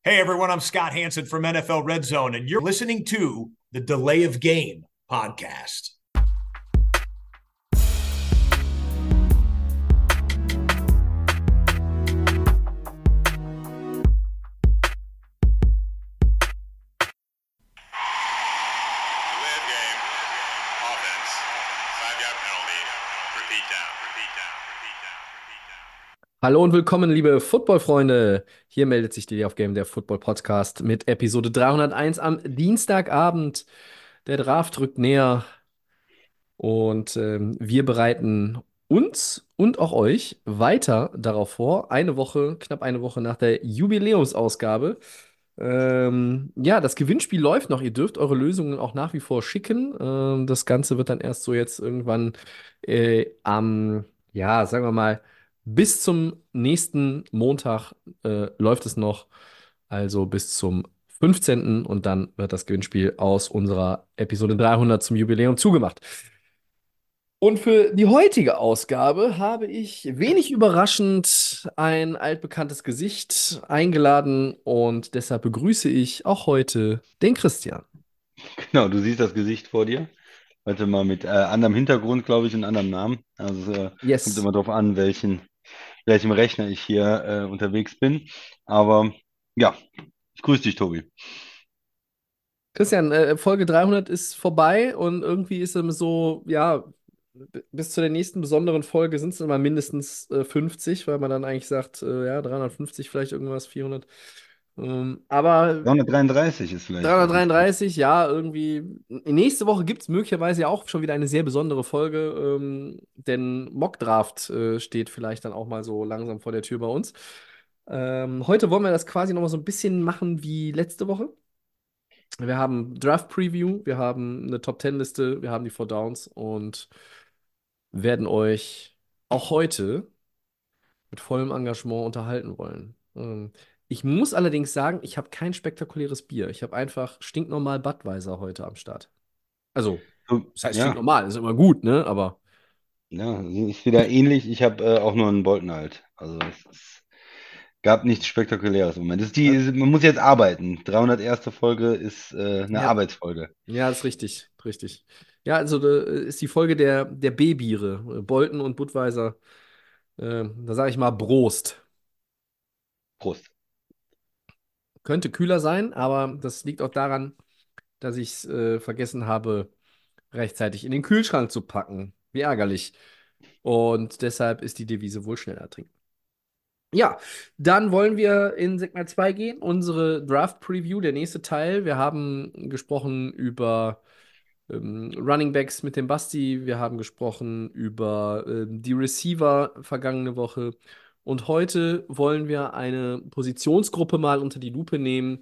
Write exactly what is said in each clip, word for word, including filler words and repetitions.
Hey everyone, I'm Scott Hansen from N F L Red Zone, and you're listening to the Delay of Game podcast. Hallo und willkommen, liebe Football-Freunde. Hier meldet sich die auf Game, der Football-Podcast mit Episode dreihunderteins am Dienstagabend. Der Draft rückt näher und ähm, wir bereiten uns und auch euch weiter darauf vor. Eine Woche, knapp eine Woche nach der Jubiläumsausgabe. Ähm, ja, das Gewinnspiel läuft noch. Ihr dürft eure Lösungen auch nach wie vor schicken. Ähm, das Ganze wird dann erst so jetzt irgendwann äh, am, ja, sagen wir mal, bis zum nächsten Montag äh, läuft es noch. Also bis zum fünfzehnten. Und dann wird das Gewinnspiel aus unserer Episode dreihundert zum Jubiläum zugemacht. Und für die heutige Ausgabe habe ich wenig überraschend ein altbekanntes Gesicht eingeladen und deshalb begrüße ich auch heute den Christian. Genau, du siehst das Gesicht vor dir. Heute mal mit äh, anderem Hintergrund, glaube ich, und anderem Namen. Also es äh, kommt Yes. immer darauf an, welchen, welchem Rechner ich hier äh, unterwegs bin. Aber ja, ich grüße dich, Tobi. Christian, äh, Folge dreihundert ist vorbei und irgendwie ist es so, ja, b- bis zu der nächsten besonderen Folge sind es immer mindestens äh, fünfzig, weil man dann eigentlich sagt, äh, ja, dreihundertfünfzig, vielleicht irgendwas, vierhundert. Ähm, aber dreihundertdreiunddreißig ist vielleicht auch ein Punkt. dreihundertdreiunddreißig, ja, irgendwie. Nächste Woche gibt es möglicherweise ja auch schon wieder eine sehr besondere Folge, ähm, denn Mockdraft äh, steht vielleicht dann auch mal so langsam vor der Tür bei uns. Ähm, heute wollen wir das quasi noch mal so ein bisschen machen wie letzte Woche. Wir haben Draft Preview, wir haben eine Top Ten Liste, wir haben die Four Downs und werden euch auch heute mit vollem Engagement unterhalten wollen. Ähm, ich muss allerdings sagen, ich habe kein spektakuläres Bier. Ich habe einfach stinknormal Budweiser heute am Start. Also, Du, das heißt ja, stinknormal, ist immer gut, ne? Aber ja, ist wieder ähnlich. Ich habe äh, auch nur einen Bolton halt. Also es, es gab nichts Spektakuläres im Moment. Das ist die, äh, man muss jetzt arbeiten. dreihundertste Folge ist äh, eine ja, Arbeitsfolge. ja, ist richtig, richtig. Ja, also da ist die Folge der, der B-Biere, äh, Bolton und Budweiser. Äh, da sage ich mal Prost. Prost. Könnte kühler sein, aber das liegt auch daran, dass ich es äh, vergessen habe, rechtzeitig in den Kühlschrank zu packen. Wie ärgerlich. Und deshalb ist die Devise wohl schneller trinken. Ja, dann wollen wir in Segment zwei gehen, unsere Draft Preview, der nächste Teil. Wir haben gesprochen über ähm, Running Backs mit dem Basti, wir haben gesprochen über ähm, die Receiver vergangene Woche. Und heute wollen wir eine Positionsgruppe mal unter die Lupe nehmen,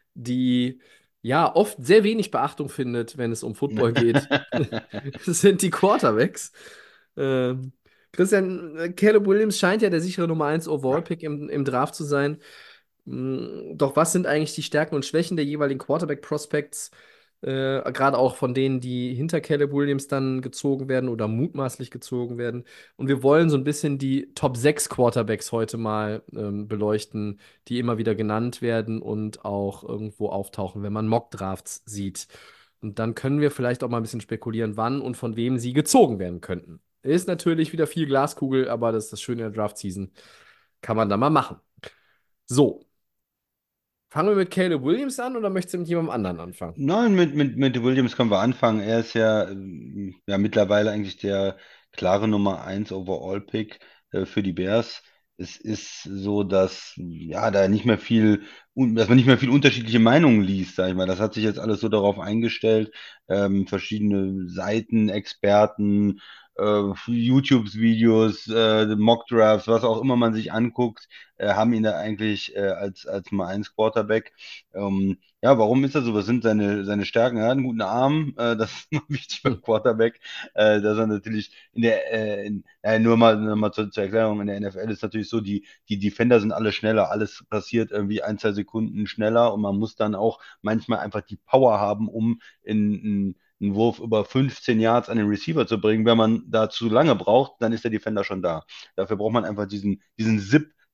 die ja oft sehr wenig Beachtung findet, wenn es um Football geht. Das sind die Quarterbacks. Ähm, Christian, äh, Caleb Williams scheint ja der sichere Nummer eins Overall-Pick im, im Draft zu sein. Mm, Doch was sind eigentlich die Stärken und Schwächen der jeweiligen Quarterback-Prospects? Äh, gerade auch von denen, die hinter Caleb Williams dann gezogen werden oder mutmaßlich gezogen werden. Und wir wollen so ein bisschen die Top sechs Quarterbacks heute mal ähm, beleuchten, die immer wieder genannt werden und auch irgendwo auftauchen, wenn man Mock-Drafts sieht. Und dann können wir vielleicht auch mal ein bisschen spekulieren, wann und von wem sie gezogen werden könnten. Ist natürlich wieder viel Glaskugel, aber das ist das Schöne der Draft-Season. Kann man da mal machen. So, fangen wir mit Caleb Williams an oder möchtest du mit jemandem anderen anfangen? Nein, mit, mit, mit Williams können wir anfangen. Er ist ja, ähm, ja mittlerweile eigentlich der klare Nummer eins Overall-Pick äh, für die Bears. Es ist so, dass ja da nicht mehr viel, un- dass man nicht mehr viel unterschiedliche Meinungen liest, sag ich mal. Das hat sich jetzt alles so darauf eingestellt. Ähm, verschiedene Seiten, Experten, äh, YouTube-Videos, äh, Mock-Drafts, was auch immer man sich anguckt, äh, haben ihn da eigentlich äh, als, als Nummer eins Quarterback. Ähm, ja, warum ist er so? Was sind seine, seine Stärken? Er hat einen guten Arm, äh, das ist immer wichtig Hm. beim Quarterback, äh, dass er natürlich in der, äh, in, äh, nur mal, nur mal zur, zur Erklärung, in der N F L ist natürlich so, die, die Defender sind alle schneller, alles passiert irgendwie ein, zwei Sekunden schneller und man muss dann auch manchmal einfach die Power haben, um in, in einen Wurf über fünfzehn Yards an den Receiver zu bringen. Wenn man da zu lange braucht, dann ist der Defender schon da. Dafür braucht man einfach diesen, diesen Zip,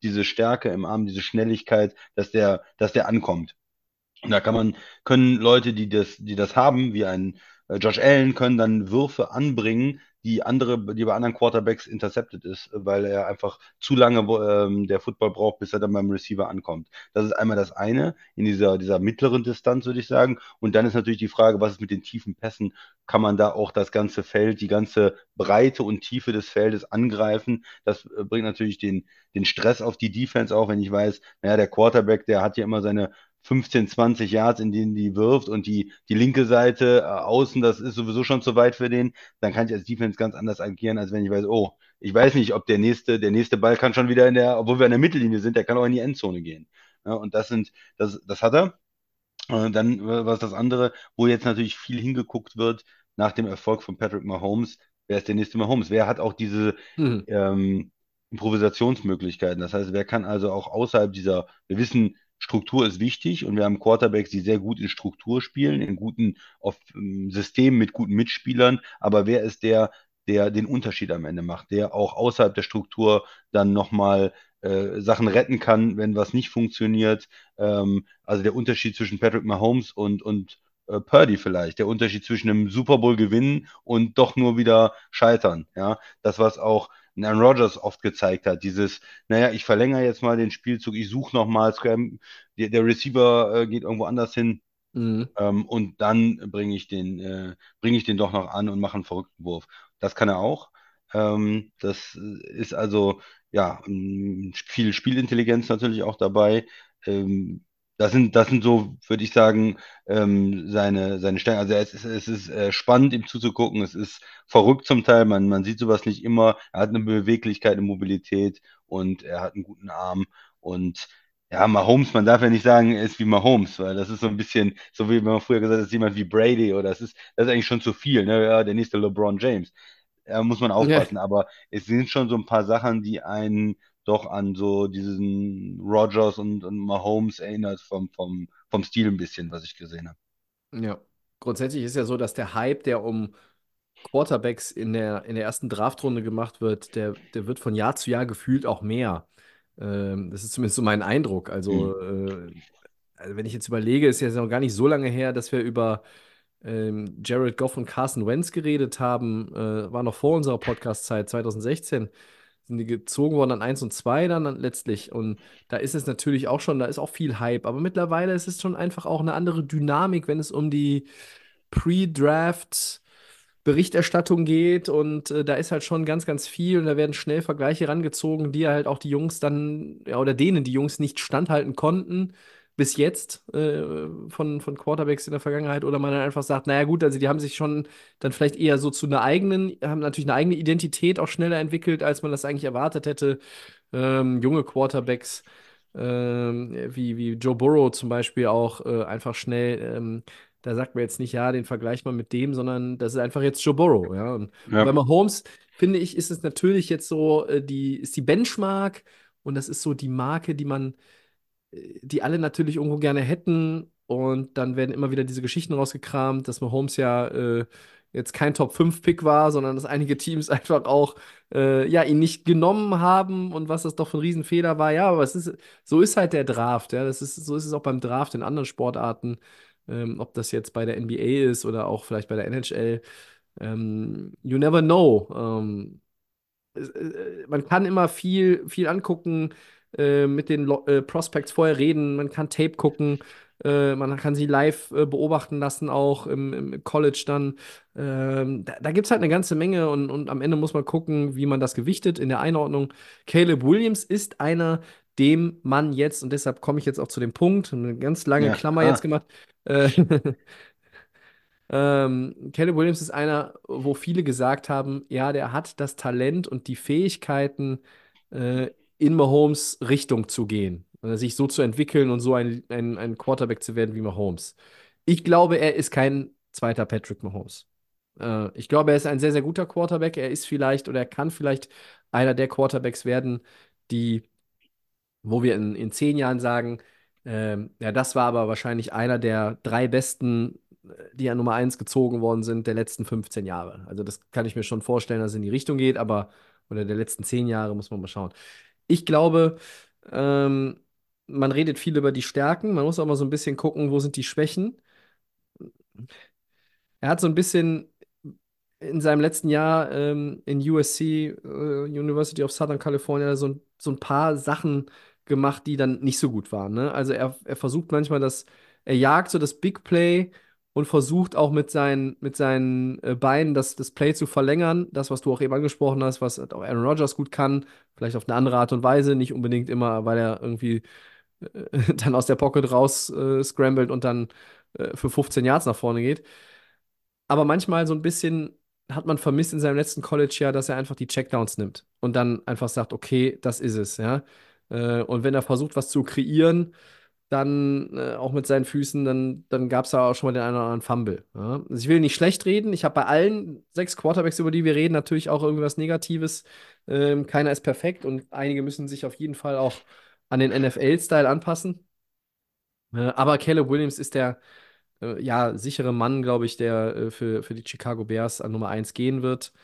diese Stärke im Arm, diese Schnelligkeit, dass der, dass der ankommt. Und da kann man, können Leute, die das, die das haben, wie ein äh, Josh Allen, können dann Würfe anbringen, die andere, die bei anderen Quarterbacks intercepted ist, weil er einfach zu lange wo- ähm, der Football braucht, bis er dann beim Receiver ankommt. Das ist einmal das eine in dieser, dieser mittleren Distanz, würde ich sagen. Und dann ist natürlich die Frage, was ist mit den tiefen Pässen? Kann man da auch das ganze Feld, die ganze Breite und Tiefe des Feldes angreifen? Das äh, bringt natürlich den, den Stress auf die Defense auch, wenn ich weiß, naja, der Quarterback, der hat ja immer seine fünfzehn, zwanzig Yards, in denen die wirft und die, die linke Seite äh, außen, das ist sowieso schon zu weit für den, dann kann ich als Defense ganz anders agieren, als wenn ich weiß, oh, ich weiß nicht, ob der nächste, der nächste Ball kann schon wieder in der, obwohl wir in der Mittellinie sind, der kann auch in die Endzone gehen. Ja, und das sind, das, das hat er. Und dann, äh, was das andere, wo jetzt natürlich viel hingeguckt wird nach dem Erfolg von Patrick Mahomes, wer ist der nächste Mahomes? Wer hat auch diese Mhm. ähm, Improvisationsmöglichkeiten? Das heißt, wer kann also auch außerhalb dieser, wir wissen, Struktur ist wichtig und wir haben Quarterbacks, die sehr gut in Struktur spielen, in guten auf, ähm, Systemen mit guten Mitspielern, aber wer ist der, der den Unterschied am Ende macht, der auch außerhalb der Struktur dann nochmal äh, Sachen retten kann, wenn was nicht funktioniert? Ähm, also der Unterschied zwischen Patrick Mahomes und, und äh, Purdy vielleicht, der Unterschied zwischen einem Super Bowl gewinnen und doch nur wieder scheitern. Ja, das, was auch ein Aaron Rodgers oft gezeigt hat, dieses, naja, ich verlängere jetzt mal den Spielzug, ich suche nochmal, der, der Receiver äh, geht irgendwo anders hin, Mhm. ähm, und dann bringe ich den, äh, bringe ich den doch noch an und mache einen verrückten Wurf. Das kann er auch. Ähm, das ist also, ja, m, viel Spielintelligenz natürlich auch dabei. Ähm, das sind, das sind so, würde ich sagen, ähm, seine, seine Stärken. Also es ist, es ist äh, spannend, ihm zuzugucken. Es ist verrückt zum Teil. Man, man sieht sowas nicht immer. Er hat eine Beweglichkeit, eine Mobilität und er hat einen guten Arm. Und ja, Mahomes, man darf ja nicht sagen, er ist wie Mahomes, weil das ist so ein bisschen, so wie wenn man früher gesagt hat, es ist jemand wie Brady oder es ist, das ist eigentlich schon zu viel, ne? Ja, der nächste LeBron James. Da muss man Ja, aufpassen, aber es sind schon so ein paar Sachen, die einen doch an so diesen Rodgers und, und Mahomes erinnert vom, vom, vom Stil ein bisschen, was ich gesehen habe. ja. Grundsätzlich ist ja so, dass der Hype, der um Quarterbacks in der, in der ersten Draftrunde gemacht wird, der, der wird von Jahr zu Jahr gefühlt auch mehr. Ähm, das ist zumindest so mein Eindruck. Hm. Also, äh, also wenn ich jetzt überlege, ist ja noch gar nicht so lange her, dass wir über ähm, Jared Goff und Carson Wentz geredet haben. Äh, war noch vor unserer Podcast-Zeit, zwanzig sechzehn. Sind die gezogen worden an eins und zwei dann, dann letztlich. Und da ist es natürlich auch schon, da ist auch viel Hype. Aber mittlerweile ist es schon einfach auch eine andere Dynamik, wenn es um die Pre-Draft Berichterstattung geht und äh, da ist halt schon ganz, ganz viel und da werden schnell Vergleiche rangezogen, die halt auch die Jungs dann, ja, oder denen die Jungs nicht standhalten konnten bis jetzt äh, von, von Quarterbacks in der Vergangenheit oder man dann einfach sagt, naja gut, also die haben sich schon dann vielleicht eher so zu einer eigenen, haben natürlich eine eigene Identität auch schneller entwickelt, als man das eigentlich erwartet hätte. Ähm, junge Quarterbacks ähm, wie, wie Joe Burrow zum Beispiel auch äh, einfach schnell ähm, da sagt man jetzt nicht, ja, den vergleicht man mit dem, sondern das ist einfach jetzt Joe Burrow, ja. Und, und bei Ja, Mahomes, finde ich, ist es natürlich jetzt so, äh, die, ist die Benchmark und das ist so die Marke, die man, äh, die alle natürlich irgendwo gerne hätten. Und dann werden immer wieder diese Geschichten rausgekramt, dass Mahomes ja äh, jetzt kein Top fünf Pick war, sondern dass einige Teams einfach auch äh, ja, ihn nicht genommen haben und was das doch für ein Riesenfehler war. Ja, aber es ist, so ist halt der Draft, ja. Das ist, so ist es auch beim Draft in anderen Sportarten, ähm, ob das jetzt bei der N B A ist oder auch vielleicht bei der N H L. Ähm, you never know. Ähm, es- äh, man kann immer viel, viel angucken, äh, mit den Lo äh, Prospects vorher reden, man kann Tape gucken, äh, man kann sie live äh, beobachten lassen, auch im, im College dann. Ähm, da da gibt es halt eine ganze Menge und, und am Ende muss man gucken, wie man das gewichtet in der Einordnung. Caleb Williams ist einer, dem man jetzt, und deshalb komme ich jetzt auch zu dem Punkt, eine ganz lange ja, Klammer jetzt ah, gemacht, äh, Ähm, Caleb Williams ist einer, wo viele gesagt haben, ja, der hat das Talent und die Fähigkeiten, äh, in Mahomes Richtung zu gehen, äh, sich so zu entwickeln und so ein, ein, ein Quarterback zu werden wie Mahomes. Ich glaube, er ist kein zweiter Patrick Mahomes. Äh, ich glaube, er ist ein sehr, sehr guter Quarterback. Er ist vielleicht oder er kann vielleicht einer der Quarterbacks werden, die wo wir in, in zehn Jahren sagen, ähm, ja, das war aber wahrscheinlich einer der drei besten, äh, die an Nummer eins gezogen worden sind, der letzten fünfzehn Jahre. Also das kann ich mir schon vorstellen, dass es in die Richtung geht, aber oder der letzten zehn Jahre muss man mal schauen. Ich glaube, Ähm, Man redet viel über die Stärken, man muss auch mal so ein bisschen gucken, wo sind die Schwächen. Er hat so ein bisschen in seinem letzten Jahr ähm, in U S C, äh, University of Southern California, so, ein- so ein paar Sachen gemacht, die dann nicht so gut waren. Ne? Also er, er versucht manchmal das, er jagt so das Big Play und versucht auch mit seinen, mit seinen äh, Beinen das, das Play zu verlängern. Das, was du auch eben angesprochen hast, was auch Aaron Rodgers gut kann, vielleicht auf eine andere Art und Weise, nicht unbedingt immer, weil er irgendwie äh, dann aus der Pocket raus äh, scrambled und dann äh, für fünfzehn Yards nach vorne geht. Aber manchmal so ein bisschen hat man vermisst in seinem letzten College-Jahr, dass er einfach die Checkdowns nimmt und dann einfach sagt, okay, das ist es, ja. Äh, Und wenn er versucht, was zu kreieren, dann äh, auch mit seinen Füßen, dann, dann gab es da auch schon mal den einen oder anderen Fumble. Ja? Also ich will nicht schlecht reden. Ich habe bei allen sechs Quarterbacks, über die wir reden, natürlich auch irgendwas Negatives. Ähm, keiner ist perfekt und einige müssen sich auf jeden Fall auch an den N F L-Style anpassen. Äh, aber Caleb Williams ist der äh, ja, sichere Mann, glaube ich, der äh, für, für die Chicago Bears an Nummer eins gehen wird.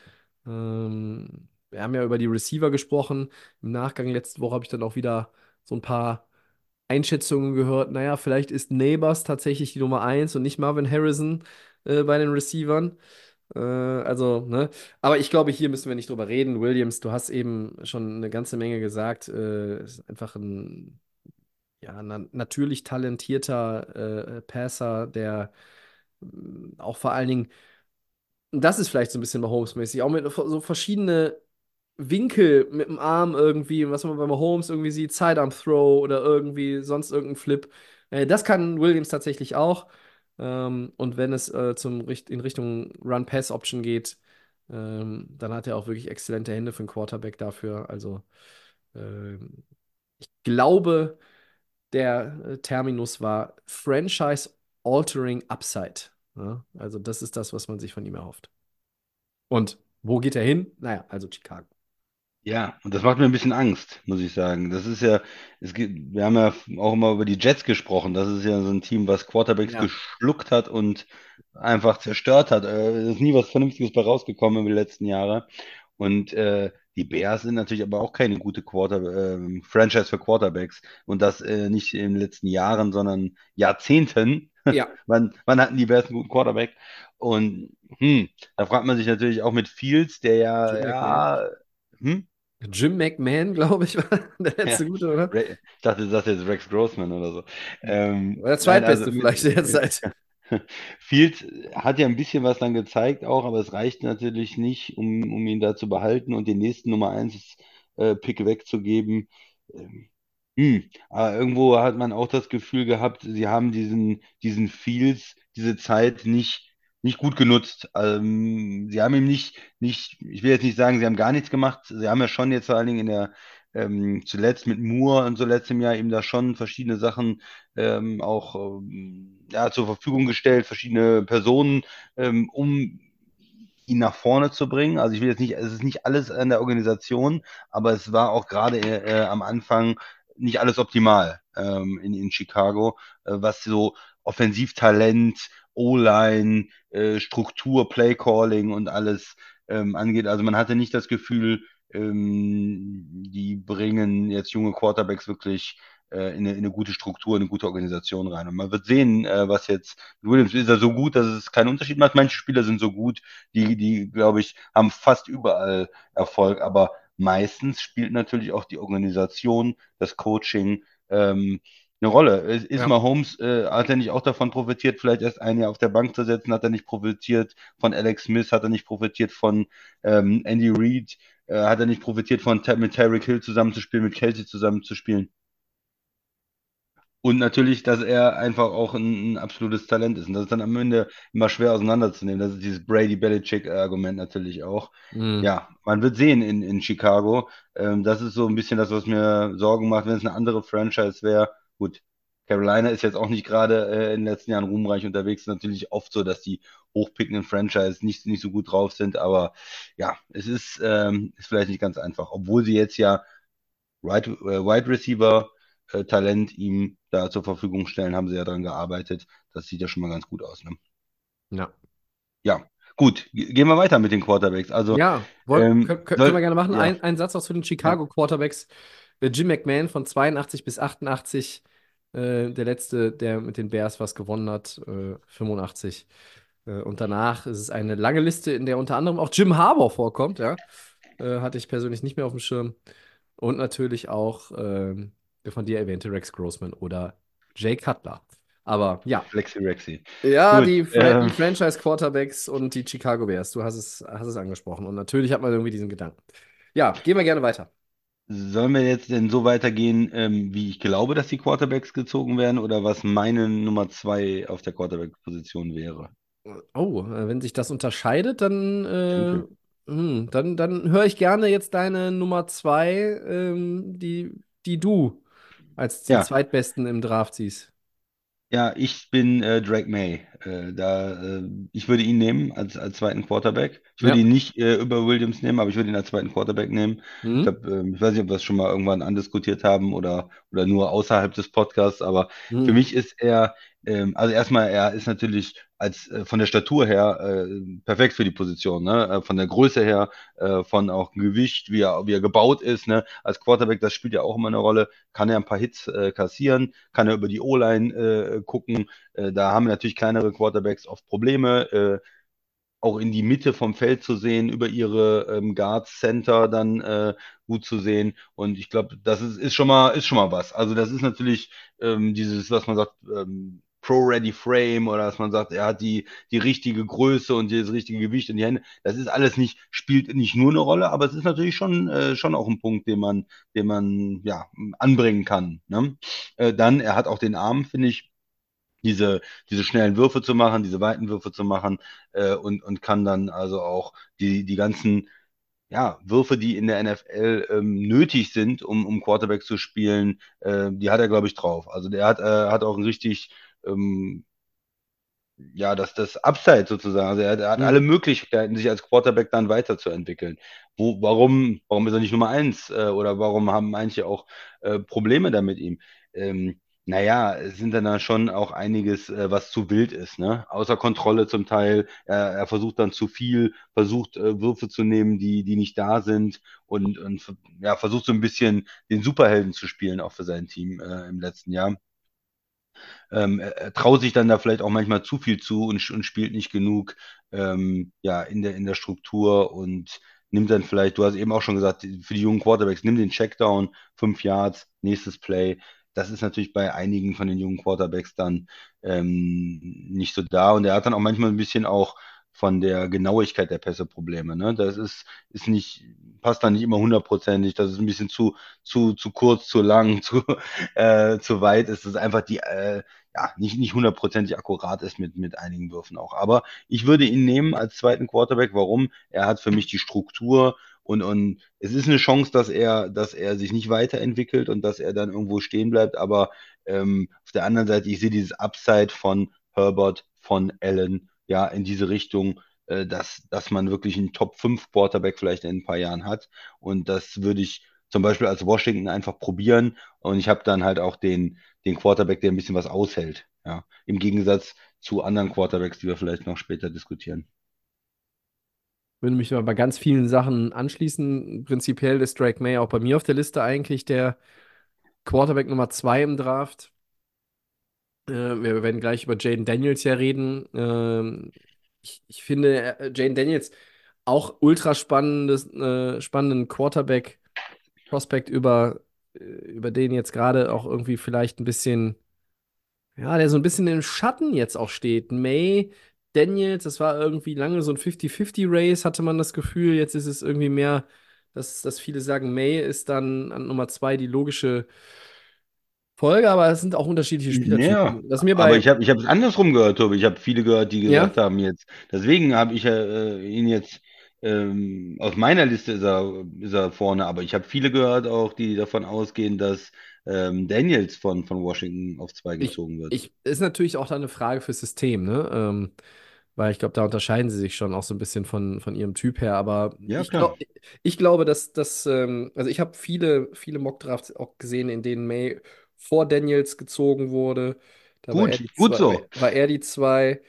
Ähm, wir haben ja über die Receiver gesprochen. Im Nachgang letzte Woche habe ich dann auch wieder so ein paar Einschätzungen gehört. Naja, vielleicht ist Neighbors tatsächlich die Nummer eins und nicht Marvin Harrison äh, bei den Receivern. Äh, also, ne? Aber ich glaube, hier müssen wir nicht drüber reden. Williams, du hast eben schon eine ganze Menge gesagt. Äh, ist einfach ein ja, na natürlich talentierter äh, Passer, der mh, auch vor allen Dingen, das ist vielleicht so ein bisschen Mahomes-mäßig, auch mit so verschiedene Winkel mit dem Arm irgendwie, was man bei Mahomes irgendwie sieht, Sidearm-Throw oder irgendwie sonst irgendein Flip. Äh, das kann Williams tatsächlich auch. Ähm, und wenn es äh, zum, Richt- in Richtung Run-Pass-Option geht, ähm, dann hat er auch wirklich exzellente Hände für einen Quarterback dafür. Also, ähm, ich glaube, der äh, Terminus war Franchise-Altering Upside. Ja, also das ist das, was man sich von ihm erhofft. Und wo geht er hin? Naja, also Chicago. Ja, und das macht mir ein bisschen Angst, muss ich sagen. Das ist ja, es gibt, wir haben ja auch immer über die Jets gesprochen. Das ist ja so ein Team, was Quarterbacks Ja. geschluckt hat und einfach zerstört hat. Äh, Es ist nie was Vernünftiges bei rausgekommen über die letzten Jahre. Und äh, die Bears sind natürlich aber auch keine gute Quarter ähm, Franchise für Quarterbacks. Und das äh, nicht in den letzten Jahren, sondern Jahrzehnten. Ja, Wann, wann hatten die Bears einen guten Quarterback? Und hm, da fragt man sich natürlich auch mit Fields, der ja, Jim McMahon. ja, hm? Jim McMahon, glaube ich, war der Ja, letzte Gute, oder? Re- ich dachte, du sagst jetzt Rex Grossman oder so. Ähm, Oder der nein, also zweitbeste mit, vielleicht derzeit. Fields hat ja ein bisschen was dann gezeigt auch, aber es reicht natürlich nicht, um, um ihn da zu behalten und den nächsten Nummer eins äh, Pick wegzugeben. Ähm, hm. Aber irgendwo hat man auch das Gefühl gehabt, sie haben diesen, diesen Fields, diese Zeit nicht, nicht gut genutzt. Ähm, sie haben ihm nicht, nicht, ich will jetzt nicht sagen, sie haben gar nichts gemacht. Sie haben ja schon jetzt vor allen Dingen in der ähm, zuletzt mit Moore und so letztem Jahr ihm da schon verschiedene Sachen ähm, auch ähm, ja, zur Verfügung gestellt, verschiedene Personen, ähm, um ihn nach vorne zu bringen. Also ich will jetzt nicht, es ist nicht alles an der Organisation, aber es war auch gerade äh, am Anfang nicht alles optimal ähm, in, in Chicago, äh, was so Offensivtalent, O-Line, äh, Struktur, Playcalling und alles ähm, angeht. Also man hatte nicht das Gefühl, ähm, die bringen jetzt junge Quarterbacks wirklich äh, in eine, in eine gute Struktur, in eine gute Organisation rein. Und man wird sehen, äh, was jetzt mit Williams ist er so gut, dass es keinen Unterschied macht. Manche Spieler sind so gut, die, die, glaube ich, haben fast überall Erfolg, aber meistens spielt natürlich auch die Organisation, das Coaching ähm, eine Rolle. Ist ist Ja. Mahomes, äh, hat er nicht auch davon profitiert, vielleicht erst ein Jahr auf der Bank zu setzen, hat er nicht profitiert von Alex Smith, hat er nicht profitiert von ähm, Andy Reid, äh, hat er nicht profitiert von mit Tyreek Hill zusammenzuspielen, mit Kelsey zusammenzuspielen. Und natürlich, dass er einfach auch ein, ein absolutes Talent ist. Und das ist dann am Ende immer schwer auseinanderzunehmen. Das ist dieses Brady-Belichick-Argument natürlich auch. Mhm. Ja, man wird sehen in, in Chicago. Ähm, das ist so ein bisschen das, was mir Sorgen macht, wenn es eine andere Franchise wäre. Gut, Carolina ist jetzt auch nicht gerade äh, in den letzten Jahren ruhmreich unterwegs. Ist natürlich oft so, dass die hochpickenden Franchise nicht, nicht so gut drauf sind. Aber ja, es ist, ähm, ist vielleicht nicht ganz einfach. Obwohl sie jetzt ja Right, äh, Wide Receiver äh, Talent ihm da zur Verfügung stellen, haben sie ja daran gearbeitet. Das sieht ja schon mal ganz gut aus. Ne? Ja. Ja, gut. Ge- Gehen wir weiter mit den Quarterbacks. Also, Ja, woll, ähm, können, können wir soll, gerne machen. ja, Ein, ein Satz auch zu den ja, Chicago Quarterbacks. Der Jim McMahon von zweiundachtzig bis achtundachtzig, äh, der letzte, der mit den Bears was gewonnen hat, äh, fünfundachtzig. Äh, und danach ist es eine lange Liste, in der unter anderem auch Jim Harbaugh vorkommt, ja. Äh, hatte ich persönlich nicht mehr auf dem Schirm. Und natürlich auch ähm, der von dir erwähnte Rex Grossman oder Jay Cutler. Aber ja, Flexi Rexy. ja, Gut, die, Fra äh, die Franchise-Quarterbacks und die Chicago Bears, du hast es, hast es angesprochen. Und natürlich hat man irgendwie diesen Gedanken. Ja, gehen wir gerne weiter. sollen wir jetzt denn so weitergehen, ähm, wie ich glaube, dass die Quarterbacks gezogen werden, oder was meine Nummer zwei auf der Quarterback-Position wäre? Oh, äh, wenn sich das unterscheidet, dann, Denke. äh, hm, dann, dann höre ich gerne jetzt deine Nummer zwei, ähm, die, die du als den Ja, zweitbesten im Draft siehst. Ja, ich bin äh, Drake May. Äh, da, äh, ich würde ihn nehmen als, als zweiten Quarterback. Ich würde Ja. ihn nicht äh, über Williams nehmen, aber ich würde ihn als zweiten Quarterback nehmen. Ich Hm? glaube, ähm, ich weiß nicht, ob wir es schon mal irgendwann andiskutiert haben oder, oder nur außerhalb des Podcasts, aber für Hm. mich ist er, ähm, also erstmal, er ist natürlich als äh, von der Statur her äh, perfekt für die Position, ne? Äh, von der Größe her, äh, von auch Gewicht, wie er, wie er gebaut ist, ne? Als Quarterback, das spielt ja auch immer eine Rolle. Kann er ein paar Hits äh, kassieren? Kann er über die O-Line äh, gucken? Äh, da haben natürlich kleinere Quarterbacks oft Probleme, äh, auch in die Mitte vom Feld zu sehen, über ihre ähm, Guards Center dann äh, gut zu sehen. Und ich glaube, das ist, ist schon mal, ist schon mal was. Also das ist natürlich ähm, dieses, was man sagt, ähm, Pro-Ready Frame, oder dass man sagt, er hat die, die richtige Größe und das richtige Gewicht in die Hände. Das ist alles nicht, spielt nicht nur eine Rolle, aber es ist natürlich schon, äh, schon auch ein Punkt, den man, den man ja, anbringen kann. Ne? Äh, dann, er hat auch den Arm, finde ich, diese, diese schnellen Würfe zu machen, diese weiten Würfe zu machen, äh, und, und kann dann also auch die, die ganzen ja, Würfe, die in der N F L ähm, nötig sind, um, um Quarterback zu spielen, äh, die hat er, glaube ich, drauf. Also der hat, äh, hat auch ein richtig, ähm, ja, das, das Upside sozusagen. Also er, hat- er hat alle Hm. Möglichkeiten, sich als Quarterback dann weiterzuentwickeln. Wo, warum, warum ist er nicht Nummer eins? Äh, oder warum haben manche auch äh, Probleme da mit ihm? Ähm, naja, es sind dann da schon auch einiges, äh, was zu wild ist, ne? Außer Kontrolle zum Teil. Er, er versucht dann zu viel, versucht äh, Würfe zu nehmen, die, die nicht da sind, und, und ja, versucht so ein bisschen den Superhelden zu spielen, auch für sein Team äh, im letzten Jahr. Ähm, er, er traut sich dann da vielleicht auch manchmal zu viel zu und, und spielt nicht genug ähm, ja, in der, in der Struktur und nimmt dann vielleicht, du hast eben auch schon gesagt, für die jungen Quarterbacks, nimm den Checkdown, fünf Yards, nächstes Play. Das ist natürlich bei einigen von den jungen Quarterbacks dann ähm, nicht so da. Und er hat dann auch manchmal ein bisschen auch von der Genauigkeit der Pässe Probleme. Ne? Das ist, ist nicht, passt dann nicht immer hundertprozentig. Das ist ein bisschen zu, zu, zu kurz, zu lang, zu, äh, zu weit. Es ist einfach die, äh, ja, nicht, nicht hundertprozentig akkurat ist mit, mit einigen Würfen auch. Aber ich würde ihn nehmen als zweiten Quarterback. Warum? Er hat für mich die Struktur, und, und es ist eine Chance, dass er, dass er sich nicht weiterentwickelt und dass er dann irgendwo stehen bleibt. Aber ähm, auf der anderen Seite, ich sehe dieses Upside von Herbert, von Allen, ja, in diese Richtung, äh, dass, dass man wirklich einen Top fünf Quarterback vielleicht in ein paar Jahren hat. Und das würde ich zum Beispiel als Washington einfach probieren. Und ich habe dann halt auch den, den Quarterback, der ein bisschen was aushält. Ja, im Gegensatz zu anderen Quarterbacks, die wir vielleicht noch später diskutieren. Würde mich mal bei ganz vielen Sachen anschließen. Prinzipiell ist Drake May auch bei mir auf der Liste eigentlich der Quarterback Nummer zwei im Draft. Äh, wir werden gleich über Jaden Daniels ja reden. Ähm, ich, ich finde äh, Jaden Daniels auch ultra spannendes, äh, spannenden Quarterback-Prospect, über, äh, über den jetzt gerade auch irgendwie vielleicht ein bisschen, ja, der so ein bisschen im Schatten jetzt auch steht. May, Daniels, das war irgendwie lange so ein fünfzig fünfzig Race, hatte man das Gefühl. Jetzt ist es irgendwie mehr, dass, dass viele sagen, May ist dann an Nummer zwei die logische Folge, aber es sind auch unterschiedliche Ja, Spielertypen. Das ist mir aber bei, ich habe ich hab es andersrum gehört, Tobi. Ich habe viele gehört, die ja. gesagt haben jetzt, deswegen habe ich äh, ihn jetzt, ähm, auf meiner Liste ist er, ist er vorne, aber ich habe viele gehört auch, die davon ausgehen, dass ähm, Daniels von, von Washington auf zwei Ich, gezogen wird. ich, ist natürlich auch da eine Frage fürs System, ne? Ähm, weil ich glaube, da unterscheiden sie sich schon auch so ein bisschen von, von ihrem Typ her. Aber Ja, ich, klar. glaub, ich glaube, dass, dass ähm, also ich habe viele, viele Mock-Drafts auch gesehen, in denen May vor Daniels gezogen wurde. Da war er Gut, die gut zwei, so. war er die zwei.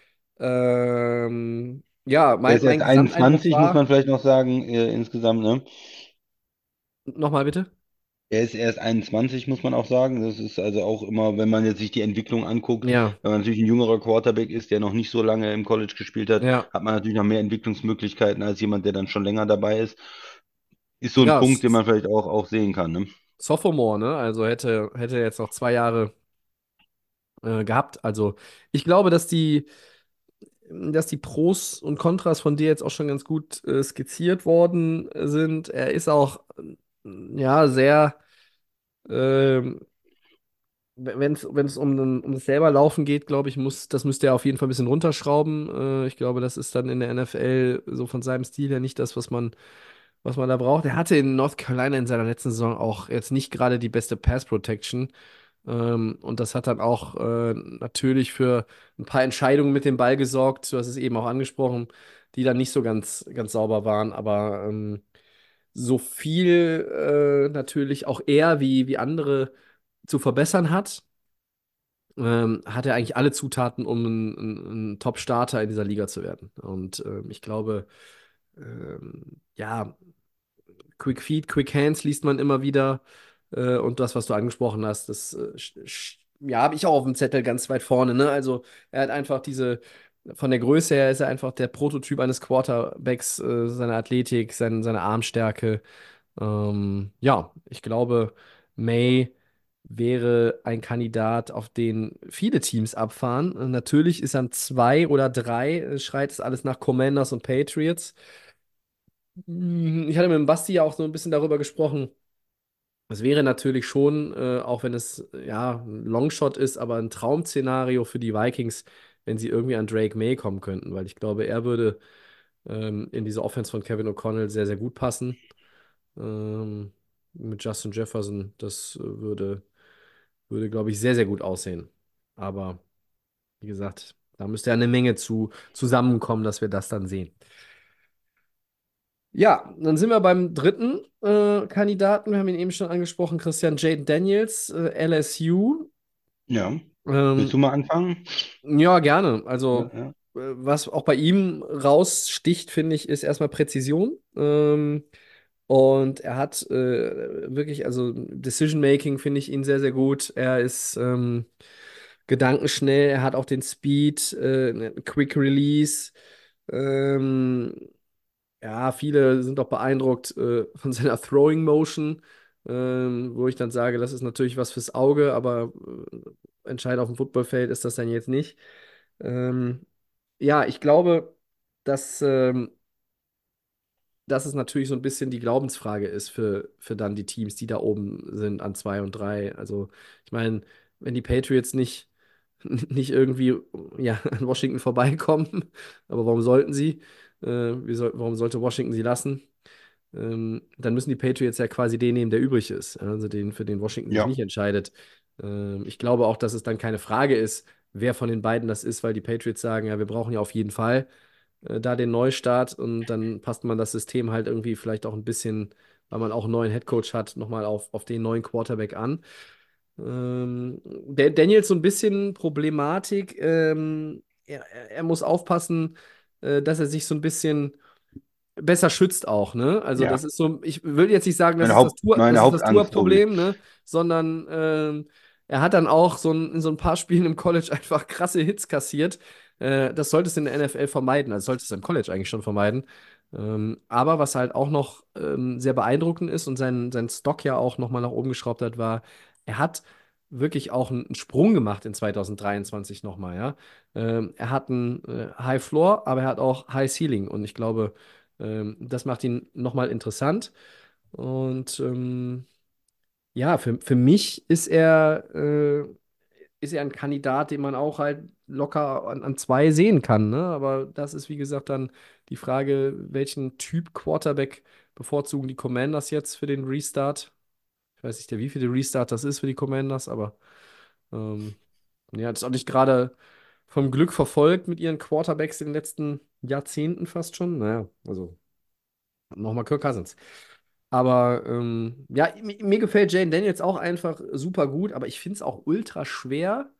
Ähm, ja, Der mein, ist mein erst Gesamteindruck einundzwanzig, muss war, man vielleicht noch sagen, äh, insgesamt, ne? nochmal bitte. Er ist erst einundzwanzig, muss man auch sagen. Das ist also auch immer, wenn man jetzt sich die Entwicklung anguckt, Ja, wenn man natürlich ein jüngerer Quarterback ist, der noch nicht so lange im College gespielt hat, ja, hat man natürlich noch mehr Entwicklungsmöglichkeiten als jemand, der dann schon länger dabei ist. Ist so ein ja, Punkt, den S- man vielleicht auch, auch sehen kann, ne? Sophomore, ne? Also hätte, hätte jetzt noch zwei Jahre äh, gehabt. Also ich glaube, dass die, dass die Pros und Kontras von dir jetzt auch schon ganz gut äh, skizziert worden sind. Er ist auch, äh, ja, sehr, ähm, wenn es wenn es um, den- um das selber Laufen geht, glaube ich, muss, das müsste er auf jeden Fall ein bisschen runterschrauben. Äh, ich glaube, das ist dann in der N F L so von seinem Stil her nicht das, was man, was man da braucht. Er hatte in North Carolina in seiner letzten Saison auch jetzt nicht gerade die beste Pass Protection. Ähm, und das hat dann auch äh, natürlich für ein paar Entscheidungen mit dem Ball gesorgt. Du hast es eben auch angesprochen, die dann nicht so ganz, ganz sauber waren. Aber ähm, so viel äh, natürlich auch er wie, wie andere zu verbessern hat, ähm, hat er eigentlich alle Zutaten, um ein, ein, ein Top-Starter in dieser Liga zu werden. Und ähm, ich glaube, ähm, ja, Quick Feet, Quick Hands liest man immer wieder. Äh, und das, was du angesprochen hast, das äh, sch- sch- ja, habe ich auch auf dem Zettel ganz weit vorne. Ne? Also er hat einfach diese, von der Größe her ist er einfach der Prototyp eines Quarterbacks, äh, seine Athletik, sein, seine Armstärke. Ähm, ja, ich glaube, May wäre ein Kandidat, auf den viele Teams abfahren. Äh, Natürlich ist an zwei oder drei, äh, schreit es alles nach Commanders und Patriots. Hm, Ich hatte mit dem Basti ja auch so ein bisschen darüber gesprochen. Es wäre natürlich schon, äh, auch wenn es ja ein Longshot ist, aber ein Traum-Szenario für die Vikings, wenn sie irgendwie an Drake May kommen könnten, weil ich glaube, er würde ähm, in diese Offense von Kevin O'Connell sehr, sehr gut passen. Ähm, mit Justin Jefferson, das äh, würde, würde, glaube ich, sehr, sehr gut aussehen. Aber wie gesagt, da müsste ja eine Menge zu zusammenkommen, dass wir das dann sehen. Ja, dann sind wir beim dritten äh, Kandidaten. Wir haben ihn eben schon angesprochen, Christian Jaden Daniels, äh, L S U. Ja. Willst Ähm, du mal anfangen? ja, gerne. Ja, Also, ja. äh, was auch bei ihm raussticht, finde ich, ist erstmal Präzision. Ähm, und er hat äh, wirklich, also Decision Making finde ich ihn sehr, sehr gut. Er ist ähm, gedankenschnell, er hat auch den Speed, äh, Quick Release. Ähm, ja, viele sind auch beeindruckt äh, von seiner Throwing Motion, ähm, wo ich dann sage, das ist natürlich was fürs Auge, aber äh, entscheidend auf dem Footballfeld ist das dann jetzt nicht. Ähm, ja, ich glaube, dass, ähm, dass es natürlich so ein bisschen die Glaubensfrage ist für, für dann die Teams, die da oben sind an zwei und drei. Also, ich meine, wenn die Patriots nicht, nicht irgendwie ja, an Washington vorbeikommen, aber warum sollten sie? Äh, wie soll, warum sollte Washington sie lassen? Ähm, dann müssen die Patriots ja quasi den nehmen, der übrig ist. Also den, für den Washington sich Ja. nicht entscheidet. Ähm, ich glaube auch, dass es dann keine Frage ist, wer von den beiden das ist, weil die Patriots sagen, ja, wir brauchen ja auf jeden Fall äh, da den Neustart und dann passt man das System halt irgendwie vielleicht auch ein bisschen, weil man auch einen neuen Headcoach hat, nochmal auf, auf den neuen Quarterback an. Ähm, der Daniels so ein bisschen Problematik. Ähm, er, er er muss aufpassen, äh, dass er sich so ein bisschen besser schützt auch, ne? Also das Ja. ist so, ich will jetzt nicht sagen, das Meine ist das Haupt, Tour, meine das ist das Hauptangst, Tobi. Tour-Problem, ne? Sondern ähm, er hat dann auch so ein, in so ein paar Spielen im College einfach krasse Hits kassiert. Äh, das solltest du in der N F L vermeiden, also solltest du im College eigentlich schon vermeiden. Ähm, aber was halt auch noch ähm, sehr beeindruckend ist und sein, sein Stock ja auch nochmal nach oben geschraubt hat, war, er hat wirklich auch einen, einen Sprung gemacht in zwanzig dreiundzwanzig nochmal, ja. Ähm, er hat einen äh, High Floor, aber er hat auch High Ceiling und ich glaube, ähm, das macht ihn nochmal interessant. Und ähm, ja, für, für mich ist er, äh, ist er ein Kandidat, den man auch halt locker an, an zwei sehen kann. Ne? Aber das ist, wie gesagt, dann die Frage, welchen Typ Quarterback bevorzugen die Commanders jetzt für den Restart? Ich weiß nicht, der wievielte Restart das ist für die Commanders, aber ähm, ja, das ist auch nicht gerade vom Glück verfolgt mit ihren Quarterbacks in den letzten Jahrzehnten fast schon. Naja, also nochmal Kirk Cousins. Aber ähm, ja, mi- mir gefällt Jane Daniels auch einfach super gut, aber ich finde es auch ultra schwer,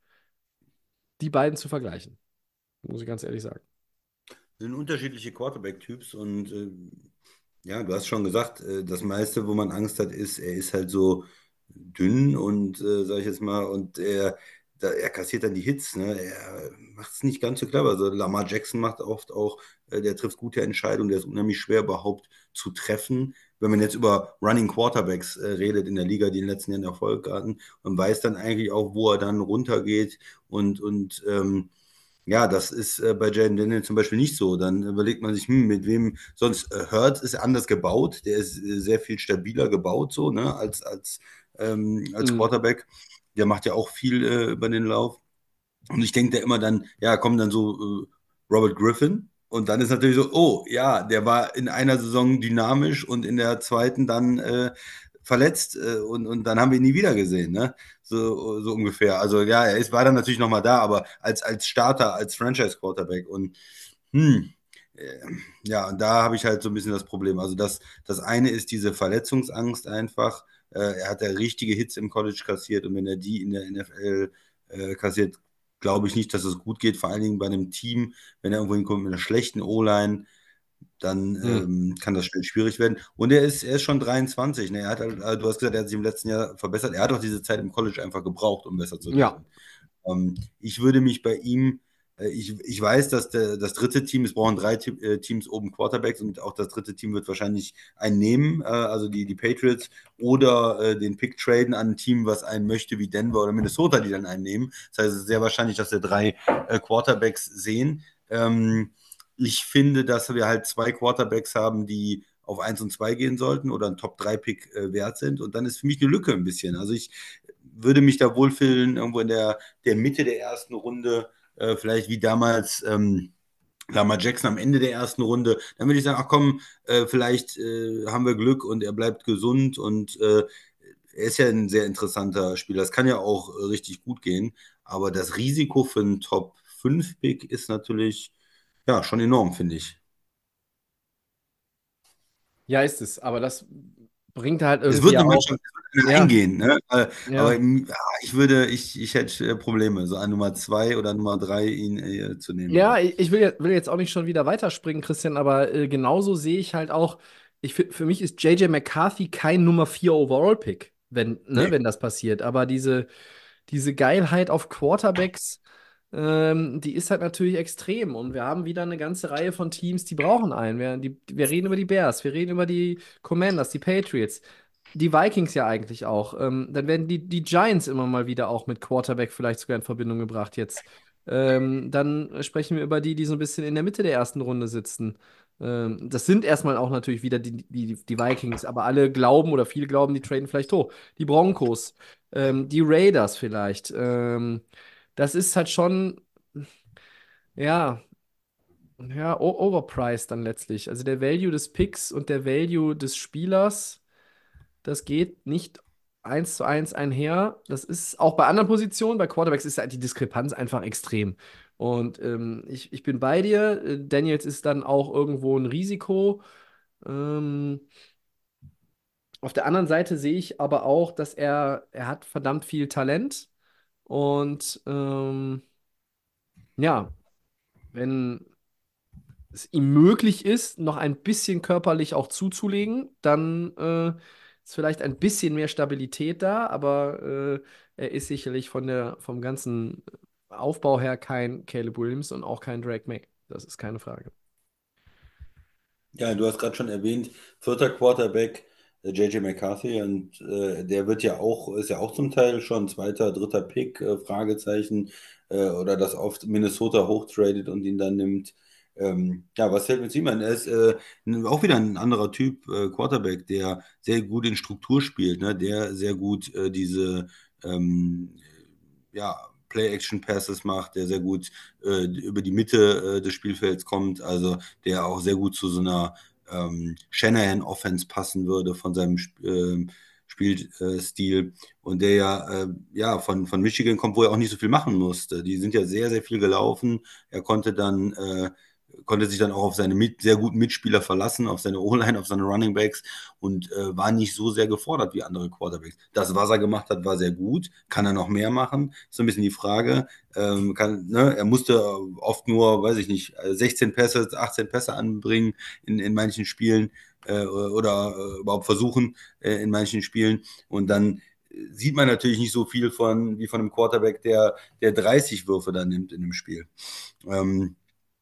die beiden zu vergleichen. Muss ich ganz ehrlich sagen. Sind unterschiedliche Quarterback-Typs und äh, ja, du hast schon gesagt, äh, das meiste, wo man Angst hat, ist, er ist halt so dünn und äh, sag ich jetzt mal, und er, da, er kassiert dann die Hits, ne? Er macht es nicht ganz so clever. Also Lamar Jackson macht oft auch, äh, der trifft gute Entscheidungen, der ist unheimlich schwer überhaupt zu treffen. Wenn man jetzt über Running Quarterbacks äh, redet in der Liga, die in den letzten Jahren Erfolg hatten, und weiß dann eigentlich auch, wo er dann runtergeht und, und ähm, ja, das ist äh, bei Jaden Daniel zum Beispiel nicht so. Dann überlegt man sich, hm, mit wem sonst. Äh, Hurts ist anders gebaut, der ist äh, sehr viel stabiler gebaut, so, ne, als, als, ähm, als Mhm. Quarterback. Der macht ja auch viel äh, über den Lauf. Und ich denke da immer dann, ja, kommen dann so äh, Robert Griffin. Und dann ist natürlich so, oh, ja, der war in einer Saison dynamisch und in der zweiten dann äh, verletzt äh, und, und dann haben wir ihn nie wieder gesehen, ne? So, so ungefähr. Also ja, er ist, war dann natürlich nochmal da, aber als, als Starter, als Franchise-Quarterback. Und hm, äh, ja, und da habe ich halt so ein bisschen das Problem. Also das, das eine ist diese Verletzungsangst einfach. Äh, er hat ja richtige Hits im College kassiert und wenn er die in der N F L äh, kassiert, glaube ich nicht, dass es gut geht, vor allen Dingen bei einem Team, wenn er irgendwo hinkommt mit einer schlechten O-Line, dann Mhm. ähm, kann das schnell schwierig werden. Und er ist, er ist schon dreiundzwanzig. Ne? Er hat, halt, äh, du hast gesagt, er hat sich im letzten Jahr verbessert. Er hat auch diese Zeit im College einfach gebraucht, um besser zu Ja. werden. Ähm, ich würde mich bei ihm, äh, ich, ich weiß, dass der, das dritte Team, es brauchen drei Te äh, Teams oben Quarterbacks und auch das dritte Team wird wahrscheinlich einen nehmen, äh, also die, die Patriots, oder äh, den Pick traden an ein Team, was einen möchte, wie Denver oder Minnesota, die dann einen nehmen. Das heißt, es ist sehr wahrscheinlich, dass wir drei äh, Quarterbacks sehen. Ähm, ich finde, dass wir halt zwei Quarterbacks haben, die auf eins und zwei gehen sollten oder ein Top drei Pick äh, wert sind. Und dann ist für mich eine Lücke ein bisschen. Also ich würde mich da wohlfühlen, irgendwo in der, der Mitte der ersten Runde, äh, vielleicht wie damals ähm, Lamar Jackson am Ende der ersten Runde. Dann würde ich sagen, ach komm, äh, vielleicht äh, haben wir Glück und er bleibt gesund und äh, er ist ja ein sehr interessanter Spieler. Das kann ja auch äh, richtig gut gehen. Aber das Risiko für einen Top fünf Pick ist natürlich ja schon enorm, finde ich. Ja, ist es. Aber das bringt halt Es irgendwie wird ja eine auch. Mannschaft es wird Ja, eingehen, ne? Äh, Aber ja. ähm, ja, ich würde, ich, ich hätte äh, Probleme, so an Nummer zwei oder Nummer drei ihn äh, zu nehmen, Ja, ja. ich ich will, jetzt- will jetzt auch nicht schon wieder weiterspringen, Christian, aber äh, genauso sehe ich halt auch, ich, fi- für mich ist J J McCarthy kein Nummer vier Overall-Pick, wenn, ne, Nee. wenn das passiert. Aber diese, diese Geilheit auf Quarterbacks, ähm, die ist halt natürlich extrem. Und wir haben wieder eine ganze Reihe von Teams, die brauchen einen. Wir, die, wir reden über die Bears, wir reden über die Commanders, die Patriots. Die Vikings ja eigentlich auch. Ähm, dann werden die, die Giants immer mal wieder auch mit Quarterback vielleicht sogar in Verbindung gebracht jetzt. Ähm, dann sprechen wir über die, die so ein bisschen in der Mitte der ersten Runde sitzen. Ähm, das sind erstmal auch natürlich wieder die, die, die Vikings, aber alle glauben oder viele glauben, die traden vielleicht hoch. Die Broncos, ähm, die Raiders vielleicht. Ähm, das ist halt schon, ja, ja, o- overpriced dann letztlich. Also der Value des Picks und der Value des Spielers. Das geht nicht eins zu eins einher. Das ist auch bei anderen Positionen, bei Quarterbacks ist halt die Diskrepanz einfach extrem. Und ähm, ich, ich bin bei dir. Äh, Daniels ist dann auch irgendwo ein Risiko. Ähm, auf der anderen Seite sehe ich aber auch, dass er, er hat verdammt viel Talent. Und ähm, ja, wenn es ihm möglich ist, noch ein bisschen körperlich auch zuzulegen, dann äh, ist vielleicht ein bisschen mehr Stabilität da, aber äh, er ist sicherlich von der, vom ganzen Aufbau her kein Caleb Williams und auch kein Drake May. Das ist keine Frage. Ja, du hast gerade schon erwähnt, vierter Quarterback, äh, J J McCarthy, und äh, der wird ja auch, ist ja auch zum Teil schon zweiter, dritter Pick, äh, Fragezeichen, äh, oder das oft Minnesota hochtradet und ihn dann nimmt. Ähm, ja, was fällt mit ihm ein? Er ist äh, n- auch wieder ein anderer Typ äh, Quarterback, der sehr gut in Struktur spielt, ne? Der sehr gut äh, diese ähm, ja, Play-Action-Passes macht, der sehr gut äh, über die Mitte äh, des Spielfelds kommt, also der auch sehr gut zu so einer ähm, Shanahan-Offense passen würde von seinem Sp ähm, Spielstil und der ja, äh, ja von, von Michigan kommt, wo er auch nicht so viel machen musste. Die sind ja sehr, sehr viel gelaufen. Er konnte dann äh, konnte sich dann auch auf seine mit, sehr guten Mitspieler verlassen, auf seine O-Line, auf seine Running Backs und äh, war nicht so sehr gefordert wie andere Quarterbacks. Das, was er gemacht hat, war sehr gut. Kann er noch mehr machen? Ist so ein bisschen die Frage. Ähm, kann, ne? Er musste oft nur, weiß ich nicht, sechzehn Pässe, achtzehn Pässe anbringen in, in manchen Spielen äh, oder äh, überhaupt versuchen äh, in manchen Spielen. Und dann sieht man natürlich nicht so viel von wie von einem Quarterback, der, der dreißig Würfe dann nimmt in dem Spiel. Ähm,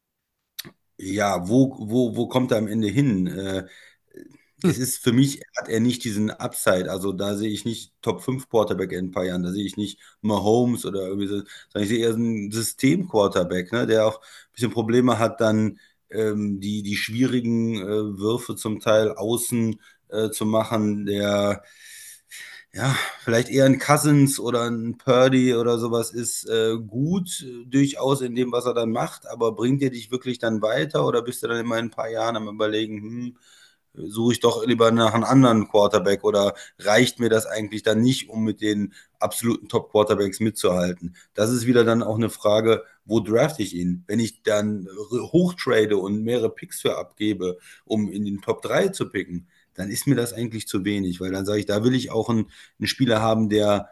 ja, wo, wo, wo kommt er am Ende hin? Äh, Hm. es ist für mich, hat er nicht diesen Upside. Also da sehe ich nicht Top fünf Quarterback in ein paar Jahren. Da sehe ich nicht Mahomes oder irgendwie so, sondern ich sehe eher so einen System-Quarterback, ne, der auch ein bisschen Probleme hat, dann ähm, die, die schwierigen äh, Würfe zum Teil außen äh, zu machen, der ja, vielleicht eher ein Cousins oder ein Purdy oder sowas ist äh, gut, äh, durchaus in dem, was er dann macht, aber bringt er dich wirklich dann weiter oder bist du dann immer in ein paar Jahren am Überlegen, hm, suche ich doch lieber nach einem anderen Quarterback oder reicht mir das eigentlich dann nicht, um mit den absoluten Top-Quarterbacks mitzuhalten? Das ist wieder dann auch eine Frage, wo drafte ich ihn? Wenn ich dann hochtrade und mehrere Picks für abgebe, um in den Top drei zu picken, dann ist mir das eigentlich zu wenig, weil dann sage ich, da will ich auch einen, einen Spieler haben, der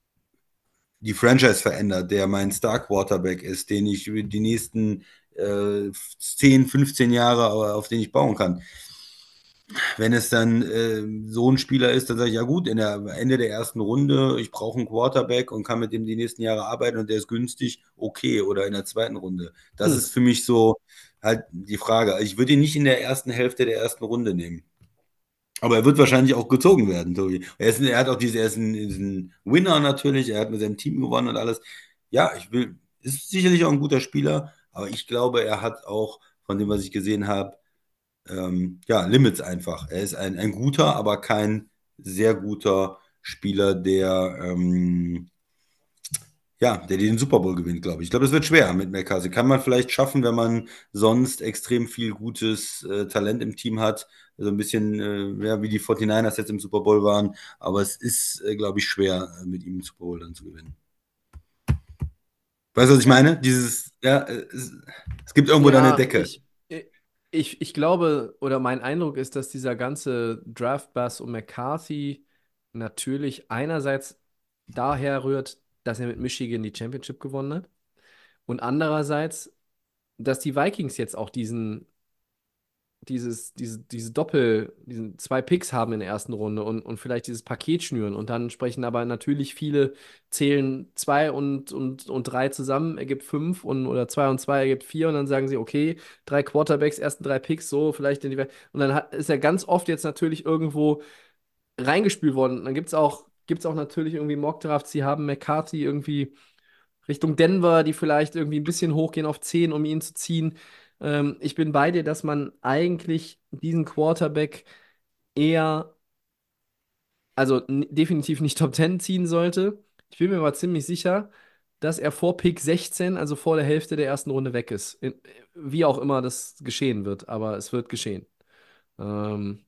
die Franchise verändert, der mein Star-Quarterback ist, den ich über die nächsten äh, zehn, fünfzehn Jahre, auf den ich bauen kann. Wenn es dann äh, so ein Spieler ist, dann sage ich, ja gut, in der Ende der ersten Runde, ich brauche einen Quarterback und kann mit dem die nächsten Jahre arbeiten und der ist günstig, okay, oder in der zweiten Runde. Das Hm. ist für mich so halt die Frage. Ich würde ihn nicht in der ersten Hälfte der ersten Runde nehmen. Aber er wird wahrscheinlich auch gezogen werden, Tobi. Er, ist, er hat auch diese, er ist ein, ist ein Winner natürlich, er hat mit seinem Team gewonnen und alles. Ja, ich will, ist sicherlich auch ein guter Spieler, aber ich glaube, er hat auch, von dem, was ich gesehen habe, ähm, ja, Limits einfach. Er ist ein, ein guter, aber kein sehr guter Spieler, der, ähm, ja, der den Super Bowl gewinnt, glaube ich. Ich glaube, es wird schwer mit McCarthy. Kann man vielleicht schaffen, wenn man sonst extrem viel gutes äh, Talent im Team hat. So ein bisschen, äh, ja, wie die forty-niners jetzt im Super Bowl waren. Aber es ist, äh, glaube ich, schwer, äh, mit ihm im Super Bowl dann zu gewinnen. Weißt du, was ich Ja, meine? Dieses, ja, äh, es, es gibt irgendwo da eine ja, Decke. ich, ich, ich glaube, oder mein Eindruck ist, dass dieser ganze Draft-Bass um McCarthy natürlich einerseits daher rührt, dass er mit Michigan die Championship gewonnen hat und andererseits, dass die Vikings jetzt auch diesen dieses, diese, diese Doppel, diesen zwei Picks haben in der ersten Runde und, und vielleicht dieses Paket schnüren. Und dann sprechen aber natürlich viele, zählen zwei und, und, und drei zusammen, ergibt fünf und oder zwei und zwei ergibt vier und dann sagen sie, okay, drei Quarterbacks, ersten drei Picks, so vielleicht in die Welt. Und dann hat, ist er ganz oft jetzt natürlich irgendwo reingespült worden. Und dann gibt es auch, gibt's auch natürlich irgendwie Mock-Drafts, die haben McCarthy irgendwie Richtung Denver, die vielleicht irgendwie ein bisschen hochgehen auf zehn, um ihn zu ziehen. Ähm, ich bin bei dir, dass man eigentlich diesen Quarterback eher, also n- definitiv nicht Top zehn ziehen sollte. Ich bin mir aber ziemlich sicher, dass er vor Pick sechzehn, also vor der Hälfte der ersten Runde weg ist. In, wie auch immer das geschehen wird, aber es wird geschehen. Ähm,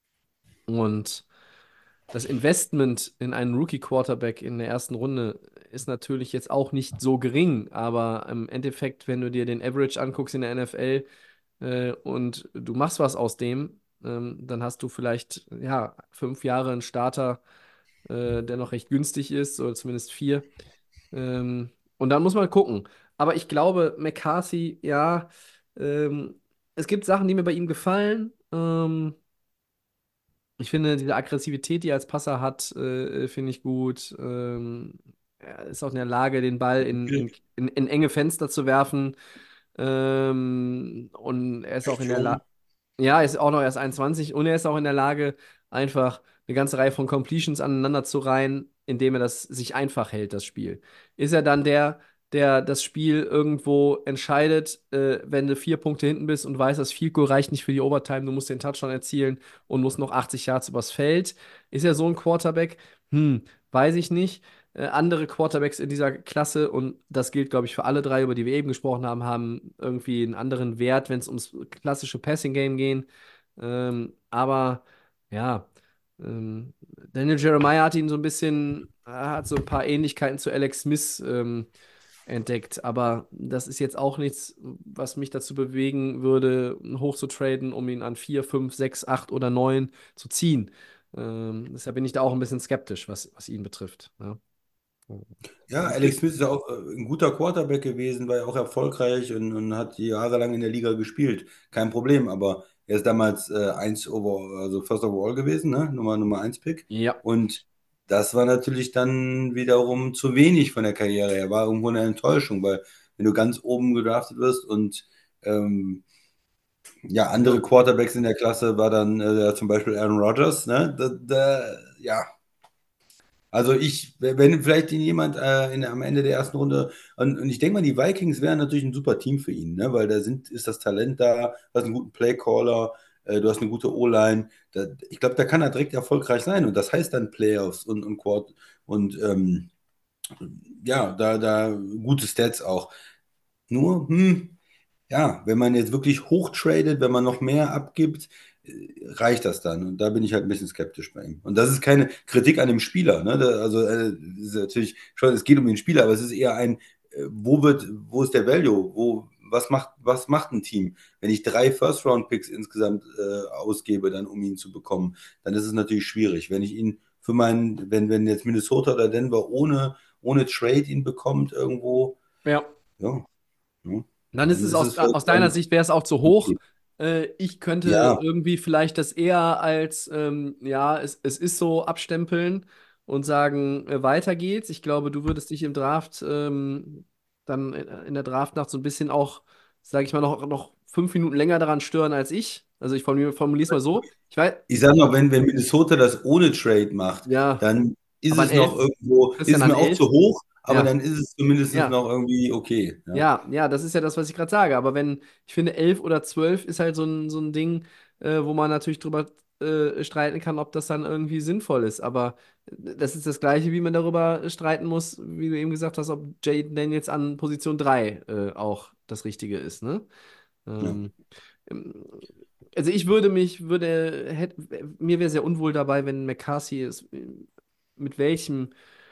und das Investment in einen Rookie-Quarterback in der ersten Runde ist natürlich jetzt auch nicht so gering, aber im Endeffekt, wenn du dir den Average anguckst in der N F L äh, und du machst was aus dem, ähm, dann hast du vielleicht ja fünf Jahre einen Starter, äh, der noch recht günstig ist, oder zumindest vier. Ähm, und dann muss man gucken. Aber ich glaube, McCarthy, ja, ähm, es gibt Sachen, die mir bei ihm gefallen. Ähm, ich finde, diese Aggressivität, die er als Passer hat, äh, finde ich gut. Ähm, er ist auch in der Lage, den Ball in, in, in, in enge Fenster zu werfen. Ähm, und er ist auch Echt in der jung. Lage, ja, er ist auch noch erst einundzwanzig und er ist auch in der Lage, einfach eine ganze Reihe von Completions aneinander zu reihen, indem er das sich einfach hält, das Spiel. Ist er dann der, der das Spiel irgendwo entscheidet, äh, wenn du vier Punkte hinten bist und weißt, das Field Goal reicht nicht für die Overtime, du musst den Touchdown erzielen und musst noch achtzig Yards übers Feld? Ist er so ein Quarterback? Hm, weiß ich nicht. Äh, andere Quarterbacks in dieser Klasse, und das gilt, glaube ich, für alle drei, über die wir eben gesprochen haben, haben irgendwie einen anderen Wert, wenn es ums klassische Passing-Game geht. Ähm, aber ja, ähm, Daniel Jeremiah hat ihn so ein bisschen, äh, hat so ein paar Ähnlichkeiten zu Alex Smith ähm, entdeckt. Aber das ist jetzt auch nichts, was mich dazu bewegen würde, hochzutraden, um ihn an vier, fünf, sechs, acht oder neun zu ziehen. Ähm, deshalb bin ich da auch ein bisschen skeptisch, was, was ihn betrifft. Ja. Ja, Alex Okay. Smith ist ja auch äh, ein guter Quarterback gewesen, war ja auch erfolgreich und, und hat jahrelang in der Liga gespielt. Kein Problem, aber er ist damals äh, eins over, also First overall gewesen, ne? Nummer, Nummer eins Pick. Ja. Und das war natürlich dann wiederum zu wenig von der Karriere her. War irgendwo eine Enttäuschung, weil wenn du ganz oben gedraftet wirst und ähm, ja, andere Ja. Quarterbacks in der Klasse war dann äh, zum Beispiel Aaron Rodgers, ne? Da, da, ja, also ich, wenn vielleicht ihn jemand äh, in, am Ende der ersten Runde, und, und ich denke mal, die Vikings wären natürlich ein super Team für ihn, ne? Weil da sind, ist das Talent da, du hast einen guten Playcaller, äh, du hast eine gute O-Line. Da, ich glaube, da kann er direkt erfolgreich sein und das heißt dann Playoffs und, und Quad und ähm, ja, da, da gute Stats auch. Nur, hm, ja, wenn man jetzt wirklich hochtradet, wenn man noch mehr abgibt, äh, reicht das dann? Und da bin ich halt ein bisschen skeptisch bei ihm. Und das ist keine Kritik an dem Spieler, ne? Da, also äh, es ist natürlich schon, es geht um den Spieler, aber es ist eher ein, äh, wo wird, wo ist der Value? Wo, was macht, was macht ein Team? Wenn ich drei First-Round-Picks insgesamt äh, ausgebe, dann um ihn zu bekommen, dann ist es natürlich schwierig. Wenn ich ihn für meinen, wenn, wenn jetzt Minnesota oder Denver ohne, ohne Trade ihn bekommt irgendwo, Ja. ja, ja, Dann ist dann es ist aus, es halt aus deiner dann Sicht wäre es auch zu hoch. okay. Äh, ich könnte Ja, irgendwie vielleicht das eher als, ähm, ja, es, es ist so abstempeln und sagen, äh, weiter geht's. Ich glaube, du würdest dich im Draft ähm, dann in, in der Draftnacht so ein bisschen auch, sage ich mal, noch, noch fünf Minuten länger daran stören als ich. Also ich formuliere es mal so. Ich weiß, ich sage mal, wenn, wenn Minnesota das ohne Trade macht, ja, dann ist aber an es noch elf, irgendwo, ist Christian, es an mir auch zu elf, hoch, aber ja, dann ist es zumindest ja. noch irgendwie okay. Ja, Ja, ja, das ist ja das, was ich gerade sage. Aber wenn, ich finde, elf oder zwölf ist halt so ein, so ein Ding, äh, wo man natürlich drüber äh, streiten kann, ob das dann irgendwie sinnvoll ist. Aber das ist das Gleiche, wie man darüber streiten muss, wie du eben gesagt hast, ob Jaden Daniels an Position drei äh, auch das Richtige ist, ne? ja, Ähm, ähm, also ich würde mich, würde, hätt, mir wäre sehr unwohl dabei, wenn McCarthy es, mit welchem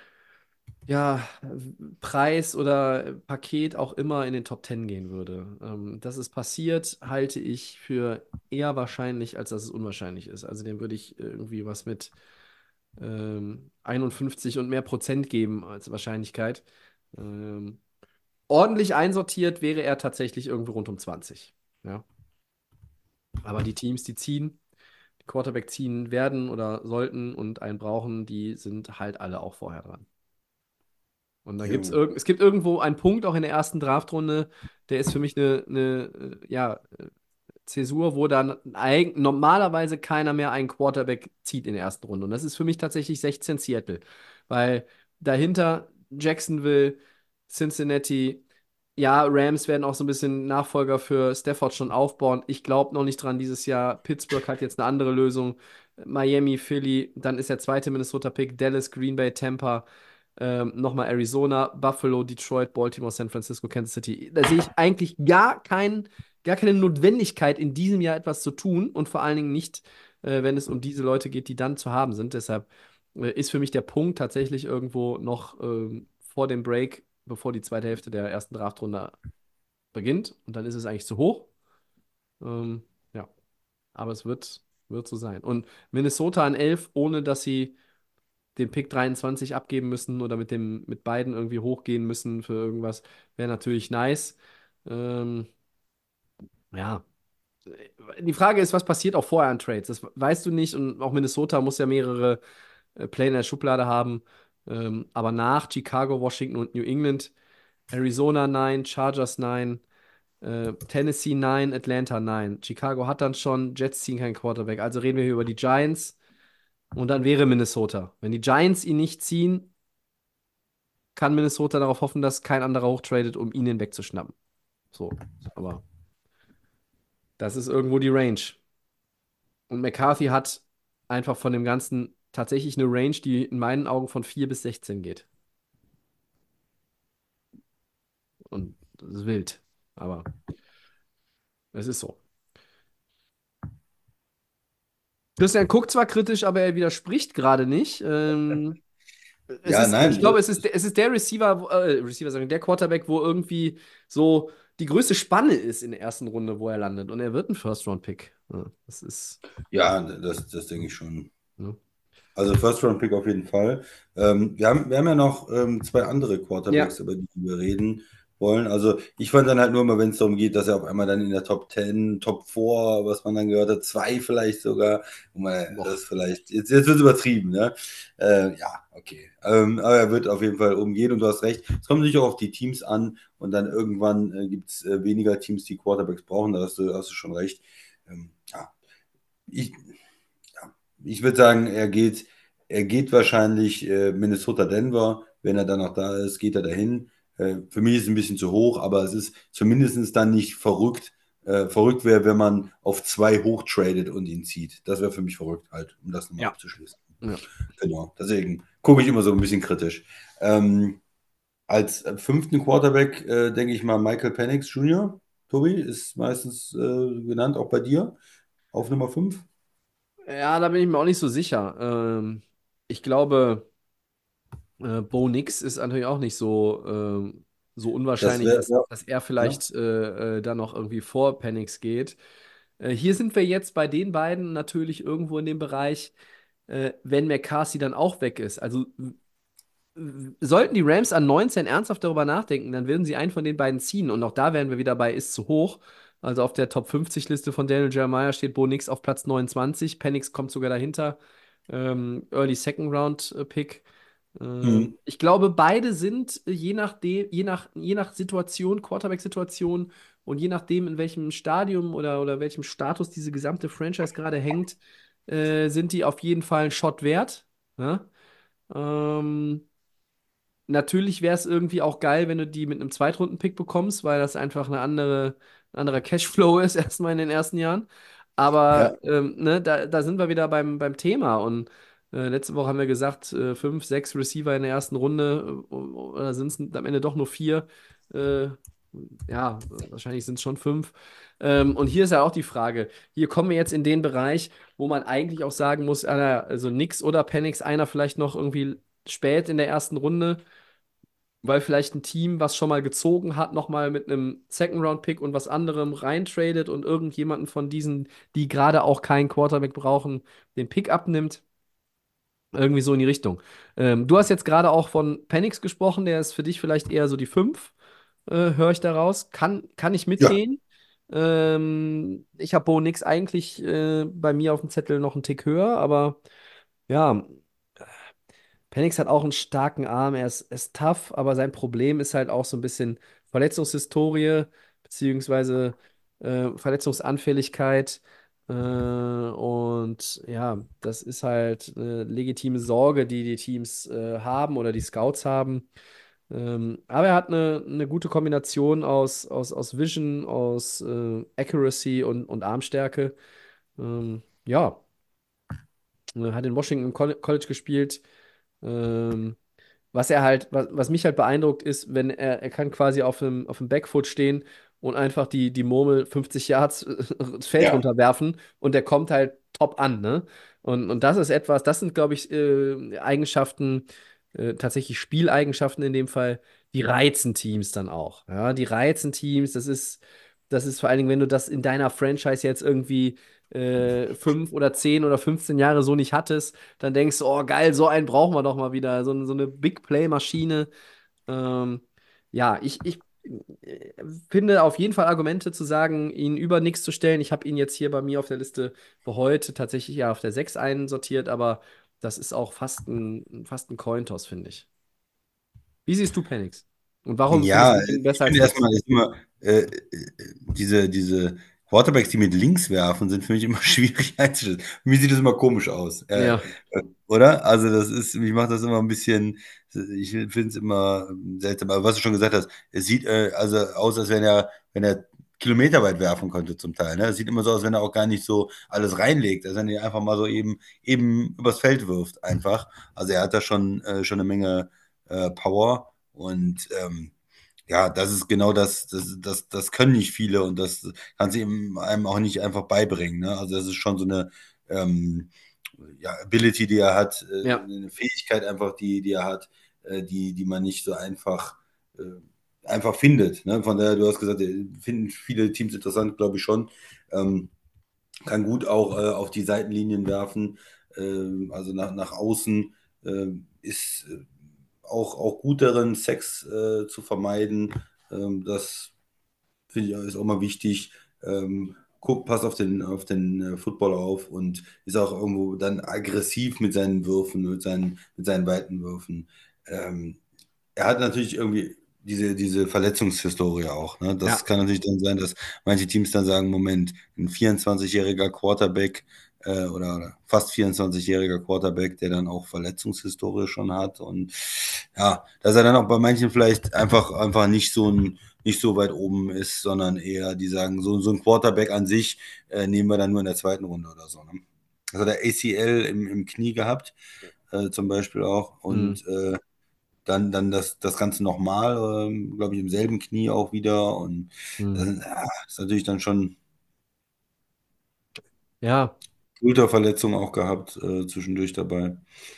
ja, Preis oder Paket auch immer in den Top Ten gehen würde. Ähm, dass es passiert, halte ich für eher wahrscheinlich, als dass es unwahrscheinlich ist. Also dem würde ich irgendwie was mit ähm, einundfünfzig und mehr Prozent geben als Wahrscheinlichkeit. Ähm, ordentlich einsortiert wäre er tatsächlich irgendwo rund um zwanzig. Ja. Aber die Teams, die ziehen, die Quarterback ziehen werden oder sollten und einen brauchen, die sind halt alle auch vorher dran. Und dann gibt es jo, irg es gibt irgendwo einen Punkt auch in der ersten Draftrunde, der ist für mich eine, eine äh, ja, äh, Zäsur, wo dann eig normalerweise keiner mehr einen Quarterback zieht in der ersten Runde. Und das ist für mich tatsächlich sechzehn Seattle. Weil dahinter Jacksonville, Cincinnati, ja, Rams werden auch so ein bisschen Nachfolger für Stafford schon aufbauen. Ich glaube noch nicht dran dieses Jahr. Pittsburgh hat jetzt eine andere Lösung. Miami, Philly, dann ist der zweite Minnesota-Pick, Dallas, Green Bay, Tampa. Ähm, nochmal Arizona, Buffalo, Detroit, Baltimore, San Francisco, Kansas City. Da sehe ich eigentlich gar kein, gar keine Notwendigkeit, in diesem Jahr etwas zu tun und vor allen Dingen nicht, äh, wenn es um diese Leute geht, die dann zu haben sind. Deshalb äh, ist für mich der Punkt tatsächlich irgendwo noch ähm, vor dem Break, bevor die zweite Hälfte der ersten Draftrunde beginnt. Und dann ist es eigentlich zu hoch. Ähm, ja, aber es wird, wird so sein. Und Minnesota an elf, ohne dass sie den Pick dreiundzwanzig abgeben müssen oder mit dem, mit beiden irgendwie hochgehen müssen für irgendwas, wäre natürlich nice. Ähm, ja. Die Frage ist, was passiert auch vorher an Trades? Das weißt du nicht und auch Minnesota muss ja mehrere äh, Pläne in der Schublade haben. Ähm, aber nach Chicago, Washington und New England, Arizona neun, Chargers neun, äh, Tennessee neun, Atlanta neun. Chicago hat dann schon, Jets ziehen keinen Quarterback. Also reden wir hier über die Giants und dann wäre Minnesota. Wenn die Giants ihn nicht ziehen, kann Minnesota darauf hoffen, dass kein anderer hochtradet, um ihn wegzuschnappen. So, aber das ist irgendwo die Range. Und McCarthy hat einfach von dem Ganzen tatsächlich eine Range, die in meinen Augen von vier bis sechzehn geht. Und das ist wild. Aber es ist so. Christian guckt zwar kritisch, aber er widerspricht gerade nicht. Ähm, es ja, ist, ich nein, glaube, das es ist, ist, es ist der Receiver, wo- äh, Receiver sagen, der Quarterback, wo irgendwie so die größte Spanne ist in der ersten Runde, wo er landet. Und er wird ein First-Round-Pick. Ja, das ist. ja, das, das denke ich schon. Ne? Also First-Round-Pick auf jeden Fall. Ähm, wir haben, wir haben ja noch ähm, zwei andere Ja, Quarterbacks, über die wir reden wollen. Also ich fand dann halt nur immer, wenn es darum geht, dass er auf einmal dann in der Top zehn, Top vier, was man dann gehört hat, zwei vielleicht sogar, wo man Boah. das vielleicht, jetzt, jetzt wird es übertrieben, ne? Äh, ja, okay. Ähm, aber er wird auf jeden Fall umgehen und du hast recht. Es kommt natürlich auch auf die Teams an und dann irgendwann äh, gibt es äh, weniger Teams, die Quarterbacks brauchen, da hast du, hast du schon recht. Ähm, ja, ich, ja, ich würde sagen, er geht, er geht wahrscheinlich äh, Minnesota Denver. Wenn er dann noch da ist, geht er dahin. Äh, für mich ist es ein bisschen zu hoch, aber es ist zumindest dann nicht verrückt. Äh, verrückt wäre, wenn man auf zwei hochtradet und ihn zieht. Das wäre für mich verrückt, halt, um das nochmal Ja. abzuschließen. Ja. Genau, deswegen gucke ich immer so ein bisschen kritisch. Ähm, als äh, fünften Quarterback äh, denke ich mal Michael Penix Junior Tobi, ist meistens äh, genannt, auch bei dir, auf Nummer fünf. Ja, da bin ich mir auch nicht so sicher. Ähm, ich glaube, äh, Bo Nix ist natürlich auch nicht so, ähm, so Das unwahrscheinlich, wäre, dass, ja. dass er Ja. vielleicht äh, äh, dann noch irgendwie vor Penix geht. Äh, hier sind wir jetzt bei den beiden natürlich irgendwo in dem Bereich, äh, wenn McCarthy dann auch weg ist. Also sollten die Rams an neunzehn ernsthaft darüber nachdenken, dann würden sie einen von den beiden ziehen. Und auch da wären wir wieder bei ist zu hoch. Also auf der Top fünfzig Liste von Daniel Jeremiah steht Bo Nix auf Platz neunundzwanzig. Penix kommt sogar dahinter. Ähm, Early Second Round äh, Pick. Ähm, Hm. ich glaube, beide sind äh, je nachdem, je nach, je nach Situation, Quarterback-Situation und je nachdem, in welchem Stadium oder, oder welchem Status diese gesamte Franchise gerade hängt, äh, sind die auf jeden Fall einen Shot wert. Ja? Ähm, Natürlich wäre es irgendwie auch geil, wenn du die mit einem Zweitrunden-Pick bekommst, weil das einfach eine andere, ein anderer Cashflow ist, erstmal in den ersten Jahren. Ja, Aber ähm, ne, da, da sind wir wieder beim, beim Thema. Und äh, letzte Woche haben wir gesagt, äh, fünf, sechs Receiver in der ersten Runde, äh, oder sind es am Ende doch nur vier? Äh, ja, wahrscheinlich sind es schon fünf. Ähm, und hier ist ja auch die Frage: Hier kommen wir jetzt in den Bereich, wo man eigentlich auch sagen muss, einer, also Nix oder Penix, einer vielleicht noch irgendwie spät in der ersten Runde, weil vielleicht ein Team, was schon mal gezogen hat, nochmal mit einem Second-Round-Pick und was anderem reintradet und irgendjemanden von diesen, die gerade auch keinen Quarterback brauchen, den Pick abnimmt. Irgendwie so in die Richtung. Ähm, du hast jetzt gerade auch von Penix gesprochen, der ist für dich vielleicht eher so die fünf, äh, höre ich daraus. Kann, kann ich ja. mitgehen. Ähm, ich habe Bo Nix eigentlich äh, bei mir auf dem Zettel noch einen Tick höher, aber ja, Penix hat auch einen starken Arm, er ist, er ist tough, aber sein Problem ist halt auch so ein bisschen Verletzungshistorie, beziehungsweise äh, Verletzungsanfälligkeit. Äh, und ja, das ist halt eine legitime Sorge, die die Teams äh, haben oder die Scouts haben. Ähm, aber er hat eine, eine gute Kombination aus, aus, aus Vision, aus äh, Accuracy und, und Armstärke. Ähm, ja, äh, hat in Washington im Coll- College gespielt. Ähm, was er halt, was, was mich halt beeindruckt, ist, wenn er, er kann quasi auf einem, auf dem Backfoot stehen und einfach die, die Murmel fünfzig Yards das Feld Ja. runterwerfen und der kommt halt top an, ne? Und, und das ist etwas, das sind, glaube ich, äh, Eigenschaften, äh, tatsächlich Spieleigenschaften in dem Fall, die reizen Teams dann auch. Ja, die reizen Teams, das ist, das ist vor allen Dingen, wenn du das in deiner Franchise jetzt irgendwie äh, fünf oder zehn oder fünfzehn Jahre so nicht hattest, dann denkst du, oh geil, so einen brauchen wir doch mal wieder, so, so eine Big Play-Maschine. Ähm, ja, ich, ich äh, finde auf jeden Fall Argumente zu sagen, ihn über nichts zu stellen. Ich habe ihn jetzt hier bei mir auf der Liste für heute tatsächlich ja auf der sechs einsortiert, aber das ist auch fast ein, fast ein Cointoss, finde ich. Wie siehst du Penix? Und warum findest Ja, du ihn ich besser als finde Nix? erstmal ist immer, äh, äh, diese, diese Quarterbacks, die mit links werfen, sind für mich immer schwierig einzuschätzen. Für mich sieht das immer komisch aus. Äh, Ja, äh, oder? Also, das ist, mich macht das immer ein bisschen, ich finde es immer seltsam. Aber was du schon gesagt hast, es sieht äh, also aus, als wenn er, wenn er kilometerweit werfen könnte zum Teil. Ne? Es sieht immer so aus, wenn er auch gar nicht so alles reinlegt, als wenn er einfach mal so eben, eben übers Feld wirft, einfach. Also, er hat da schon, äh, schon eine Menge äh, Power. Und ähm, ja, das ist genau das, das, das, das können nicht viele und das kann sie ihm- einem auch nicht einfach beibringen. Ne? Also das ist schon so eine ähm, ja, Ability, die er hat, äh, ja, eine Fähigkeit einfach, die, die er hat, äh, die, die man nicht so einfach, äh, einfach findet. Ne? Von daher, du hast gesagt, äh, finden viele Teams interessant, glaube ich schon. Ähm, kann gut auch äh, auf die Seitenlinien werfen, ähm, also nach, nach außen, äh, ist äh, auch, auch gut darin, Sex äh, zu vermeiden. Ähm, das finde ich ist auch mal wichtig. Ähm, guck, pass auf den, auf den äh, Football auf und ist auch irgendwo dann aggressiv mit seinen Würfen, mit seinen, mit seinen weiten Würfen. Ähm, Er hat natürlich irgendwie diese, diese Verletzungshistorie auch. Ne? Das Ja. kann natürlich dann sein, dass manche Teams dann sagen, Moment, ein vierundzwanzigjähriger Quarterback äh, oder fast vierundzwanzigjähriger Quarterback, der dann auch Verletzungshistorie schon hat. Und ja, dass er dann auch bei manchen vielleicht einfach, einfach nicht so ein, nicht so weit oben ist, sondern eher, die sagen, so, so ein Quarterback an sich äh, nehmen wir dann nur in der zweiten Runde oder so. Ne? Also der A C L im, im Knie gehabt, äh, zum Beispiel auch. Hm. Und äh, dann, dann das, das Ganze nochmal, ähm, glaube ich, im selben Knie auch wieder. Und das Hm. sind- ja, ist natürlich dann schon Ja, Schulterverletzungen auch gehabt, äh, zwischendurch dabei.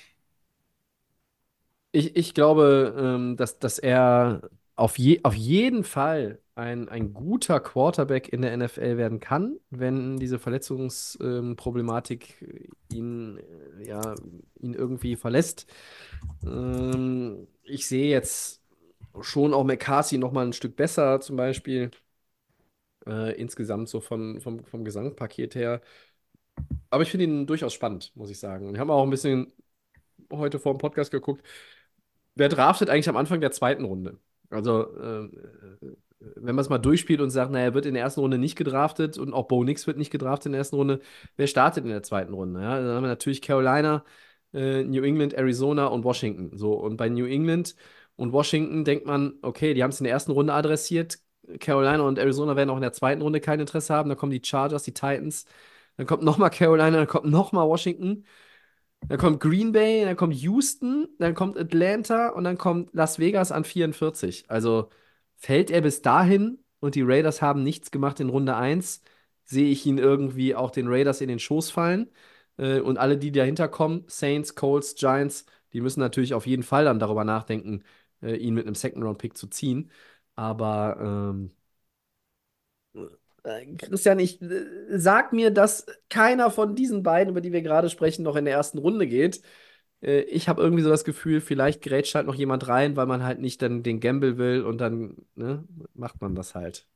ich, ich glaube, ähm, dass, dass er auf, je, auf jeden Fall ein, ein guter Quarterback in der N F L werden kann, wenn diese Verletzungsproblematik ihn, äh, ja, ihn irgendwie verlässt. Ähm, ich sehe jetzt schon auch McCarthy noch mal ein Stück besser, zum Beispiel, äh, insgesamt so vom, vom, vom Gesamtpaket her. Aber ich finde ihn durchaus spannend, muss ich sagen. Wir haben auch ein bisschen heute vor dem Podcast geguckt. Wer draftet eigentlich am Anfang der zweiten Runde? Also, äh, wenn man es mal durchspielt und sagt, naja, er wird in der ersten Runde nicht gedraftet und auch Bo Nix wird nicht gedraftet in der ersten Runde, wer startet in der zweiten Runde? Ja, dann haben wir natürlich Carolina, äh, New England, Arizona und Washington. So, und bei New England und Washington denkt man, okay, die haben es in der ersten Runde adressiert. Carolina und Arizona werden auch in der zweiten Runde kein Interesse haben. Dann kommen die Chargers, die Titans, dann kommt nochmal Carolina, dann kommt nochmal Washington. Dann kommt Green Bay, dann kommt Houston, dann kommt Atlanta und dann kommt Las Vegas an vierundvierzig. Also fällt er bis dahin und die Raiders haben nichts gemacht in Runde eins, sehe ich ihn irgendwie auch den Raiders in den Schoß fallen. Äh, und alle, die dahinter kommen, Saints, Colts, Giants, die müssen natürlich auf jeden Fall dann darüber nachdenken, äh, ihn mit einem Second-Round-Pick zu ziehen. Aber ähm, äh, Christian, ich äh, sag mir, dass keiner von diesen beiden, über die wir gerade sprechen, noch in der ersten Runde geht. Äh, ich habe irgendwie so das Gefühl, vielleicht grätscht halt noch jemand rein, weil man halt nicht dann den Gamble will und dann, ne, macht man das halt.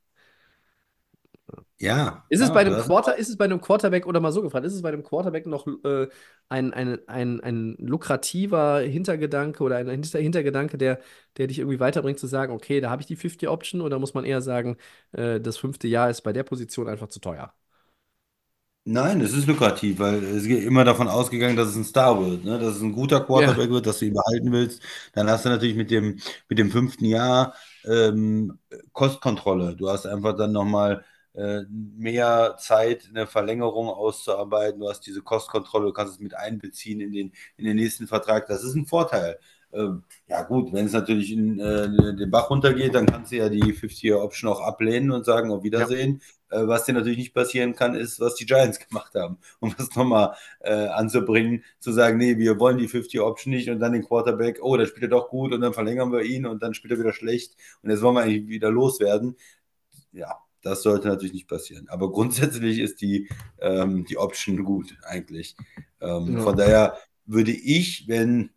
Ja, Ist es bei ja, einem du hast, Quarter, ist es bei einem Quarterback oder mal so gefragt, ist es bei einem Quarterback noch äh, ein, ein, ein, ein lukrativer Hintergedanke oder ein Hinter Hintergedanke, der, der dich irgendwie weiterbringt, zu sagen, okay, da habe ich die fünfzig Option oder muss man eher sagen, äh, das fünfte Jahr ist bei der Position einfach zu teuer? nein, es ist lukrativ, weil es geht immer davon ausgegangen, dass es ein Star wird, ne? Dass es ein guter Ja. Quarterback wird, dass du ihn behalten willst. Dann hast du natürlich mit dem, mit dem fünften Jahr ähm, Kostkontrolle. Du hast einfach dann nochmal äh, mehr Zeit, eine Verlängerung auszuarbeiten. Du hast diese Kostkontrolle, du kannst es mit einbeziehen in den, in den nächsten Vertrag. Das ist ein Vorteil. Ähm, ja gut, wenn es natürlich in äh, den Bach runtergeht, dann kannst du ja die fünfzig-Year-Option auch ablehnen und sagen, auf Ja. Wiedersehen. Äh, was dir natürlich nicht passieren kann, ist, was die Giants gemacht haben. Um das nochmal äh, anzubringen, zu sagen, nee, wir wollen die fünfzig Option nicht und dann den Quarterback, oh, da spielt er doch gut und dann verlängern wir ihn und dann spielt er wieder schlecht und jetzt wollen wir eigentlich wieder loswerden. Ja, das sollte natürlich nicht passieren. Aber grundsätzlich ist die, ähm, die Option gut eigentlich. Ähm, Ja. von daher würde ich, wenn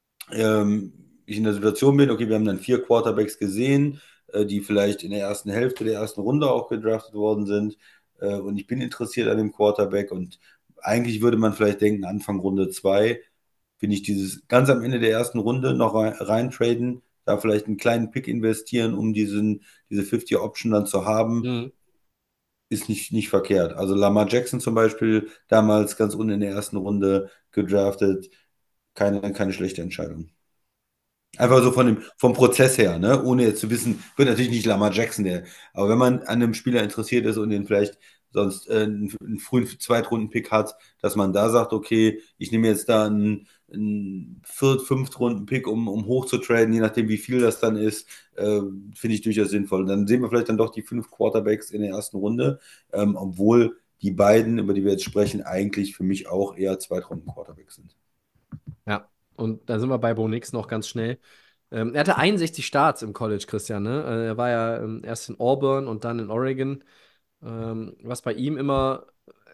ähm, ich in der Situation bin, okay, wir haben dann vier Quarterbacks gesehen, äh, die vielleicht in der ersten Hälfte der ersten Runde auch gedraftet worden sind. Äh, und ich bin interessiert an dem Quarterback. Und eigentlich würde man vielleicht denken, Anfang Runde zwei, finde ich dieses ganz am Ende der ersten Runde noch rein, reintraden, da vielleicht einen kleinen Pick investieren, um diesen, diese fünfzig Option dann zu haben, Mhm. ist nicht, nicht verkehrt. Also Lamar Jackson zum Beispiel, damals ganz unten in der ersten Runde gedraftet, keine, keine schlechte Entscheidung. Einfach so von dem, vom Prozess her, ne? Ohne jetzt zu wissen, wird natürlich nicht Lamar Jackson, der, aber wenn man an einem Spieler interessiert ist und den vielleicht sonst äh, einen, einen frühen Zweitrunden-Pick hat, dass man da sagt, okay, ich nehme jetzt da einen, einen Viert-, Fünftrunden-Pick, um, um hoch zu traden, je nachdem, wie viel das dann ist, äh, finde ich durchaus sinnvoll. Und dann sehen wir vielleicht dann doch die fünf Quarterbacks in der ersten Runde, ähm, obwohl die beiden, über die wir jetzt sprechen, eigentlich für mich auch eher Zweitrunden-Quarterbacks sind. Ja. Und da sind wir bei Bo Nix noch ganz schnell. Ähm, er hatte einundsechzig Starts im College, Christian, ne? Äh, er war ja ähm, erst in Auburn und dann in Oregon. Ähm, was bei ihm immer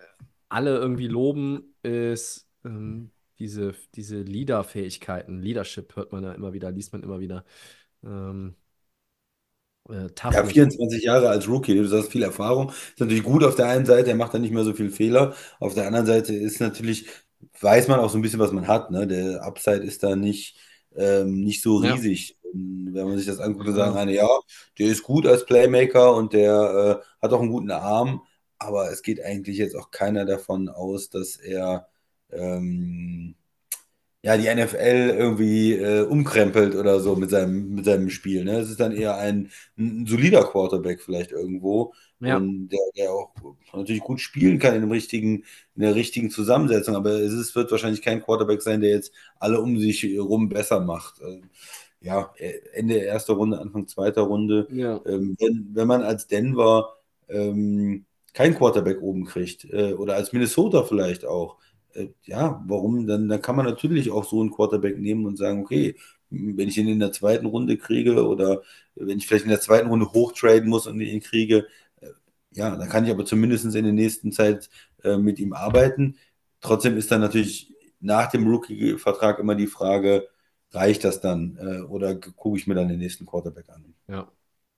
alle irgendwie loben, ist ähm, diese, diese Leader-Fähigkeiten. Leadership hört man ja immer wieder, liest man immer wieder. Ähm, äh, Ja, Toughness. vierundzwanzig Jahre als Rookie, du hast viel Erfahrung. Ist natürlich gut auf der einen Seite, er macht dann nicht mehr so viel Fehler. Auf der anderen Seite ist natürlich, weiß man auch so ein bisschen, was man hat. Ne? Der Upside ist da nicht, ähm, nicht so Ja. riesig. Und wenn man sich das anguckt, dann sagen Ja. eine, ja, der ist gut als Playmaker und der äh, hat auch einen guten Arm, aber es geht eigentlich jetzt auch keiner davon aus, dass er ähm, ja, die N F L irgendwie äh, umkrempelt oder so mit seinem, mit seinem Spiel. Ne? Es ist dann eher ein, ein solider Quarterback vielleicht irgendwo Ja. und der, der auch natürlich gut spielen kann in dem richtigen, in der richtigen Zusammensetzung, aber es ist, wird wahrscheinlich kein Quarterback sein, der jetzt alle um sich rum besser macht. Ähm, ja, Ende erster Runde, Anfang zweiter Runde. Ja. Ähm, wenn, wenn man als Denver ähm, kein Quarterback oben kriegt äh, oder als Minnesota vielleicht auch, äh, ja, warum? Dann, dann kann man natürlich auch so einen Quarterback nehmen und sagen, okay, wenn ich ihn in der zweiten Runde kriege oder wenn ich vielleicht in der zweiten Runde hochtraden muss und ihn kriege, äh, ja, dann kann ich aber zumindest in der nächsten Zeit äh, mit ihm arbeiten. Trotzdem ist dann natürlich nach dem Rookie-Vertrag immer die Frage, reicht das dann äh, oder gucke ich mir dann den nächsten Quarterback an? Ja.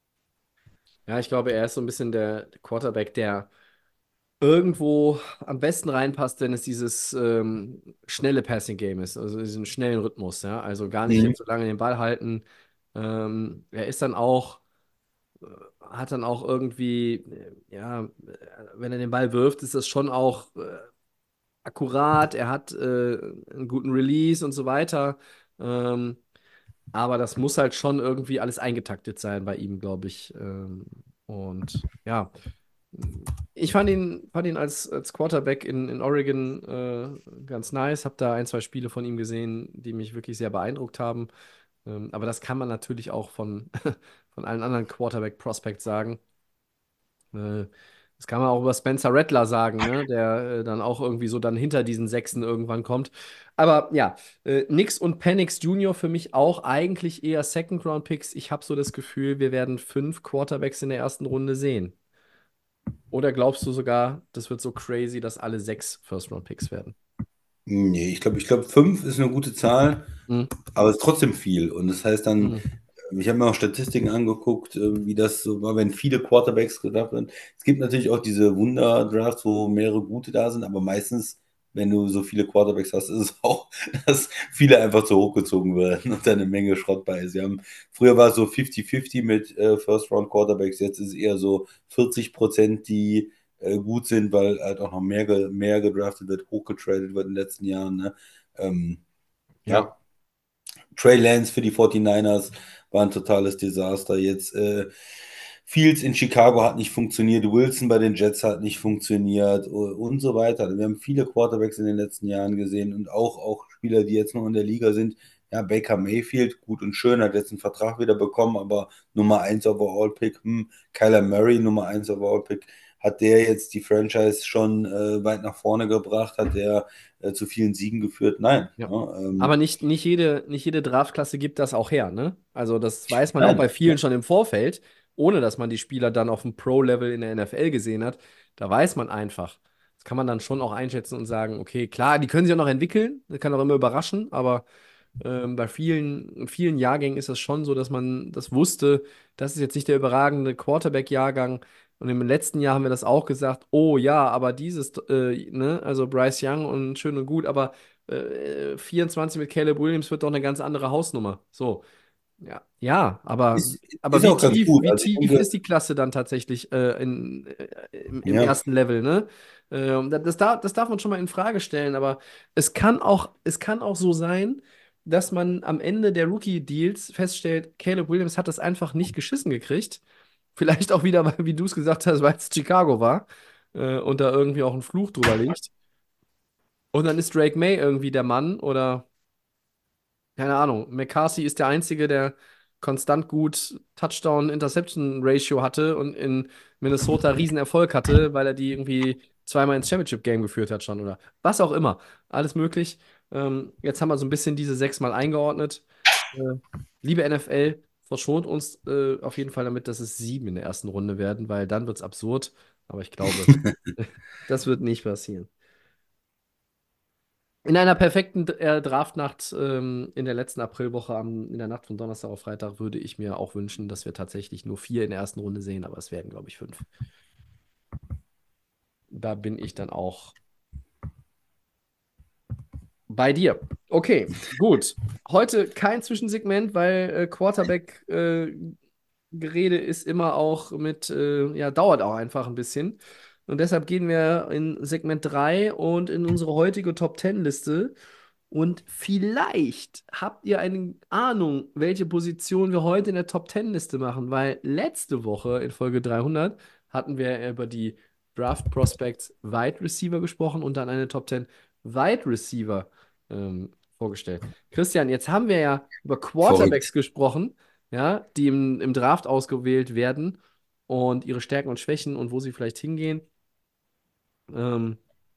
Ja, ich glaube, er ist so ein bisschen der Quarterback, der irgendwo am besten reinpasst, wenn es dieses ähm, schnelle Passing-Game ist, also diesen schnellen Rhythmus, ja. Also gar nicht Mhm. jetzt so lange den Ball halten. Ähm, er ist dann auch, äh, hat dann auch irgendwie, äh, ja, äh, wenn er den Ball wirft, ist das schon auch äh, akkurat. Er hat äh, einen guten Release und so weiter. Ähm, aber das muss halt schon irgendwie alles eingetaktet sein bei ihm, glaube ich. Ähm, und ja. Ich fand ihn, fand ihn als, als Quarterback in, in Oregon äh, ganz nice. Habe da ein, zwei Spiele von ihm gesehen, die mich wirklich sehr beeindruckt haben. Ähm, aber das kann man natürlich auch von, von allen anderen Quarterback-Prospects sagen. Äh, das kann man auch über Spencer Rattler sagen, ne? Der äh, dann auch irgendwie so dann hinter diesen Sechsen irgendwann kommt. Aber ja, äh, Nix und Penix Junior für mich auch eigentlich eher Second-Round-Picks. Ich habe so das Gefühl, wir werden fünf Quarterbacks in der ersten Runde sehen. Oder glaubst du sogar, das wird so crazy, dass alle sechs First-Round-Picks werden? Nee, ich glaube, ich glaube, fünf ist eine gute Zahl. Mhm. Aber es ist trotzdem viel. Und das heißt dann, Mhm. ich habe mir auch Statistiken angeguckt, äh, wie das so war, wenn viele Quarterbacks gedacht werden. Es gibt natürlich auch diese Wunder-Drafts, wo mehrere gute da sind, aber meistens, wenn du so viele Quarterbacks hast, ist es auch, dass viele einfach zu hoch gezogen werden und dann eine Menge Schrott bei ist. Wir haben, früher war es so fünfzig fünfzig mit äh, First-Round-Quarterbacks, jetzt ist es eher so vierzig Prozent, die äh, gut sind, weil halt auch noch mehr, ge mehr gedraftet wird, hochgetradet wird in den letzten Jahren. Ne? Ähm, Ja, ja, Trey Lance für die forty-niners war ein totales Desaster. Jetzt äh, Fields in Chicago hat nicht funktioniert, Wilson bei den Jets hat nicht funktioniert und so weiter. Wir haben viele Quarterbacks in den letzten Jahren gesehen und auch, auch Spieler, die jetzt noch in der Liga sind. Ja, Baker Mayfield, gut und schön, hat jetzt einen Vertrag wieder bekommen, aber Nummer eins Overall-Pick, hm, Kyler Murray, Nummer eins Overall-Pick, hat der jetzt die Franchise schon äh, weit nach vorne gebracht? Hat der äh, zu vielen Siegen geführt? Nein. ja. Ja, ähm, Aber nicht, nicht jede, nicht jede Draftklasse gibt das auch her, ne? Also das weiß man auch bei nein. vielen schon im Vorfeld, ohne dass man die Spieler dann auf dem Pro-Level in der N F L gesehen hat. Da weiß man einfach. Das kann man dann schon auch einschätzen und sagen, okay, klar, die können sich auch noch entwickeln, das kann auch immer überraschen, aber ähm, bei vielen, in vielen Jahrgängen ist es schon so, dass man das wusste, das ist jetzt nicht der überragende Quarterback-Jahrgang. Und im letzten Jahr haben wir das auch gesagt, oh ja, aber dieses, äh, ne, also Bryce Young und schön und gut, aber äh, vierundzwanzig mit Caleb Williams wird doch eine ganz andere Hausnummer. So, ja, ja, aber, Ist, aber ist wie auch ganz tief, gut. wie Also ich tief denke, ist die Klasse dann tatsächlich äh, in, äh, im, im ja, ersten Level, ne? Ähm, das, das darf, das darf man schon mal in Frage stellen, aber es kann auch, es kann auch so sein, dass man am Ende der Rookie-Deals feststellt, Caleb Williams hat das einfach nicht geschissen gekriegt. Vielleicht auch wieder, weil, wie du es gesagt hast, weil es Chicago war äh, und da irgendwie auch ein Fluch drüber liegt. Und dann ist Drake May irgendwie der Mann oder keine Ahnung. McCarthy ist der Einzige, der konstant gut Touchdown-Interception-Ratio hatte und in Minnesota Riesenerfolg hatte, weil er die irgendwie zweimal ins Championship-Game geführt hat schon oder was auch immer. Alles möglich. Ähm, jetzt haben wir so ein bisschen diese sechs mal eingeordnet. Äh, liebe N F L, verschont uns äh, auf jeden Fall damit, dass es sieben in der ersten Runde werden, weil dann wird es absurd. Aber ich glaube, das wird nicht passieren. In einer perfekten äh, Draftnacht ähm, in der letzten Aprilwoche, am, in der Nacht von Donnerstag auf Freitag, würde ich mir auch wünschen, dass wir tatsächlich nur vier in der ersten Runde sehen, aber es werden, glaube ich, fünf. Da bin ich dann auch bei dir. Okay, gut. Heute kein Zwischensegment, weil äh, Quarterback-Gerede ist immer auch mit, äh, ja, dauert auch einfach ein bisschen. Und deshalb gehen wir in Segment drei und in unsere heutige Top Ten Liste. Und vielleicht habt ihr eine Ahnung, welche Position wir heute in der Top Ten Liste machen, weil letzte Woche in Folge dreihundert hatten wir über die Draft Prospects Wide Receiver gesprochen und dann eine Top Ten Wide Receiver ähm, vorgestellt. Christian, jetzt haben wir ja über Quarterbacks Verrückt. gesprochen, ja, die im, im Draft ausgewählt werden und ihre Stärken und Schwächen und wo sie vielleicht hingehen. Ähm,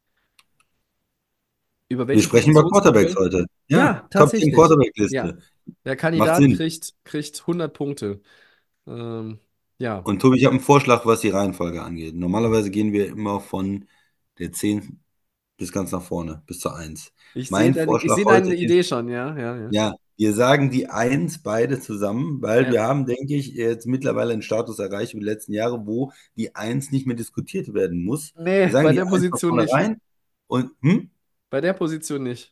über Wir welche sprechen über Position es Quarterbacks aktuell? heute. Ja, Ja, Top zehn tatsächlich. Ja. Quarterback-Liste. Der Macht Kandidat Sinn. kriegt, kriegt hundert Punkte. Ähm, ja, Und Tobi, ich habe einen Vorschlag, was die Reihenfolge angeht. Normalerweise gehen wir immer von der zehn bis ganz nach vorne, bis zur eins. ich sehe Mein deine, ich Vorschlag sehe heute deine ist, Idee schon, ja, ja, ja. ja, wir sagen die eins beide zusammen, weil Ja. wir haben, denke ich, jetzt mittlerweile einen Status erreicht über die letzten Jahre, wo die eins nicht mehr diskutiert werden muss. Nee, Wir sagen bei die der eins von Position nicht. vornherein und hm, Bei der Position nicht.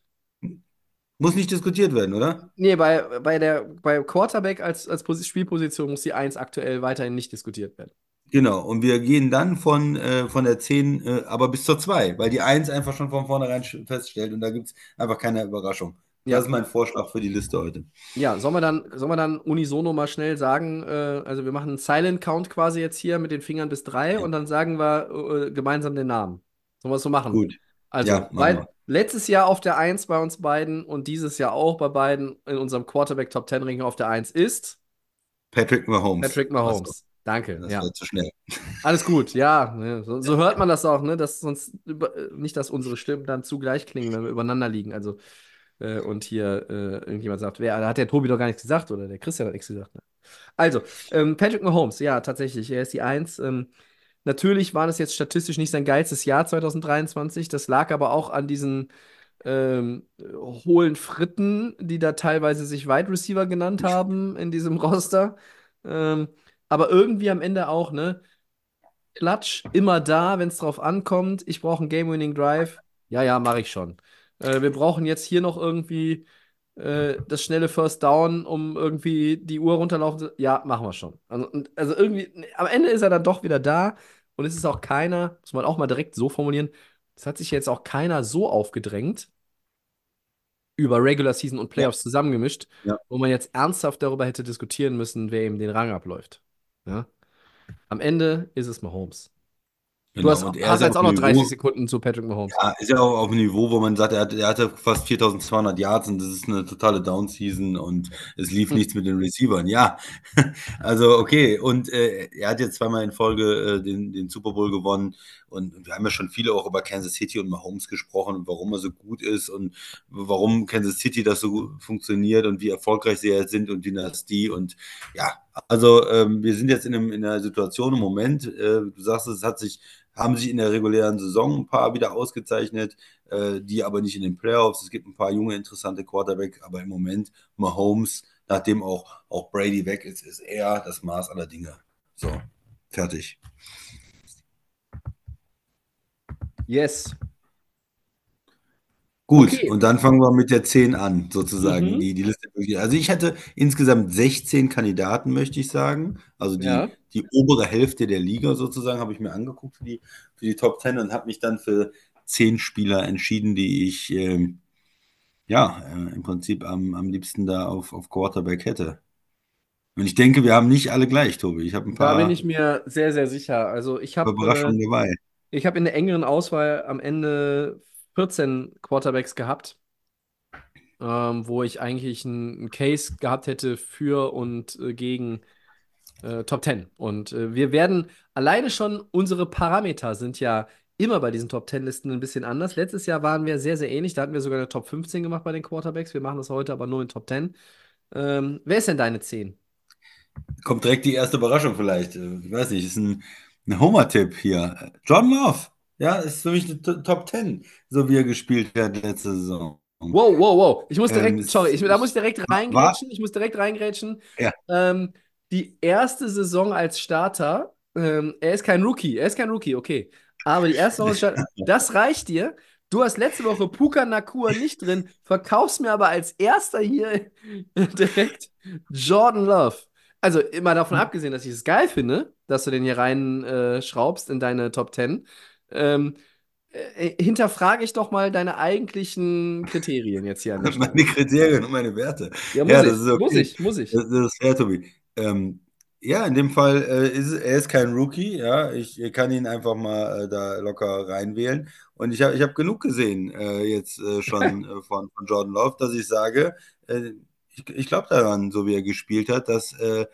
muss nicht diskutiert werden, oder? Nee, bei, bei der, bei Quarterback als, als Posi- Spielposition muss die eins aktuell weiterhin nicht diskutiert werden. Genau, und wir gehen dann von, äh, von der zehn äh, aber bis zur zwei, weil die eins einfach schon von vornherein sch- feststellt und da gibt es einfach keine Überraschung. Das Ja. ist mein Vorschlag für die Liste heute. Ja, sollen wir dann, sollen wir dann unisono mal schnell sagen, äh, also wir machen einen Silent Count quasi jetzt hier mit den Fingern bis drei Ja, und dann sagen wir äh, gemeinsam den Namen. Sollen wir es so machen? gut. Also, Ja, machen weil wir. letztes Jahr auf der eins bei uns beiden und dieses Jahr auch bei beiden in unserem Quarterback Top Ten Ranking auf der eins ist Patrick Mahomes. Patrick Achso, Mahomes. Danke, das ja. war zu schnell. Alles gut, ja. Ne, so, so hört man das auch, ne? Dass sonst über, äh, nicht, dass unsere Stimmen dann zugleich klingen, wenn wir übereinander liegen. Also, äh, und hier äh, irgendjemand sagt, wer, da hat der Tobi doch gar nichts gesagt oder der Christian hat nichts gesagt. Ne? Also, ähm, Patrick Mahomes, ja, tatsächlich, er ist die Eins. Ähm, natürlich war das jetzt statistisch nicht sein geilstes Jahr zwanzig dreiundzwanzig. Das lag aber auch an diesen ähm, hohlen Fritten, die da teilweise sich Wide Receiver genannt haben in diesem Roster. Ähm, aber irgendwie am Ende auch, ne? Klatsch, immer da, wenn es drauf ankommt. Ich brauche einen Game-Winning Drive. Ja, ja, mache ich schon. Äh, wir brauchen jetzt hier noch irgendwie äh, das schnelle First Down, um irgendwie die Uhr runterlaufen zu. Ja, machen wir schon. Also, und, also irgendwie, nee, am Ende ist er dann doch wieder da und es ist auch keiner, muss man auch mal direkt so formulieren, es hat sich jetzt auch keiner so aufgedrängt über Regular Season und Ja, Playoffs zusammengemischt, ja, wo man jetzt ernsthaft darüber hätte diskutieren müssen, wer ihm den Rang abläuft. Ja? Am Ende ist es Mahomes. Du genau. hast, Und er ist hast ja jetzt auf auch einem noch dreißig Niveau, Sekunden zu Patrick Mahomes. ja, ist ja auch auf einem Niveau, wo man sagt, er hatte, er hatte fast viertausendzweihundert Yards und das ist eine totale Down-Season und es lief Hm. nichts mit den Receivern. Ja, also okay. Und äh, er hat jetzt zweimal in Folge äh, den, den Super Bowl gewonnen und wir haben ja schon viele auch über Kansas City und Mahomes gesprochen und warum er so gut ist und warum Kansas City das so gut funktioniert und wie erfolgreich sie jetzt sind und Dynastie und ja, also ähm, wir sind jetzt in, einem, in einer Situation im Moment, äh, du sagst, es hat sich haben sich in der regulären Saison ein paar wieder ausgezeichnet, äh, die aber nicht in den Playoffs. Es gibt ein paar junge, interessante Quarterback, aber im Moment Mahomes, nachdem auch, auch Brady weg ist, ist er das Maß aller Dinge. So, fertig. Yes. Gut, Okay. und dann fangen wir mit der zehn an, sozusagen, Mhm. die, die Liste. Also ich hatte insgesamt sechzehn Kandidaten, möchte ich sagen. Also die, Ja. die obere Hälfte der Liga sozusagen habe ich mir angeguckt für die, für die Top zehn und habe mich dann für zehn Spieler entschieden, die ich ähm, ja, äh, im Prinzip am, am liebsten da auf, auf Quarterback hätte. Und ich denke, wir haben nicht alle gleich, Tobi. Ich habe ein Da bin paar ich mir sehr, sehr sicher. Also ich habe äh, Überraschungen dabei. ich habe in der engeren Auswahl am Ende vierzehn Quarterbacks gehabt, ähm, wo ich eigentlich einen Case gehabt hätte für und äh, gegen äh, Top zehn. Und äh, wir werden alleine schon, unsere Parameter sind ja immer bei diesen Top zehn-Listen ein bisschen anders. Letztes Jahr waren wir sehr, sehr ähnlich. Da hatten wir sogar eine Top fünfzehn gemacht bei den Quarterbacks. Wir machen das heute aber nur in Top zehn. Ähm, wer ist denn deine zehn? Kommt direkt die erste Überraschung vielleicht. Äh, Ich weiß nicht, ist ein, ein Homer-Tipp hier. John Love. Ja, ist für mich eine T- Top Ten, so wie er gespielt hat letzte Saison. Wow, wow, wow. Ich muss Ähm, direkt, sorry, es, ich, da muss ich ich, direkt war, reingrätschen. Ich muss direkt reingrätschen. ja, Ähm, die erste Saison als Starter, ähm, er ist kein Rookie, er ist kein Rookie, okay. Aber die erste Saison als Starter, das reicht dir. Du hast letzte Woche Puka Nakua nicht drin, verkaufst mir aber als erster hier direkt Jordan Love. Also immer davon abgesehen, dass ich es geil finde, dass du den hier rein äh, schraubst in deine Top Ten. Ähm, äh, hinterfrage ich doch mal deine eigentlichen Kriterien jetzt hier an der meine Stelle. Kriterien und meine Werte. Ja, muss Ja, das ich, ist muss okay. ich, muss ich. Das, das ist fair, Tobi. Ähm, ja, in dem Fall äh, ist er ist kein Rookie. Ja, ich kann ihn einfach mal äh, da locker reinwählen. Und ich habe ich hab genug gesehen äh, jetzt äh, schon äh, von, von Jordan Love, dass ich sage, äh, ich, ich glaube daran, so wie er gespielt hat, dass äh,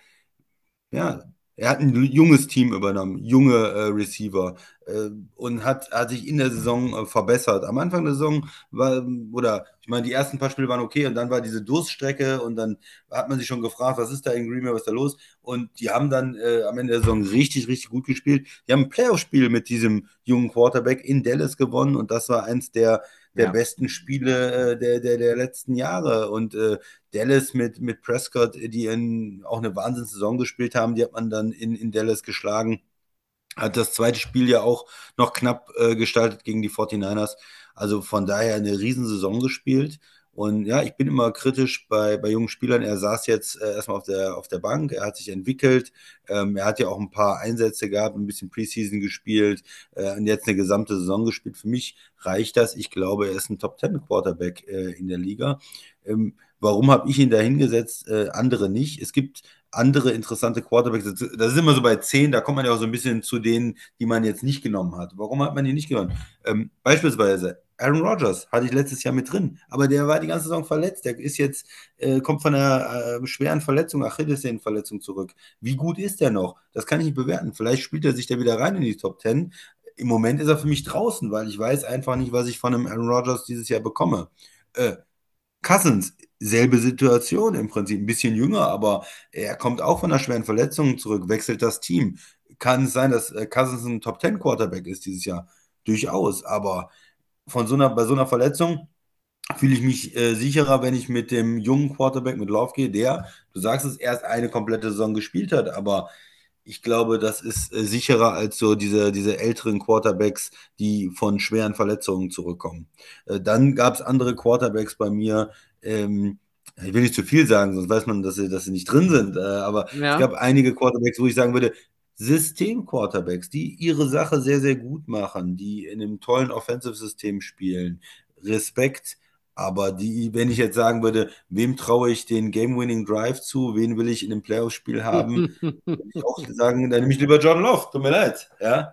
ja, er hat ein junges Team übernommen, junge äh, Receiver äh, und hat, hat sich in der Saison äh, verbessert. Am Anfang der Saison war, oder ich meine, die ersten paar Spiele waren okay und dann war diese Durststrecke und dann hat man sich schon gefragt, was ist da in Green Bay, was ist da los? Und die haben dann äh, am Ende der Saison richtig, richtig gut gespielt. Die haben ein Playoff-Spiel mit diesem jungen Quarterback in Dallas gewonnen und das war eins der, der Ja. besten Spiele äh, der, der, der letzten Jahre. Und äh, Dallas mit, mit Prescott, die in, auch eine Wahnsinnssaison gespielt haben, die hat man dann in, in Dallas geschlagen. Hat das zweite Spiel ja auch noch knapp äh, gestaltet gegen die forty-niners. Also von daher eine Riesensaison gespielt. Und ja, ich bin immer kritisch bei, bei jungen Spielern. Er saß jetzt äh, erstmal auf der, auf der Bank, er hat sich entwickelt. Ähm, er hat ja auch ein paar Einsätze gehabt, ein bisschen Preseason gespielt äh, und jetzt eine gesamte Saison gespielt. Für mich reicht das. Ich glaube, er ist ein Top Ten Quarterback äh, in der Liga. Ähm, warum habe ich ihn da hingesetzt, äh, andere nicht? Es gibt andere interessante Quarterbacks. Das ist immer so bei zehn, da kommt man ja auch so ein bisschen zu denen, die man jetzt nicht genommen hat. Warum hat man die nicht genommen? Ähm, beispielsweise Aaron Rodgers hatte ich letztes Jahr mit drin, aber der war die ganze Saison verletzt. Der ist jetzt, äh, kommt von einer äh, schweren Verletzung, Achillessehnenverletzung zurück. Wie gut ist der noch? Das kann ich nicht bewerten. Vielleicht spielt er sich da wieder rein in die Top Ten. Im Moment ist er für mich draußen, weil ich weiß einfach nicht, was ich von einem Aaron Rodgers dieses Jahr bekomme. Äh, Cousins, selbe Situation im Prinzip, ein bisschen jünger, aber er kommt auch von einer schweren Verletzung zurück, wechselt das Team. Kann es sein, dass äh, Cousins ein Top Ten Quarterback ist dieses Jahr? Durchaus, aber von so einer, bei so einer Verletzung fühle ich mich äh, sicherer, wenn ich mit dem jungen Quarterback mit Love gehe, der, du sagst es, erst eine komplette Saison gespielt hat, aber ich glaube, das ist äh, sicherer als so diese, diese älteren Quarterbacks, die von schweren Verletzungen zurückkommen. Äh, dann gab es andere Quarterbacks bei mir, ähm, ich will nicht zu viel sagen, sonst weiß man, dass sie, dass sie nicht drin sind, äh, aber es Ja. gab einige Quarterbacks, wo ich sagen würde, System-Quarterbacks, die ihre Sache sehr, sehr gut machen, die in einem tollen Offensive-System spielen. Respekt. Aber die, wenn ich jetzt sagen würde, wem traue ich den Game-Winning Drive zu, wen will ich in einem Playoff-Spiel haben, würde ich auch sagen, dann nehme ich lieber Jordan Love. Tut mir leid. Ja,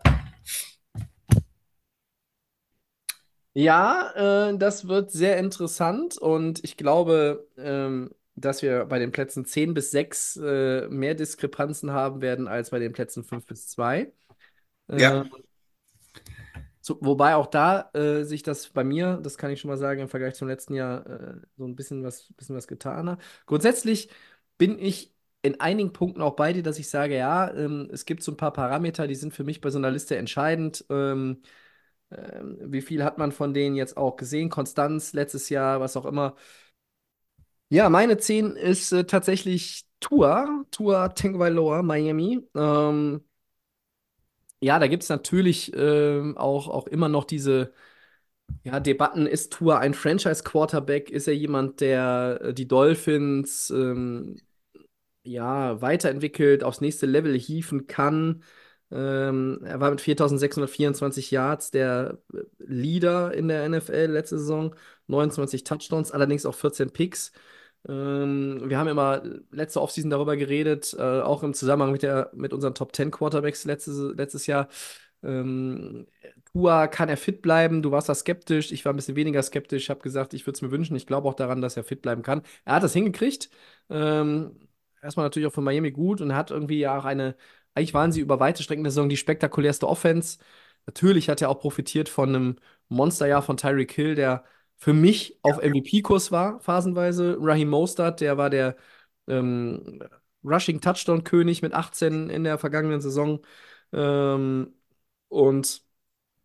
Ja, äh, das wird sehr interessant und ich glaube, ähm, dass wir bei den Plätzen zehn bis sechs äh, mehr Diskrepanzen haben werden als bei den Plätzen fünf bis zwei. Äh, ja, so, wobei auch da äh, sich das bei mir, das kann ich schon mal sagen, im Vergleich zum letzten Jahr äh, so ein bisschen was, bisschen was getan hat. Grundsätzlich bin ich in einigen Punkten auch bei dir, dass ich sage, ja, ähm, es gibt so ein paar Parameter, die sind für mich bei so einer Liste entscheidend. Ähm, ähm, wie viel hat man von denen jetzt auch gesehen? Konstanz letztes Jahr, was auch immer. Ja, meine zehn ist äh, tatsächlich Tua, Tua Tagovailoa, Miami. Ähm, ja, da gibt es natürlich ähm, auch, auch immer noch diese ja, Debatten. Ist Tua ein Franchise-Quarterback? Ist er jemand, der äh, die Dolphins ähm, ja, weiterentwickelt, aufs nächste Level hieven kann? Ähm, er war mit viertausendsechshundertvierundzwanzig Yards der äh, Leader in der N F L letzte Saison, neunundzwanzig Touchdowns, allerdings auch vierzehn Picks. Ähm, wir haben immer letzte Offseason darüber geredet, äh, auch im Zusammenhang mit, der, mit unseren Top zehn Quarterbacks letztes, letztes Jahr. Ähm, Tua, kann er fit bleiben? Du warst da skeptisch, ich war ein bisschen weniger skeptisch, Ich habe gesagt, ich würde es mir wünschen. Ich glaube auch daran, dass er fit bleiben kann. Er hat das hingekriegt. Ähm, erstmal natürlich auch von Miami gut und er hat irgendwie ja auch eine, eigentlich waren sie über weite Strecken der Saison die spektakulärste Offense. Natürlich hat er auch profitiert von einem Monsterjahr von Tyreek Hill, der für mich auf M V P-Kurs war, phasenweise. Raheem Mostert, der war der ähm, Rushing Touchdown-König mit achtzehn in der vergangenen Saison. Ähm, und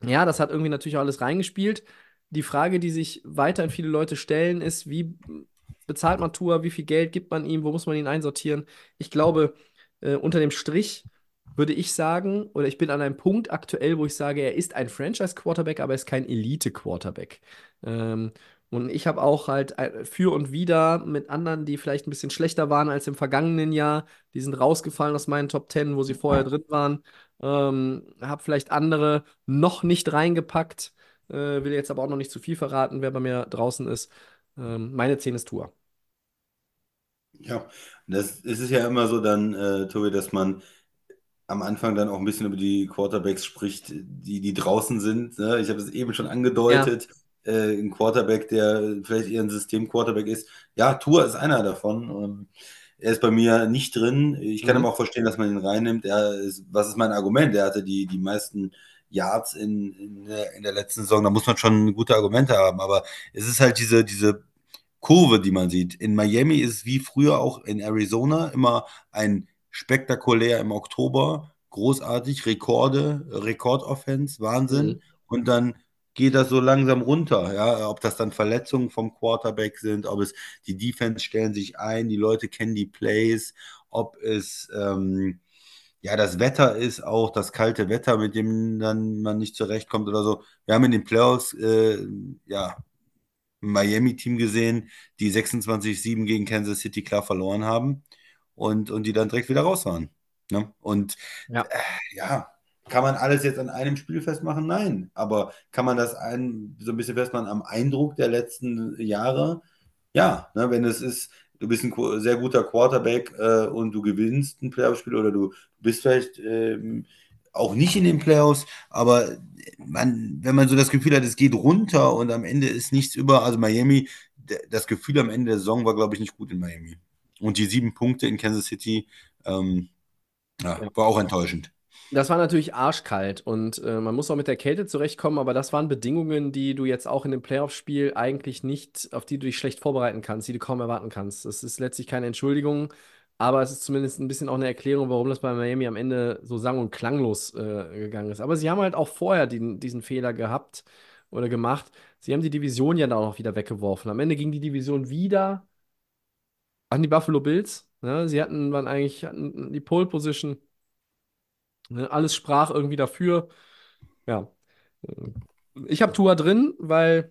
Ja, das hat irgendwie natürlich auch alles reingespielt. Die Frage, die sich weiterhin viele Leute stellen, ist, wie bezahlt man Tua, wie viel Geld gibt man ihm, wo muss man ihn einsortieren? Ich glaube, äh, unter dem Strich würde ich sagen, oder ich bin an einem Punkt aktuell, wo ich sage, er ist ein Franchise-Quarterback, aber er ist kein Elite-Quarterback. Ähm, und ich habe auch halt äh, für und wider mit anderen, die vielleicht ein bisschen schlechter waren als im vergangenen Jahr, die sind rausgefallen aus meinen Top Ten, wo sie vorher drin waren. Ähm, habe vielleicht andere noch nicht reingepackt. Äh, will jetzt aber auch noch nicht zu viel verraten, wer bei mir draußen ist. Ähm, meine zehn ist Tour. Ja, das es ist ja immer so dann, äh, Tobi, dass man am Anfang dann auch ein bisschen über die Quarterbacks spricht, die, die draußen sind. Ne? Ich habe es eben schon Ja. angedeutet, äh, ein Quarterback, der vielleicht eher ein System-Quarterback ist. Ja, Tua ist einer davon. Ähm, er ist bei mir nicht drin. Ich kann Mhm. aber auch verstehen, dass man ihn reinnimmt. Er ist, was ist mein Argument? Er hatte die, die meisten Yards in, in, der, in der letzten Saison. Da muss man schon gute Argumente haben. Aber es ist halt diese, diese Kurve, die man sieht. In Miami ist es wie früher auch in Arizona immer ein spektakulär im Oktober, großartig, Rekorde, Rekordoffense, Mhm. Wahnsinn. Und dann geht das so langsam runter, ja, ob das dann Verletzungen vom Quarterback sind, ob es die Defense stellen sich ein, die Leute kennen die Plays, ob es ähm, ja das Wetter ist, auch das kalte Wetter, mit dem dann man nicht zurechtkommt oder so. Wir haben in den Playoffs äh, ja ein Miami-Team gesehen, die sechsundzwanzig sieben gegen Kansas City klar verloren haben und, und die dann direkt wieder raus waren. Ne? Und Ja. äh, ja, kann man alles jetzt an einem Spiel festmachen? Nein. Aber kann man das ein, so ein bisschen festmachen am Eindruck der letzten Jahre? Ja, ne, wenn es ist, du bist ein qu- sehr guter Quarterback äh, und du gewinnst ein Playoff-Spiel oder du bist vielleicht ähm, auch nicht in den Playoffs, aber man, wenn man so das Gefühl hat, es geht runter und am Ende ist nichts über, also Miami, d- das Gefühl am Ende der Saison war, glaube ich, nicht gut in Miami. Und die sieben Punkte in Kansas City, ähm, ja, Ja. war auch enttäuschend. Das war natürlich arschkalt und äh, man muss auch mit der Kälte zurechtkommen, aber das waren Bedingungen, die du jetzt auch in dem Playoff-Spiel eigentlich nicht, auf die du dich schlecht vorbereiten kannst, die du kaum erwarten kannst. Das ist letztlich keine Entschuldigung, aber es ist zumindest ein bisschen auch eine Erklärung, warum das bei Miami am Ende so sang- und klanglos äh, gegangen ist. Aber sie haben halt auch vorher den, diesen Fehler gehabt oder gemacht. Sie haben die Division ja dann auch noch wieder weggeworfen. Am Ende ging die Division wieder an die Buffalo Bills. Ne? Sie hatten, waren eigentlich hatten die Pole Position. Ne? Alles sprach irgendwie dafür. Ja. Ich habe Tua drin, weil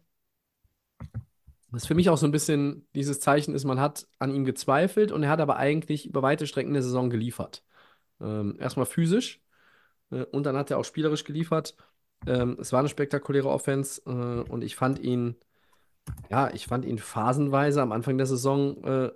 das für mich auch so ein bisschen dieses Zeichen ist, man hat an ihm gezweifelt und er hat aber eigentlich über weite Strecken der Saison geliefert. Ähm, erstmal physisch äh, und dann hat er auch spielerisch geliefert. Ähm, es war eine spektakuläre Offense äh, und ich fand ihn, ja, ich fand ihn phasenweise am Anfang der Saison, äh,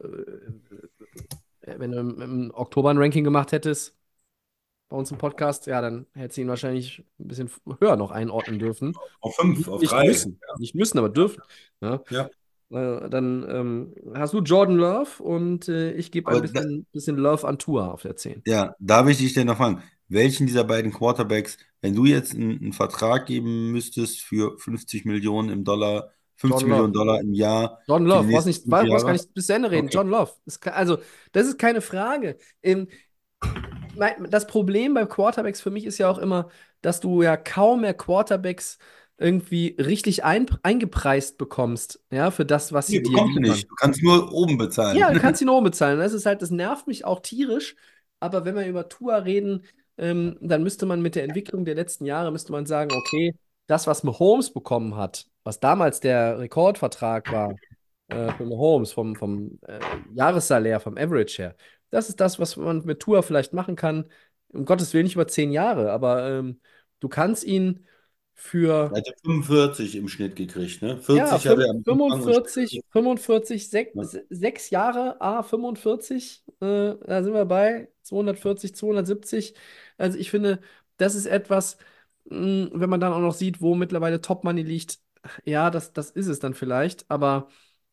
äh, wenn du im, im Oktober ein Ranking gemacht hättest, bei uns im Podcast, ja, dann hätte sie ihn wahrscheinlich ein bisschen höher noch einordnen dürfen. Auf fünf, Nicht, auf nicht drei. müssen, nicht müssen, aber dürfen. Ja. Ja. Äh, dann ähm, hast du Jordan Love und äh, ich gebe ein Aber da, bisschen, bisschen Love an Tua auf der zehn. ja, da will ich dich denn noch fragen, welchen dieser beiden Quarterbacks, wenn du jetzt einen, einen Vertrag geben müsstest für fünfzig Millionen im Dollar, fünfzig Jordan Love. Millionen Dollar im Jahr Jordan für die Love, brauchst nächsten nicht, fünf brauchst gar Jahre? nicht bis zu Ende reden. Okay. Jordan Love. Ist, ke- also, das ist keine Frage. Ähm, mein- das Problem bei Quarterbacks für mich ist ja auch immer, dass du ja kaum mehr Quarterbacks irgendwie richtig ein, eingepreist bekommst, ja, für das, was Nee, sie dir bekommst du liefern. nicht. Du kannst nur oben Ja, du bezahlen. kannst ihn nur bezahlen. Das ist halt, das nervt mich auch tierisch. Aber wenn wir über Tua reden, ähm, dann müsste man mit der Entwicklung der letzten Jahre, müsste man sagen, okay, das, was Mahomes bekommen hat, was damals der Rekordvertrag war, äh, für Mahomes, vom, vom äh, Jahressalär, vom Average her, das ist das, was man mit Tua vielleicht machen kann. Um Gottes Willen nicht über zehn Jahre, aber ähm, du kannst ihn Er für hatte fünfundvierzig im Schnitt gekriegt, ne? ja, vierzig hatte fün- er am Anfang und fünfundvierzig, fünfundvierzig, sech, ja. se- sechs Jahre, A, fünfundvierzig, äh, da sind wir bei zweihundertvierzig, zweihundertsiebzig. Also ich finde, das ist etwas, mh, wenn man dann auch noch sieht, wo mittlerweile Top Money liegt, ja, das, das ist es dann vielleicht, aber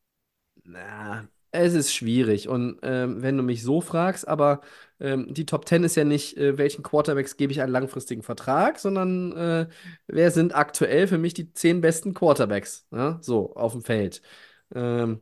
na, es ist schwierig. Und ähm, wenn du mich so fragst, aber ähm, die Top Ten ist ja nicht, äh, welchen Quarterbacks gebe ich einen langfristigen Vertrag, sondern äh, wer sind aktuell für mich die zehn besten Quarterbacks, ja? So, auf dem Feld. Ähm,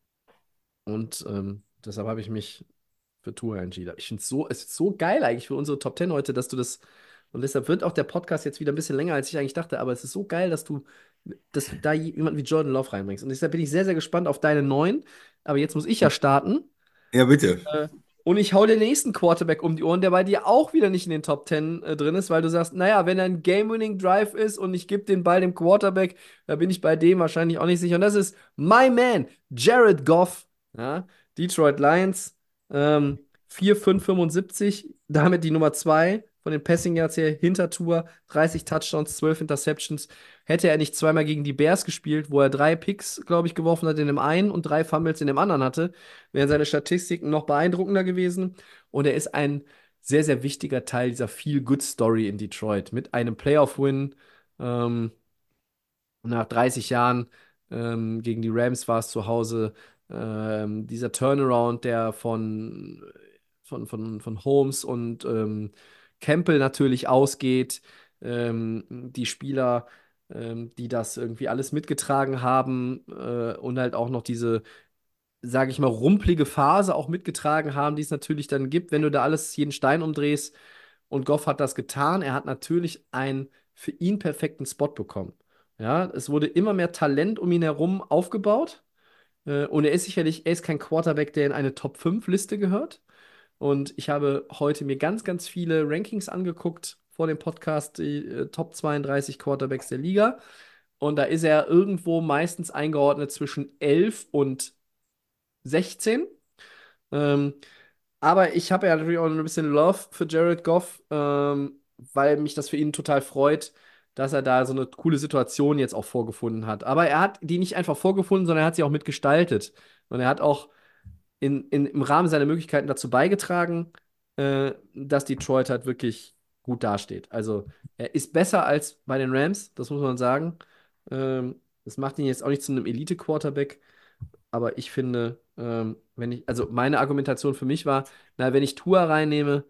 und ähm, deshalb habe ich mich für Tua entschieden. Ich finde es so, es ist so geil eigentlich für unsere Top Ten heute, dass du das Und deshalb wird auch der Podcast jetzt wieder ein bisschen länger, als ich eigentlich dachte. Aber es ist so geil, dass du, dass du da jemanden wie Jordan Love reinbringst. Und deshalb bin ich sehr, sehr gespannt auf deine neun. Aber jetzt muss ich ja starten. Ja, bitte. Äh, Und ich hau den nächsten Quarterback um die Ohren, der bei dir auch wieder nicht in den Top zehn äh, drin ist, weil du sagst, naja, wenn er ein Game-Winning-Drive ist und ich gebe den Ball dem Quarterback, da bin ich bei dem wahrscheinlich auch nicht sicher. Und das ist my man, Jared Goff. Ja, Detroit Lions, ähm, vier fünf fünfundsiebzig, damit die Nummer zwei von den Passing Yards her, hinter Tua, dreißig Touchdowns, zwölf Interceptions. Hätte er nicht zweimal gegen die Bears gespielt, wo er drei Picks, glaube ich, geworfen hat in dem einen und drei Fumbles in dem anderen hatte, wären seine Statistiken noch beeindruckender gewesen. Und er ist ein sehr, sehr wichtiger Teil dieser Feel-Good-Story in Detroit. Mit einem Playoff-Win ähm, nach dreißig Jahren ähm, gegen die Rams war es zu Hause. Ähm, dieser Turnaround, der von, von, von, von Holmes und ähm, Campbell natürlich ausgeht. Ähm, die Spieler, ähm, die das irgendwie alles mitgetragen haben äh, und halt auch noch diese, sage ich mal, rumpelige Phase auch mitgetragen haben, die es natürlich dann gibt, wenn du da alles, jeden Stein umdrehst. Und Goff hat das getan. Er hat natürlich einen für ihn perfekten Spot bekommen. Ja, es wurde immer mehr Talent um ihn herum aufgebaut. Äh, und er ist sicherlich, er ist kein Quarterback, der in eine Top fünf Liste gehört. Und ich habe heute mir ganz, ganz viele Rankings angeguckt vor dem Podcast, die äh, Top zweiunddreißig Quarterbacks der Liga. Und da ist er irgendwo meistens eingeordnet zwischen elf und sechzehn. Ähm, aber ich habe ja natürlich auch ein bisschen Love für Jared Goff, ähm, weil mich das für ihn total freut, dass er da so eine coole Situation jetzt auch vorgefunden hat. Aber er hat die nicht einfach vorgefunden, sondern er hat sie auch mitgestaltet. Und er hat auch in, in, im Rahmen seiner Möglichkeiten dazu beigetragen, äh, dass Detroit halt wirklich gut dasteht. Also er ist besser als bei den Rams, das muss man sagen. Ähm, das macht ihn jetzt auch nicht zu einem Elite-Quarterback. Aber ich finde, ähm, wenn ich, also meine Argumentation für mich war, na, wenn ich Tua reinnehme,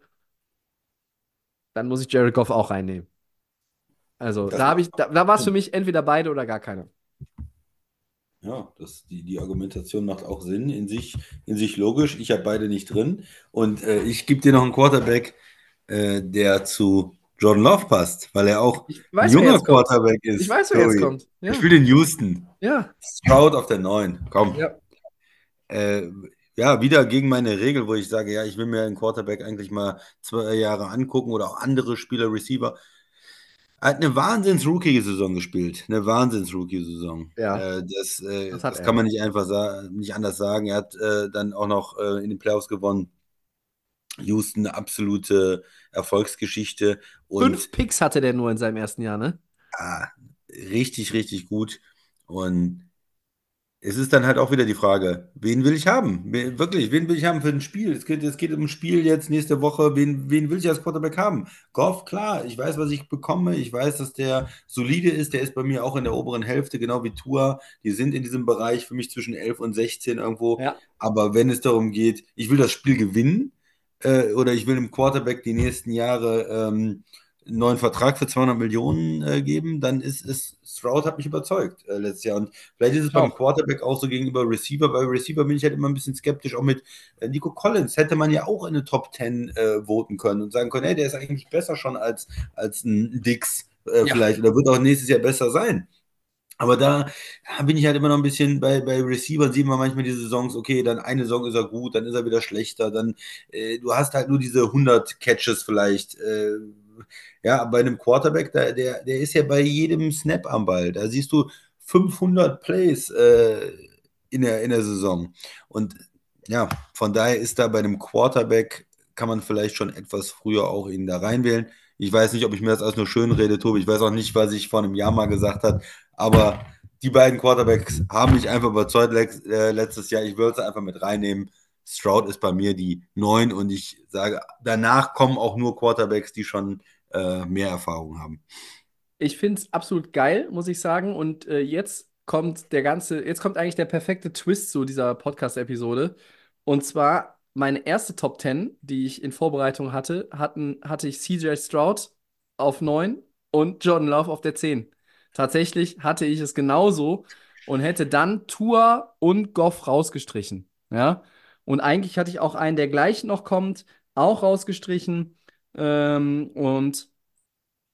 dann muss ich Jared Goff auch reinnehmen. Also Das da habe macht ich, da, da war es für mich entweder beide oder gar keiner. Ja, das, die, die Argumentation macht auch Sinn, in sich, in sich logisch. Ich habe beide nicht drin. Und äh, ich gebe dir noch einen Quarterback, äh, der zu Jordan Love passt, weil er auch Ich ein weiß, wer junger jetzt kommt. Quarterback Ich ist. weiß, wer jetzt Tobi. kommt. Er Ja, spielt in Houston. ja, Stroud auf der neun. Komm. ja. Äh, ja, wieder gegen meine Regel, wo ich sage, ja, ich will mir einen Quarterback eigentlich mal zwei Jahre angucken oder auch andere Spieler, Receiver. Er hat eine Wahnsinns-Rookie-Saison gespielt. Eine Wahnsinns-Rookie-Saison. Ja, Äh, das, äh, das hat das kann er. man nicht einfach sa nicht anders sagen. Er hat äh, dann auch noch äh, in den Playoffs gewonnen. Houston, eine absolute Erfolgsgeschichte Fünf und Picks hatte der nur in seinem ersten Jahr, ne? ah, richtig, richtig gut. Und es ist dann halt auch wieder die Frage, wen will ich haben? Wen, wirklich, wen will ich haben für ein Spiel? Es geht, es geht um ein Spiel jetzt nächste Woche. Wen, wen will ich als Quarterback haben? Goff, klar, ich weiß, was ich bekomme. Ich weiß, dass der solide ist. Der ist bei mir auch in der oberen Hälfte, genau wie Tua. Die sind in diesem Bereich für mich zwischen elf und sechzehn irgendwo. Ja. Aber wenn es darum geht, ich will das Spiel gewinnen äh, oder ich will dem Quarterback die nächsten Jahre ähm, einen neuen Vertrag für zweihundert Millionen äh, geben, dann ist es, Stroud hat mich überzeugt äh, letztes Jahr. Und vielleicht ist es beim Auch. Quarterback auch so gegenüber Receiver. Bei Receiver bin ich halt immer ein bisschen skeptisch. Auch mit äh, Nico Collins hätte man ja auch in eine Top zehn äh, voten können und sagen können, hey, der ist eigentlich besser schon als, als ein Dix äh, Ja. vielleicht oder wird auch nächstes Jahr besser sein. Aber da ja, bin ich halt immer noch ein bisschen bei, bei Receivern, sieht man manchmal diese Saisons, okay, dann eine Saison ist er gut, dann ist er wieder schlechter, dann äh, du hast halt nur diese hundert Catches vielleicht. Äh, ja, bei einem Quarterback, der, der, der ist ja bei jedem Snap am Ball. Da siehst du fünfhundert Plays äh, in der, in der Saison. Und ja, von daher ist da bei einem Quarterback, kann man vielleicht schon etwas früher auch ihn da reinwählen. Ich weiß nicht, ob ich mir das alles nur schön rede, Tobi. Ich weiß auch nicht, was ich vor einem Jahr mal gesagt habe. Aber die beiden Quarterbacks haben mich einfach überzeugt lex- äh, letztes Jahr. Ich würde es einfach mit reinnehmen. Stroud ist bei mir die neun und ich sage, danach kommen auch nur Quarterbacks, die schon äh, mehr Erfahrung haben. Ich finde es absolut geil, muss ich sagen. Und äh, jetzt kommt der ganze, jetzt kommt eigentlich der perfekte Twist zu dieser Podcast-Episode. Und zwar meine erste Top zehn, die ich in Vorbereitung hatte, hatten, hatte ich C J Stroud auf neun und Jordan Love auf der zehn. Tatsächlich hatte ich es genauso und hätte dann Tua und Goff rausgestrichen. Ja. Und eigentlich hatte ich auch einen, der gleich noch kommt, auch rausgestrichen. Ähm, und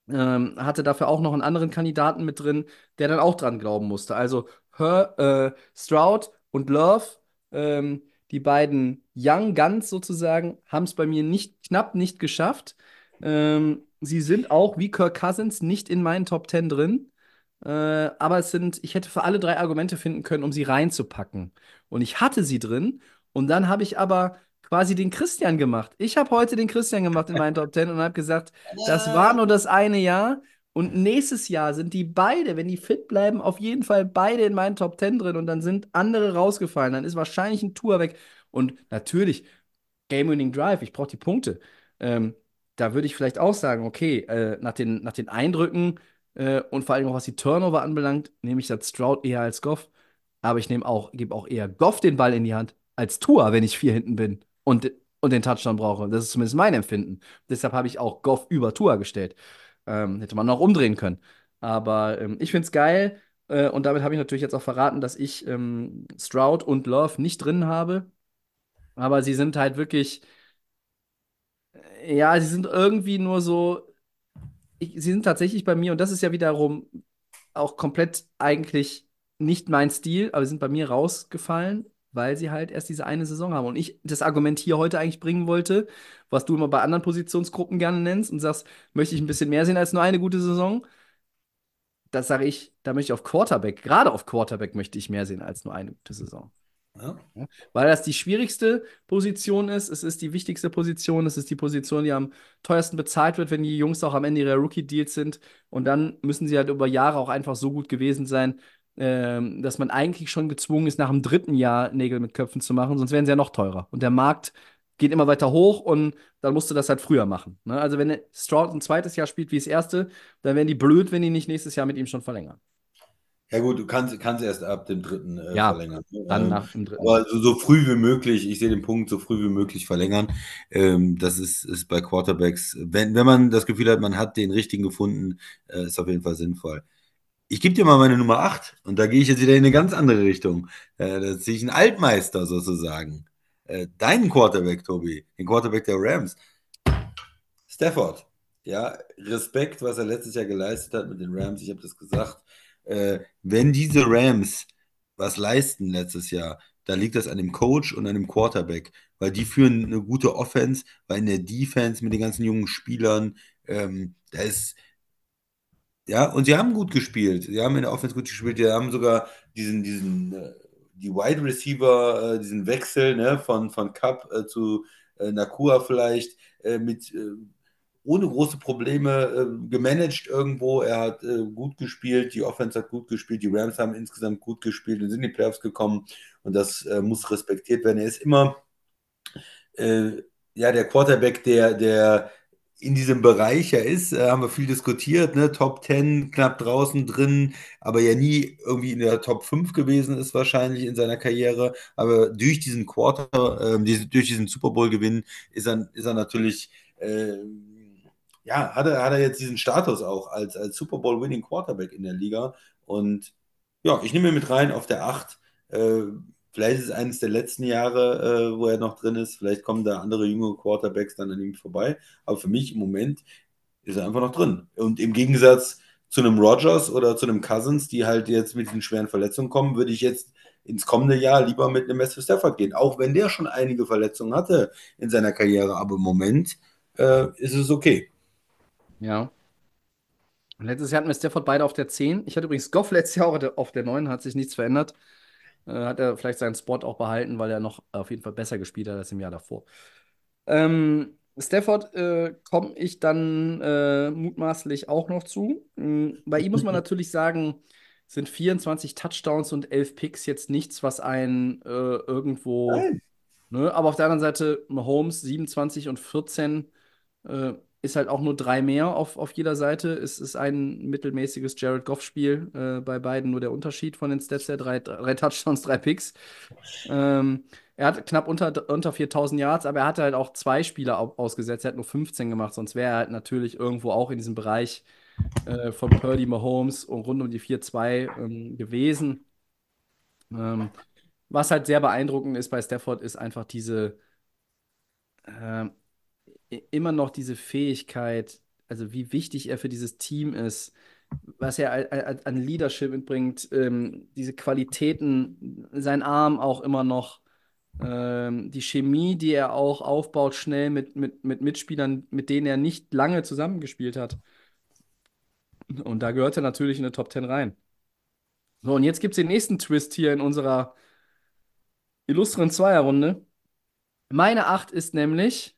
Ähm, hatte dafür auch noch einen anderen Kandidaten mit drin, der dann auch dran glauben musste. Also Her, äh, Stroud und Love, ähm, die beiden Young Guns sozusagen, haben es bei mir nicht, knapp nicht geschafft. Ähm, sie sind auch wie Kirk Cousins nicht in meinen Top Ten drin. Äh, aber es sind, ich hätte für alle drei Argumente finden können, um sie reinzupacken. Und ich hatte sie drin. Und dann habe ich aber quasi den Christian gemacht. Ich habe heute den Christian gemacht in meinen Top Ten und habe gesagt, das war nur das eine Jahr. Und nächstes Jahr sind die beide, wenn die fit bleiben, auf jeden Fall beide in meinen Top Ten drin und dann sind andere rausgefallen. Dann ist wahrscheinlich ein Tour weg. Und natürlich, Game-Winning Drive, ich brauche die Punkte. Ähm, Da würde ich vielleicht auch sagen, okay, äh, nach den, nach den Eindrücken äh, und vor allem auch was die Turnover anbelangt, nehme ich das Stroud eher als Goff. Aber ich nehme auch, gebe auch eher Goff den Ball in die Hand als Tua, wenn ich vier hinten bin und, und den Touchdown brauche. Das ist zumindest mein Empfinden. Deshalb habe ich auch Goff über Tua gestellt. Ähm, hätte man noch umdrehen können. Aber ähm, ich finde es geil. Äh, und damit habe ich natürlich jetzt auch verraten, dass ich ähm, Stroud und Love nicht drin habe. Aber sie sind halt wirklich, ja, sie sind irgendwie nur so, ich, sie sind tatsächlich bei mir, und das ist ja wiederum auch komplett eigentlich nicht mein Stil, aber sie sind bei mir rausgefallen, weil sie halt erst diese eine Saison haben. Und ich das Argument hier heute eigentlich bringen wollte, was du immer bei anderen Positionsgruppen gerne nennst und sagst, möchte ich ein bisschen mehr sehen als nur eine gute Saison, das sage ich, da möchte ich auf Quarterback, gerade auf Quarterback möchte ich mehr sehen als nur eine gute Saison. Ja. Ja, weil das die schwierigste Position ist. Es ist die wichtigste Position. Es ist die Position, die am teuersten bezahlt wird, wenn die Jungs auch am Ende ihrer Rookie-Deals sind. Und dann müssen sie halt über Jahre auch einfach so gut gewesen sein, ähm, dass man eigentlich schon gezwungen ist, nach dem dritten Jahr Nägel mit Köpfen zu machen. Sonst wären sie ja noch teurer. Und der Markt geht immer weiter hoch und dann musst du das halt früher machen. Ne? Also, wenn Stroud ein zweites Jahr spielt wie das erste, dann wären die blöd, wenn die nicht nächstes Jahr mit ihm schon verlängern. Ja gut, du kannst, kannst erst ab dem dritten äh, Ja, verlängern. dann Ähm, nach im dritten Jahr. aber so, so früh wie möglich, ich sehe den Punkt, so früh wie möglich verlängern. Ähm, das ist, ist bei Quarterbacks, wenn, wenn man das Gefühl hat, man hat den richtigen gefunden, äh, ist auf jeden Fall sinnvoll. Ich gebe dir mal meine Nummer acht und da gehe ich jetzt wieder in eine ganz andere Richtung. Äh, da ziehe ich einen Altmeister sozusagen. Äh, deinen Quarterback, Tobi, den Quarterback der Rams. Stafford, ja, Respekt, was er letztes Jahr geleistet hat mit den Rams. Ich habe das gesagt. Äh, wenn diese Rams was leisten letztes Jahr, dann liegt das an dem Coach und an dem Quarterback, weil die führen eine gute Offense, weil in der Defense mit den ganzen jungen Spielern, ähm, da ist, ja, und sie haben gut gespielt. Sie haben in der Offense gut gespielt. Sie haben sogar diesen, diesen, äh, die Wide Receiver, äh, diesen Wechsel, ne, von, von Cup äh, zu äh, Nakua vielleicht äh, mit äh, ohne große Probleme äh, gemanagt irgendwo. Er hat äh, gut gespielt, die Offense hat gut gespielt, die Rams haben insgesamt gut gespielt und sind in die Playoffs gekommen und das äh, muss respektiert werden. Er ist immer äh, ja, der Quarterback, der, der in diesem Bereich ja ist, äh, haben wir viel diskutiert, ne? Top zehn, knapp draußen drin, aber ja nie irgendwie in der Top fünf gewesen ist wahrscheinlich in seiner Karriere. Aber durch diesen Quarter, äh, diese, durch diesen Super Bowl-Gewinn ist er, ist er natürlich, äh, ja, hat er, hat er jetzt diesen Status auch als, als Super Bowl-Winning Quarterback in der Liga. Und ja, ich nehme ihn mit rein auf der acht. Äh, Vielleicht ist es eines der letzten Jahre, äh, wo er noch drin ist. Vielleicht kommen da andere junge Quarterbacks dann an ihm vorbei. Aber für mich im Moment ist er einfach noch drin. Und im Gegensatz zu einem Rodgers oder zu einem Cousins, die halt jetzt mit diesen schweren Verletzungen kommen, würde ich jetzt ins kommende Jahr lieber mit einem Matthew Stafford gehen. Auch wenn der schon einige Verletzungen hatte in seiner Karriere. Aber im Moment äh, ist es okay. Ja. Und letztes Jahr hatten wir Stafford beide auf der zehn. Ich hatte übrigens Goff letztes Jahr auch auf der neun, hat sich nichts verändert. Äh, hat er vielleicht seinen Spot auch behalten, weil er noch auf jeden Fall besser gespielt hat als im Jahr davor. Ähm, Stafford äh, komme ich dann äh, mutmaßlich auch noch zu. Ähm, bei ihm muss man natürlich sagen, sind vierundzwanzig Touchdowns und elf Picks jetzt nichts, was einen äh, irgendwo, Nein. ne? Aber auf der anderen Seite Mahomes siebenundzwanzig und vierzehn äh, ist halt auch nur drei mehr auf, auf jeder Seite. Es ist ein mittelmäßiges Jared Goff-Spiel, äh, bei beiden nur der Unterschied von den Stats her. Drei, drei Touchdowns, drei Picks. Ähm, Er hat knapp unter, unter viertausend Yards, aber er hatte halt auch zwei Spiele au- ausgesetzt. Er hat nur fünfzehn gemacht, sonst wäre er halt natürlich irgendwo auch in diesem Bereich äh, von Purdy, Mahomes und rund um die vier zwei ähm, gewesen. Ähm, Was halt sehr beeindruckend ist bei Stafford, ist einfach diese ähm, i- immer noch diese Fähigkeit, also wie wichtig er für dieses Team ist, was er al- al- an Leadership mitbringt, ähm, diese Qualitäten, sein Arm auch immer noch, ähm, die Chemie, die er auch aufbaut, schnell mit, mit, mit Mitspielern, mit denen er nicht lange zusammengespielt hat. Und da gehört er natürlich in eine Top Ten rein. So, und jetzt gibt es den nächsten Twist hier in unserer illustren Zweierrunde. Meine Acht ist nämlich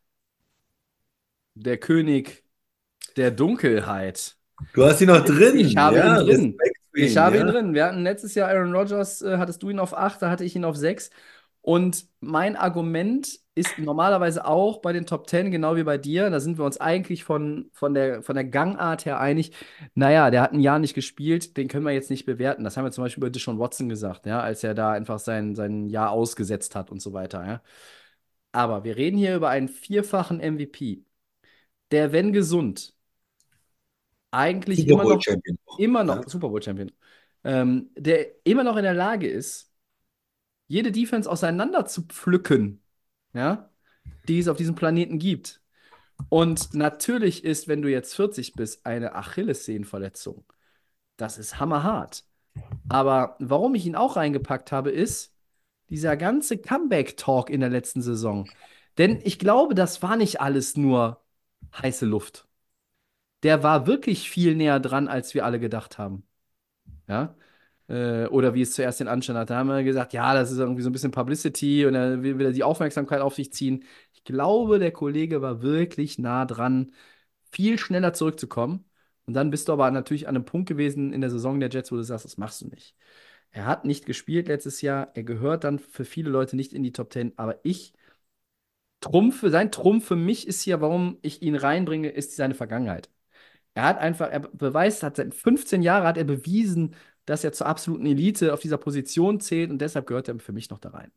der König der Dunkelheit. Du hast ihn noch Ich drin, habe ihn ja, drin. Respekt für Ich ihn, habe ihn ja. drin. Wir hatten letztes Jahr Aaron Rodgers, äh, hattest du ihn auf acht, da hatte ich ihn auf sechs. Und mein Argument ist normalerweise auch bei den Top Ten, genau wie bei dir, da sind wir uns eigentlich von, von der, von der Gangart her einig. Naja, der hat ein Jahr nicht gespielt, den können wir jetzt nicht bewerten. Das haben wir zum Beispiel über Deshaun Watson gesagt, ja, als er da einfach sein, sein Jahr ausgesetzt hat und so weiter, ja. Aber wir reden hier über einen vierfachen M V P, der, wenn gesund, eigentlich Super immer Bowl noch, Champion noch, immer ja. noch, Super Bowl Champion, ähm, der immer noch in der Lage ist, jede Defense auseinander zu pflücken, ja, die es auf diesem Planeten gibt. Und natürlich ist, wenn du jetzt vierzig bist, eine Achillessehnenverletzung. Das ist hammerhart. Aber warum ich ihn auch reingepackt habe, ist dieser ganze Comeback-Talk in der letzten Saison. Denn ich glaube, das war nicht alles nur heiße Luft. Der war wirklich viel näher dran, als wir alle gedacht haben. Ja? Äh, oder wie es zuerst den Anschein hatte. Da haben wir gesagt, ja, das ist irgendwie so ein bisschen Publicity und er will wieder die Aufmerksamkeit auf sich ziehen. Ich glaube, der Kollege war wirklich nah dran, viel schneller zurückzukommen. Und dann bist du aber natürlich an einem Punkt gewesen in der Saison der Jets, wo du sagst, das machst du nicht. Er hat nicht gespielt letztes Jahr. Er gehört dann für viele Leute nicht in die Top Ten. Aber ich Trumpf, sein Trumpf für mich ist hier, warum ich ihn reinbringe, ist seine Vergangenheit. Er hat einfach, er beweist, hat seit fünfzehn Jahren hat er bewiesen, dass er zur absoluten Elite auf dieser Position zählt und deshalb gehört er für mich noch da rein.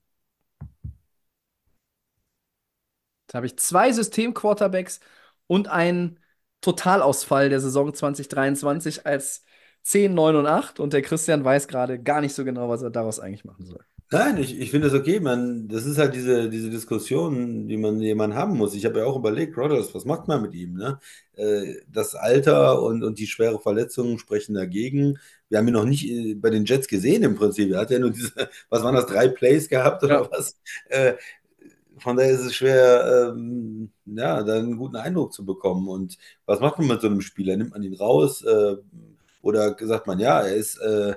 Jetzt habe ich zwei System-Quarterbacks und einen Totalausfall der Saison zwanzig dreiundzwanzig als zehn, neun und acht und der Christian weiß gerade gar nicht so genau, was er daraus eigentlich machen soll. Nein, ich, ich finde das okay, man. Das ist halt diese, diese Diskussion, die man, die man haben muss. Ich habe ja auch überlegt, Rodgers, was macht man mit ihm, ne? Äh, Das Alter und, und die schwere Verletzungen sprechen dagegen. Wir haben ihn noch nicht äh, bei den Jets gesehen im Prinzip. Er hat ja nur diese, was waren das, drei Plays gehabt Ja. oder was? Äh, Von daher ist es schwer, ähm, ja, da einen guten Eindruck zu bekommen. Und was macht man mit so einem Spieler? Nimmt man ihn raus? Äh, oder sagt man, ja, er ist äh,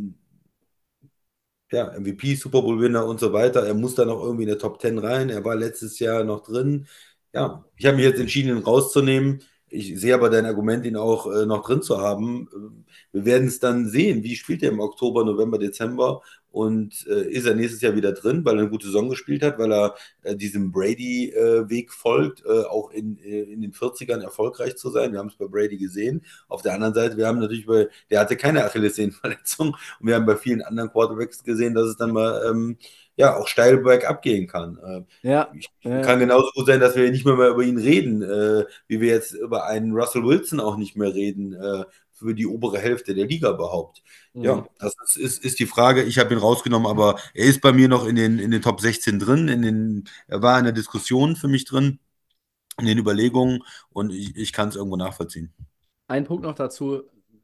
ja, M V P, Super Bowl-Winner und so weiter. Er muss da noch irgendwie in der Top Ten rein. Er war letztes Jahr noch drin. Ja, ich habe mich jetzt entschieden, ihn rauszunehmen. Ich sehe aber dein Argument, ihn auch äh, noch drin zu haben. Wir werden es dann sehen. Wie spielt er im Oktober, November, Dezember? Und äh, ist er nächstes Jahr wieder drin, weil er eine gute Saison gespielt hat, weil er äh, diesem Brady-Weg folgt, äh, auch in, äh, in den vierzigern erfolgreich zu sein. Wir haben es bei Brady gesehen. Auf der anderen Seite, wir haben natürlich bei, der hatte keine Achillessehnenverletzung. Und wir haben bei vielen anderen Quarterbacks gesehen, dass es dann mal ähm, ja auch steil bergab gehen kann. Äh, Ja, ich, ja. kann genauso gut sein, dass wir nicht mehr, mehr über ihn reden, äh, wie wir jetzt über einen Russell Wilson auch nicht mehr reden, äh, für die obere Hälfte der Liga behauptet. Mhm. Ja, das ist, ist, ist die Frage. Ich habe ihn rausgenommen, aber er ist bei mir noch in den, in den Top sechzehn drin. In den, er war in der Diskussion für mich drin, in den Überlegungen und ich, ich kann es irgendwo nachvollziehen. Ein Punkt noch dazu,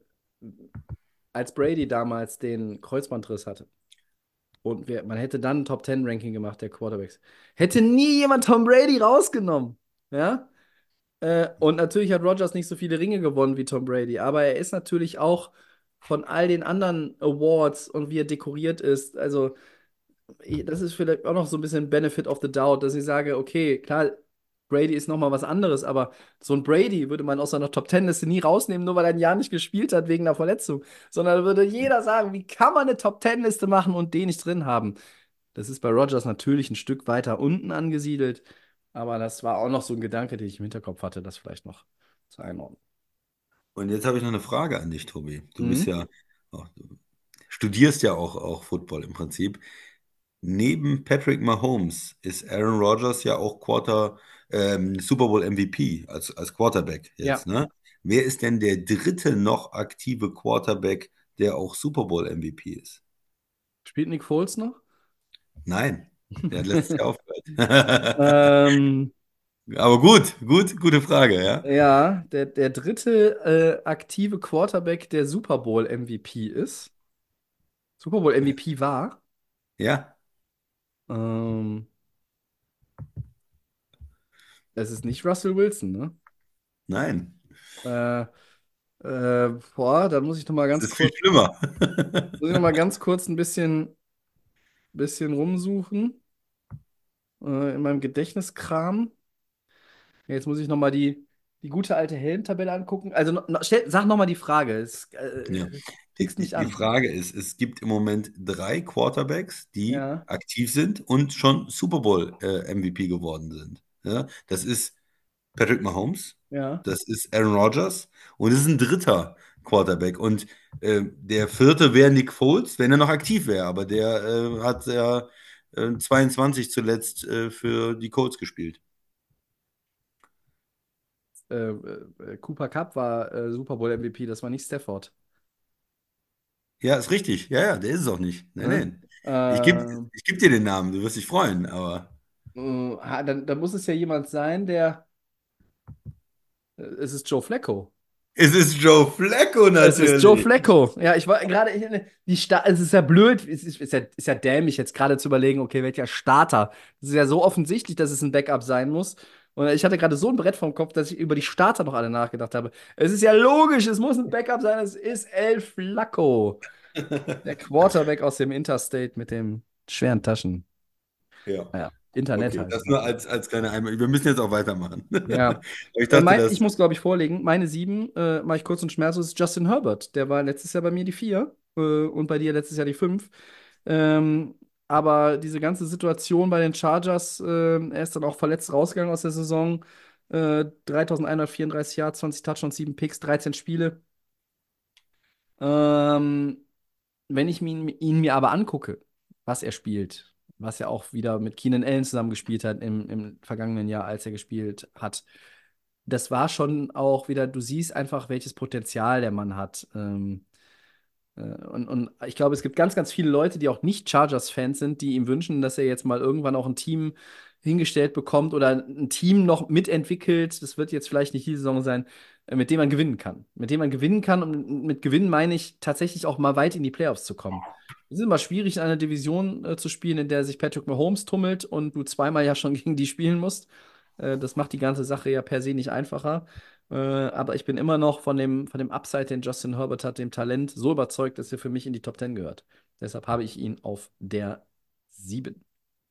als Brady damals den Kreuzbandriss hatte und wir, man hätte dann ein Top Ten Ranking gemacht der Quarterbacks, hätte nie jemand Tom Brady rausgenommen. Ja? Äh, und natürlich hat Rodgers nicht so viele Ringe gewonnen wie Tom Brady, aber er ist natürlich auch von all den anderen Awards und wie er dekoriert ist, also ich- das ist vielleicht auch noch so ein bisschen Benefit of the Doubt, dass ich sage, okay, klar, Brady ist noch mal was anderes, aber so ein Brady würde man aus seiner Top Ten Liste nie rausnehmen, nur weil er ein Jahr nicht gespielt hat wegen einer Verletzung, sondern da würde jeder sagen, wie kann man eine Top Ten Liste machen und den nicht drin haben? Das ist bei Rodgers natürlich ein Stück weiter unten angesiedelt, aber das war auch noch so ein Gedanke, den ich im Hinterkopf hatte, das vielleicht noch zu einordnen. Und jetzt habe ich noch eine Frage an dich, Tobi. Du bist Mhm. ja, auch, du studierst ja auch, auch Football im Prinzip. Neben Patrick Mahomes ist Aaron Rodgers ja auch Quarter, ähm, Super Bowl M V P als, als Quarterback Ja, jetzt, ne? Wer ist denn der dritte noch aktive Quarterback, der auch Super Bowl M V P ist? spielt Nick Foles noch? Nein, der hat letztes Jahr aufgehört. Ähm, Aber gut, gut, gute Frage, ja. Ja, der, der dritte äh, aktive Quarterback, der Super Bowl M V P ist. Super Bowl M V P war. Ja, Ähm, Es ist nicht Russell Wilson, ne? nein, Äh, äh, boah, dann muss ich noch mal es ganz ist viel kurz, schlimmer. muss ich noch mal ganz kurz ein bisschen, bisschen rumsuchen äh, in meinem Gedächtniskram. Jetzt muss ich noch mal die, die gute alte Heldentabelle angucken. Also no, no, stell, sag noch mal die Frage. Es, Ja. äh, Die, fixt die, mich die an. Frage ist, es gibt im Moment drei Quarterbacks, die Ja, aktiv sind und schon Super Bowl äh, M V P geworden sind. Ja, das ist Patrick Mahomes, ja. das ist Aaron Rodgers und es ist ein dritter Quarterback. Und äh, der vierte wäre Nick Foles, wenn er noch aktiv wäre. Aber der äh, hat ja äh, zweiundzwanzig zuletzt äh, für die Colts gespielt. Äh, äh, Cooper Kupp war äh, Super Bowl M V P, das war nicht Stafford. Ja, ist richtig. Ja, ja, der ist es auch nicht. Nein, Ne? nein. Ich gebe Ähm, ich geb dir den Namen, du wirst dich freuen, aber äh, ha- dann, dann muss es ja jemand sein, der. Äh, es ist Joe Flacco. es ist Joe Flacco Es ist Joe natürlich. Flacco. Ja, ich war gerade, ich- die Sta es ist ja blöd, es ist, ist ja, ist ja dämlich, jetzt gerade zu überlegen, okay, welcher Starter. Es ist ja so offensichtlich, dass es ein Backup sein muss. Und ich hatte gerade so ein Brett vom Kopf, dass ich über die Starter noch alle nachgedacht habe. Es ist ja logisch, es muss ein Backup sein, es ist El Flacco. Der Quarterback aus dem Interstate mit den schweren Taschen. Ja, Naja, Internet okay. halt. Das nur als, als kleine Einmal. Wir müssen jetzt auch weitermachen. Ja. Aber ich Äh, dachte, mein, ich das. muss, glaube ich, vorlegen. Meine sieben, äh, mache ich kurz und schmerzlos, ist Justin Herbert. Der war letztes Jahr bei mir die vier äh, und bei dir letztes Jahr die fünf. Ähm, aber diese ganze Situation bei den Chargers, äh, er ist dann auch verletzt rausgegangen aus der Saison. Äh, dreitausendeinhundertvierunddreißig Yards, zwanzig Touchdowns, sieben Picks, dreizehn Spiele. Ähm, Wenn ich ihn, ihn mir aber angucke, was er spielt, was er auch wieder mit Keenan Allen zusammen gespielt hat im, im vergangenen Jahr, als er gespielt hat, das war schon auch wieder, du siehst einfach, welches Potenzial der Mann hat. Ähm, äh, und, und ich glaube, es gibt ganz, ganz viele Leute, die auch nicht Chargers-Fans sind, die ihm wünschen, dass er jetzt mal irgendwann auch ein Team hingestellt bekommt oder ein Team noch mitentwickelt. Das wird jetzt vielleicht nicht diese Saison sein, äh, mit dem man gewinnen kann. Mit dem man gewinnen kann. Und mit Gewinnen meine ich tatsächlich auch mal weit in die Playoffs zu kommen. Es ist immer schwierig, in einer Division äh, zu spielen, in der sich Patrick Mahomes tummelt und du zweimal ja schon gegen die spielen musst. Äh, das macht die ganze Sache ja per se nicht einfacher. Äh, aber ich bin immer noch von dem, von dem Upside, den Justin Herbert hat, dem Talent, so überzeugt, dass er für mich in die Top Ten gehört. Deshalb habe ich ihn auf der sieben.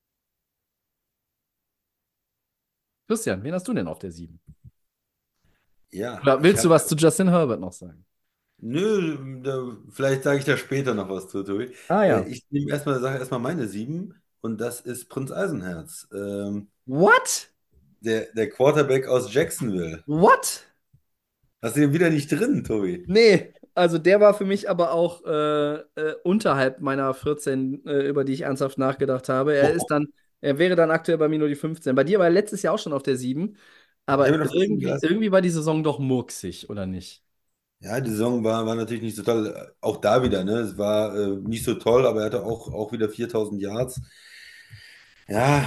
Christian, wen hast du denn auf der sieben? Ja, Oder ich willst du habe. was zu Justin Herbert noch sagen? Nö, da, vielleicht sage ich da später noch was zu, Tobi. Ah Äh, ja. ich nehme erstmal, sage erstmal meine sieben und das ist Prinz Eisenherz. Ähm, What? der, der Quarterback aus Jacksonville. What? Hast du den wieder nicht drin, Tobi? Nee, also der war für mich aber auch äh, äh, unterhalb meiner vierzehn, äh, über die ich ernsthaft nachgedacht habe. Er ist dann, er wäre dann aktuell bei mir nur die fünfzehn. Bei dir war er letztes Jahr auch schon auf der sieben, Ich aber habe ihn auf der sieben irgendwie, gelassen. irgendwie war die Saison doch murksig, oder nicht? Ja, die Saison war, war natürlich nicht so toll. Auch da wieder, ne? Es war äh, nicht so toll, aber er hatte auch, auch wieder viertausend Yards. Ja,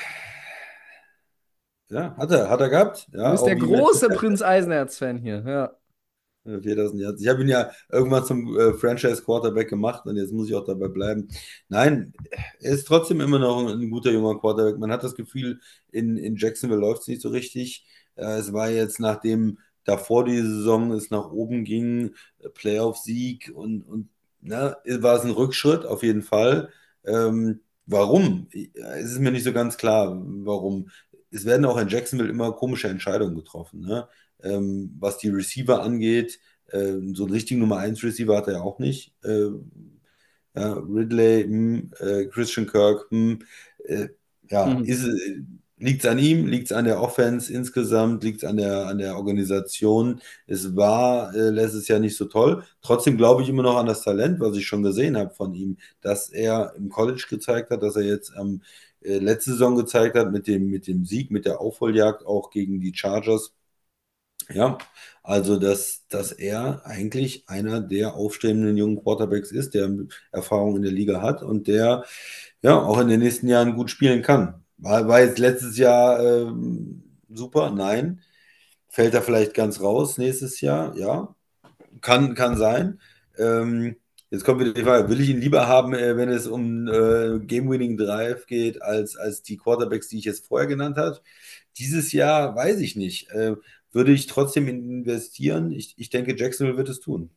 ja, hat er, hat er gehabt. Du Ja, bist der auch wie Matthew große Prinz Eisenherz-Fan hier, ja. Äh, viertausend Yards. Ich habe ihn ja irgendwann zum äh, Franchise-Quarterback gemacht und jetzt muss ich auch dabei bleiben. Nein, er ist trotzdem immer noch ein, ein guter junger Quarterback. Man hat das Gefühl, in, in Jacksonville läuft es nicht so richtig. Äh, es war jetzt, nachdem davor die Saison es nach oben ging, äh, Playoff-Sieg und, und na, war es ein Rückschritt auf jeden Fall. Ähm, warum? Es ist mir nicht so ganz klar, warum. Es werden auch in Jacksonville immer komische Entscheidungen getroffen, ne? Ähm, was die Receiver angeht. Ähm, so einen richtigen Nummer eins Receiver hat er ja auch nicht. Ähm, ja, Ridley, hm, äh, Christian Kirk, hm, äh, ja, Mhm. liegt es an ihm, liegt es an der Offense insgesamt, liegt es an der, an der Organisation. Es war äh, letztes Jahr nicht so toll. Trotzdem glaube ich immer noch an das Talent, was ich schon gesehen habe von ihm, dass er im College gezeigt hat, dass er jetzt ähm, äh, letzte Saison gezeigt hat mit dem, mit dem Sieg, mit der Aufholjagd auch gegen die Chargers. Ja, also dass, dass er eigentlich einer der aufstrebenden jungen Quarterbacks ist, der Erfahrung in der Liga hat und der ja auch in den nächsten Jahren gut spielen kann. War, war jetzt letztes Jahr ähm, super, nein. Fällt er vielleicht ganz raus nächstes Jahr? Ja, kann, kann sein. Ähm, jetzt kommt wieder die Frage, will ich ihn lieber haben, äh, wenn es um äh, Game-Winning Drive geht, als, als die Quarterbacks, die ich jetzt vorher genannt habe? Dieses Jahr weiß ich nicht. Äh, würde ich trotzdem investieren? Ich, ich denke, Jacksonville wird es tun.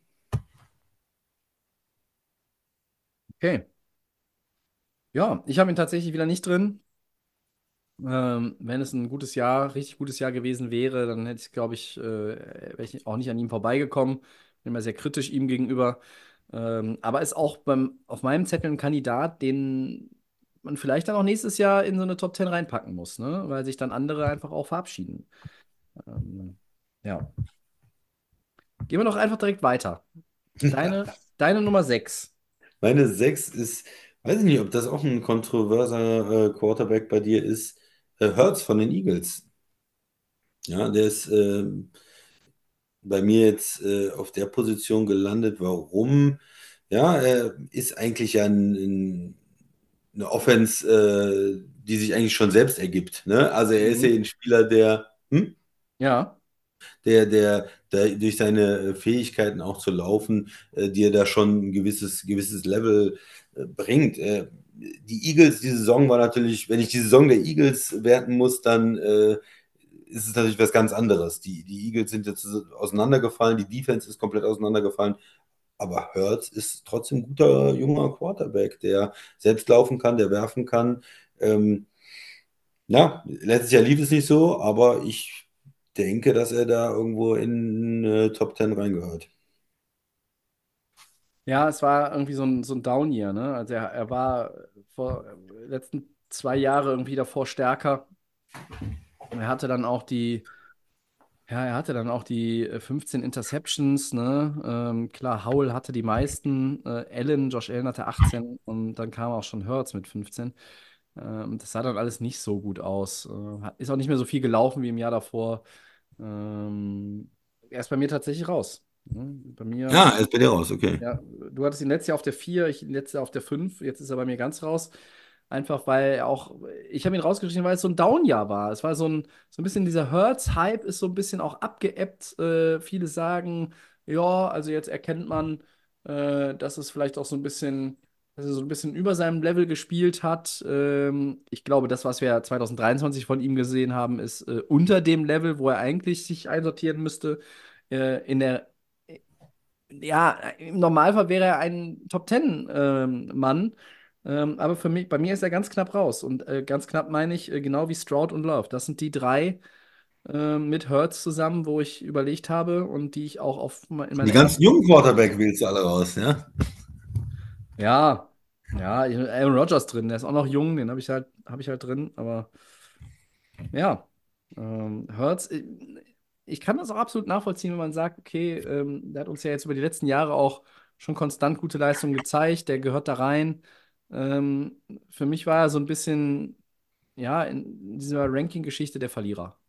Okay. Ja, ich habe ihn tatsächlich wieder nicht drin. Ähm, wenn es ein gutes Jahr, richtig gutes Jahr gewesen wäre, dann hätte ich, glaube ich, äh, wäre ich auch nicht an ihm vorbeigekommen. Bin immer sehr kritisch ihm gegenüber. Ähm, aber ist auch beim, auf meinem Zettel ein Kandidat, den man vielleicht dann auch nächstes Jahr in so eine Top Ten reinpacken muss, ne? Weil sich dann andere einfach auch verabschieden. Ähm, ja. Gehen wir doch einfach direkt weiter. Deine, deine Nummer sechs. Meine sechs ist, weiß ich nicht, ob das auch ein kontroverser äh, Quarterback bei dir ist. Äh, Hurts von den Eagles. Ja, der ist ähm, bei mir jetzt äh, auf der Position gelandet. Warum? Ja, er ist eigentlich ja ein, ein, eine Offense, äh, die sich eigentlich schon selbst ergibt. Ne? Also er ist ja Mhm. ein Spieler, der, hm? Ja. der, der, der durch seine Fähigkeiten auch zu laufen, äh, dir da schon ein gewisses, gewisses Level äh, bringt. Äh, die Eagles, die Saison war natürlich, wenn ich die Saison der Eagles werten muss, dann äh, ist es natürlich was ganz anderes. Die, die Eagles sind jetzt auseinandergefallen, die Defense ist komplett auseinandergefallen. Aber Hurts ist trotzdem ein guter junger Quarterback, der selbst laufen kann, der werfen kann. Ähm, ja, letztes Jahr lief es nicht so, aber ich denke, dass er da irgendwo in äh, Top Ten reingehört. Ja, es war irgendwie so ein, so ein Down-Year, ne? Also er, er war vor äh, letzten zwei Jahre irgendwie davor stärker. Er hatte dann auch die, ja, er hatte dann auch die äh, fünfzehn Interceptions, ne? Ähm, klar, Howell hatte die meisten, äh, Allen, Josh Allen hatte achtzehn und dann kam auch schon Hurts mit fünfzehn. Ähm, das sah dann alles nicht so gut aus. Äh, hat- ist auch nicht mehr so viel gelaufen wie im Jahr davor. Ähm, Er ist bei mir tatsächlich raus. Ne? Bei mir. Ja, er ist bei dir raus, okay. Ja, du hattest ihn letztes Jahr auf der vier, ich ihn letztes Jahr auf der fünf. Jetzt ist er bei mir ganz raus. Einfach weil er auch, ich habe ihn rausgeschrieben, weil es so ein Down-Jahr war. Es war so ein, so ein bisschen dieser Hurts-Hype ist so ein bisschen auch abgeebbt. Äh, viele sagen, ja, also jetzt erkennt man, äh, dass es vielleicht auch so ein bisschen, dass er so ein bisschen über seinem Level gespielt hat. Ähm, ich glaube, das, was wir zwanzig dreiundzwanzig von ihm gesehen haben, ist äh, unter dem Level, wo er eigentlich sich einsortieren müsste. Äh, in der ja, im Normalfall wäre er ein Top Ten-Mann. Ähm, aber für mich, bei mir ist er ganz knapp raus. Und äh, ganz knapp meine ich, äh, genau wie Stroud und Love. Das sind die drei äh, mit Hurts zusammen, wo ich überlegt habe und die ich auch auf, me- in Die meiner ganzen ersten. jungen Quarterback wählst du alle raus, ja? Ja, ja, ich- Aaron Rodgers drin, der ist auch noch jung, den habe ich halt, habe ich halt drin. Aber ja, ähm, Hurts, äh, ich kann das auch absolut nachvollziehen, wenn man sagt, okay, ähm, der hat uns ja jetzt über die letzten Jahre auch schon konstant gute Leistungen gezeigt, der gehört da rein. Ähm, für mich war er so ein bisschen, ja, in dieser Ranking-Geschichte der Verlierer.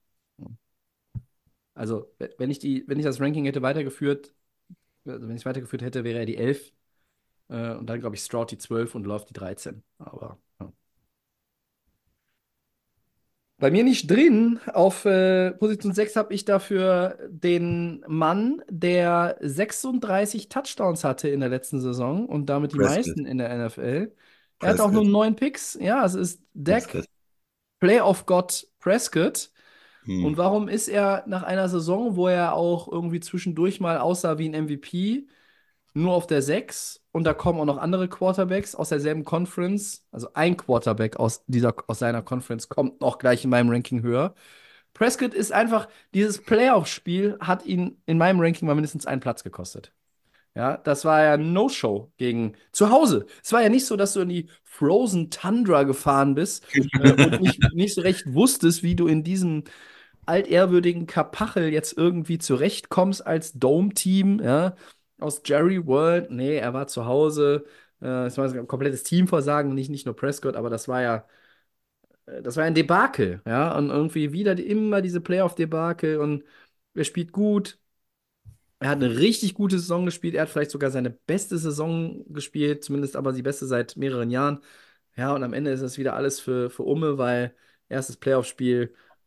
Also, we- wenn ich die, wenn ich das Ranking hätte weitergeführt, also wenn ich es weitergeführt hätte, wäre er die elf äh, und dann, glaube ich, Stroud die zwölf und Love die dreizehn. Aber ja. Bei mir nicht drin. Auf äh, Position sechs habe ich dafür den Mann, der sechsunddreißig Touchdowns hatte in der letzten Saison und damit die Prescott. meisten in der N F L. Er hat auch nur Prescott. neun Picks. Ja, es ist Dak Prescott. Playoff-Gott Prescott. Und Hm. warum ist er nach einer Saison, wo er auch irgendwie zwischendurch mal aussah wie ein M V P, nur auf der sechs und da kommen auch noch andere Quarterbacks aus derselben Conference. Also ein Quarterback aus, dieser, aus seiner Conference kommt noch gleich in meinem Ranking höher. Prescott ist einfach, dieses Playoff-Spiel hat ihn in meinem Ranking mal mindestens einen Platz gekostet. Ja, das war ja ein No-Show gegen zu Hause. Es war ja nicht so, dass du in die Frozen Tundra gefahren bist äh, und nicht, nicht so recht wusstest, wie du in diesem altehrwürdigen Kapachel jetzt irgendwie zurechtkommst als Dome-Team, ja, aus Jerry World. Nee, er war zu Hause. Äh, es war ein komplettes Teamversagen, nicht, nicht nur Prescott, aber das war ja, äh, das war ein Debakel, ja, und irgendwie wieder die, immer diese Playoff-Debakel und er spielt gut. Er hat eine richtig gute Saison gespielt. Er hat vielleicht sogar seine beste Saison gespielt, zumindest aber die beste seit mehreren Jahren. Ja, und am Ende ist es wieder alles für, für Umme, weil erstes Playoff-Spiel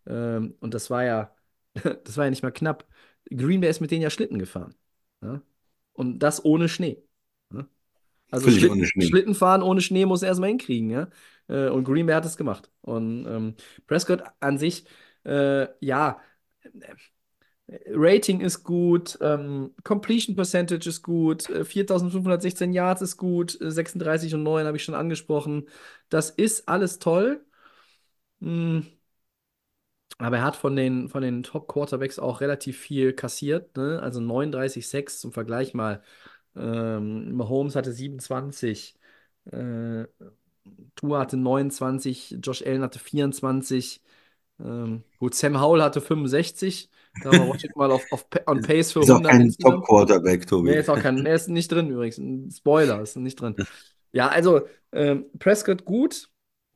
Ähm, und das war ja, das war ja nicht mal knapp. Green Bay ist mit denen ja Schlitten gefahren. Ja? Und das ohne Schnee. Ja? Also Völlig ohne Schlitten, Schnee. Schlittenfahren ohne Schnee muss er erstmal hinkriegen, ja. Äh, Und Green Bay hat es gemacht. Und ähm, Prescott an sich, äh, ja, Rating ist gut, ähm, Completion Percentage ist gut, äh, viertausendfünfhundertsechzehn Yards ist gut, äh, sechsunddreißig und neun habe ich schon angesprochen. Das ist alles toll. Hm, aber er hat von den, von den Top-Quarterbacks auch relativ viel kassiert, ne? Also neununddreißig sechs zum Vergleich mal. Ähm, Mahomes hatte siebenundzwanzig, äh, Tua hatte neunundzwanzig, Josh Allen hatte vierundzwanzig. Ähm, gut, Sam Howell hatte fünfundsechzig. Da war Washington mal auf, auf, on pace für Ist auch hundert kein insgesamt. Top-Quarterback, Nee, Tobi. ist auch kein, er ist nicht drin übrigens. Ein Spoiler, ist nicht drin. Ja, also ähm, Prescott gut,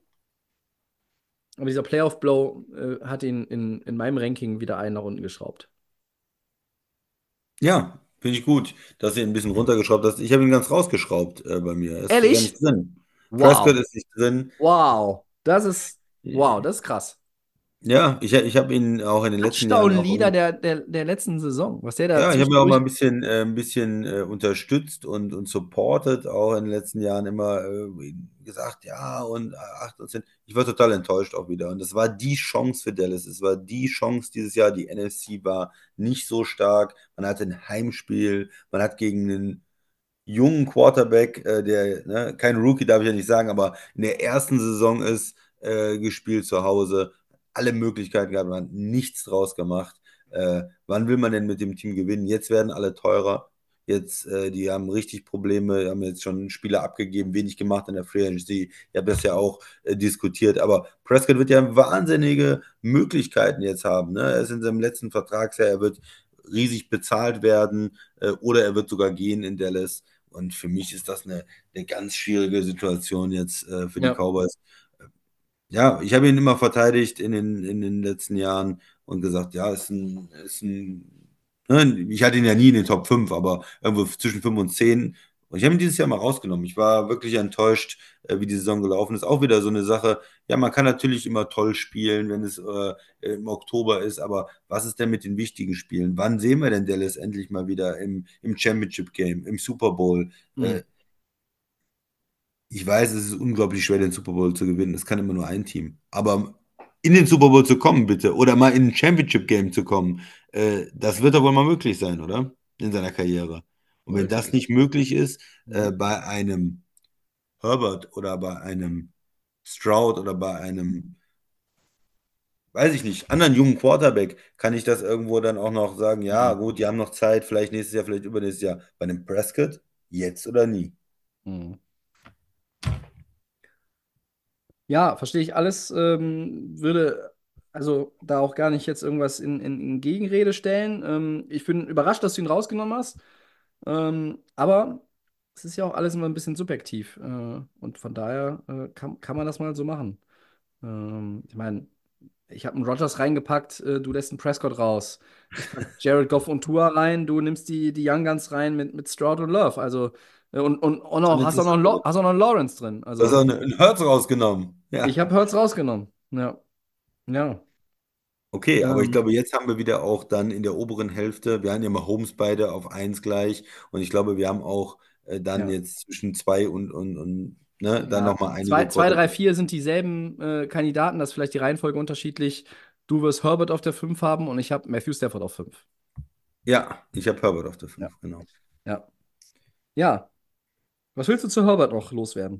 aber dieser Playoff-Blow äh, hat ihn in, in meinem Ranking wieder einen nach unten geschraubt. Ja, finde ich gut, dass du ihn ein bisschen runtergeschraubt hast. Ich habe ihn ganz rausgeschraubt äh, bei mir. Er ist gar Ehrlich? nicht drin. Prescott Wow. ist nicht drin. Wow. Das ist, wow, das ist krass. Ja, ich, ich habe ihn auch in den letzten Jahren auch Touchdown-Leader immer. der, der, der letzten Saison. Was der da Ja, ich habe mir auch mal zwischendurch. ein bisschen, äh, ein bisschen äh, unterstützt und, und supported, auch in den letzten Jahren immer äh, gesagt, ja, und äh, acht und zehn. Ich war total enttäuscht auch wieder. Und es war die Chance für Dallas. Es war die Chance dieses Jahr. Die N F C war nicht so stark. Man hatte ein Heimspiel, man hat gegen einen jungen Quarterback, äh, der, ne, kein Rookie darf ich ja nicht sagen, aber in der ersten Saison ist, äh, gespielt zu Hause, alle Möglichkeiten gehabt, man hat nichts draus gemacht. Äh, wann will man denn mit dem Team gewinnen? Jetzt werden alle teurer. Jetzt, äh, die haben richtig Probleme, haben jetzt schon Spieler abgegeben, wenig gemacht in der Free Agency. Ich habe das ja auch äh, diskutiert, aber Prescott wird ja wahnsinnige Möglichkeiten jetzt haben. Ne? Er ist in seinem letzten Vertragsjahr, er wird riesig bezahlt werden äh, oder er wird sogar gehen in Dallas. Und für mich ist das eine, eine ganz schwierige Situation jetzt äh, für die Ja. Cowboys. Ja, ich habe ihn immer verteidigt in den, in den letzten Jahren und gesagt, ja, ist ein, ist ein, ne, ich hatte ihn ja nie in den Top fünf, aber irgendwo zwischen fünf und zehn. Und ich habe ihn dieses Jahr mal rausgenommen. Ich war wirklich enttäuscht, äh, wie die Saison gelaufen ist. Auch wieder so eine Sache. Ja, man kann natürlich immer toll spielen, wenn es äh, im Oktober ist, aber was ist denn mit den wichtigen Spielen? Wann sehen wir denn Dallas endlich mal wieder im, im Championship Game, im Super Bowl? Hm. Äh, Ich weiß, es ist unglaublich schwer, den Super Bowl zu gewinnen. Es kann immer nur ein Team. Aber in den Super Bowl zu kommen, bitte, oder mal in ein Championship Game zu kommen, äh, das wird doch wohl mal möglich sein, oder? In seiner Karriere. Und wenn das nicht möglich ist, äh, bei einem Herbert oder bei einem Stroud oder bei einem, weiß ich nicht, anderen jungen Quarterback, kann ich das irgendwo dann auch noch sagen, ja, Hm. gut, die haben noch Zeit, vielleicht nächstes Jahr, vielleicht übernächstes Jahr. Bei einem Prescott, jetzt oder nie. Hm. Ja, verstehe ich alles. Ähm, würde also da auch gar nicht jetzt irgendwas in, in, in Gegenrede stellen. Ähm, ich bin überrascht, dass du ihn rausgenommen hast. Ähm, aber es ist ja auch alles immer ein bisschen subjektiv. Äh, und von daher äh, kann, kann man das mal so machen. Ähm, ich meine, ich habe einen Rodgers reingepackt, äh, du lässt einen Prescott raus. Ich packe Jared Goff und Tua rein, du nimmst die, die Young Guns rein mit, mit Stroud und Love. Also, äh, und, und, und Schon auch, hast auch noch, interessant. einen Lo- hast auch noch einen Lawrence drin. Du hast Also, auch eine- einen Hurts rausgenommen. ich Ja. habe Hurts rausgenommen. Ja. Ja. Okay, aber ich Ähm, glaube, jetzt haben wir wieder auch dann in der oberen Hälfte, wir hatten ja mal Holmes beide auf eins gleich und ich glaube, wir haben auch äh, dann ja. jetzt zwischen zwei und, und, und ne, dann Ja. nochmal einige Zwei, zwei, drei, Quarterbacks. vier sind dieselben äh, Kandidaten, das ist vielleicht die Reihenfolge unterschiedlich. Du wirst Herbert auf der fünf haben und ich habe Matthew Stafford auf fünf. Ja, ich habe Herbert auf der Ja. fünf, genau. Ja. Ja. Was willst du zu Herbert noch loswerden?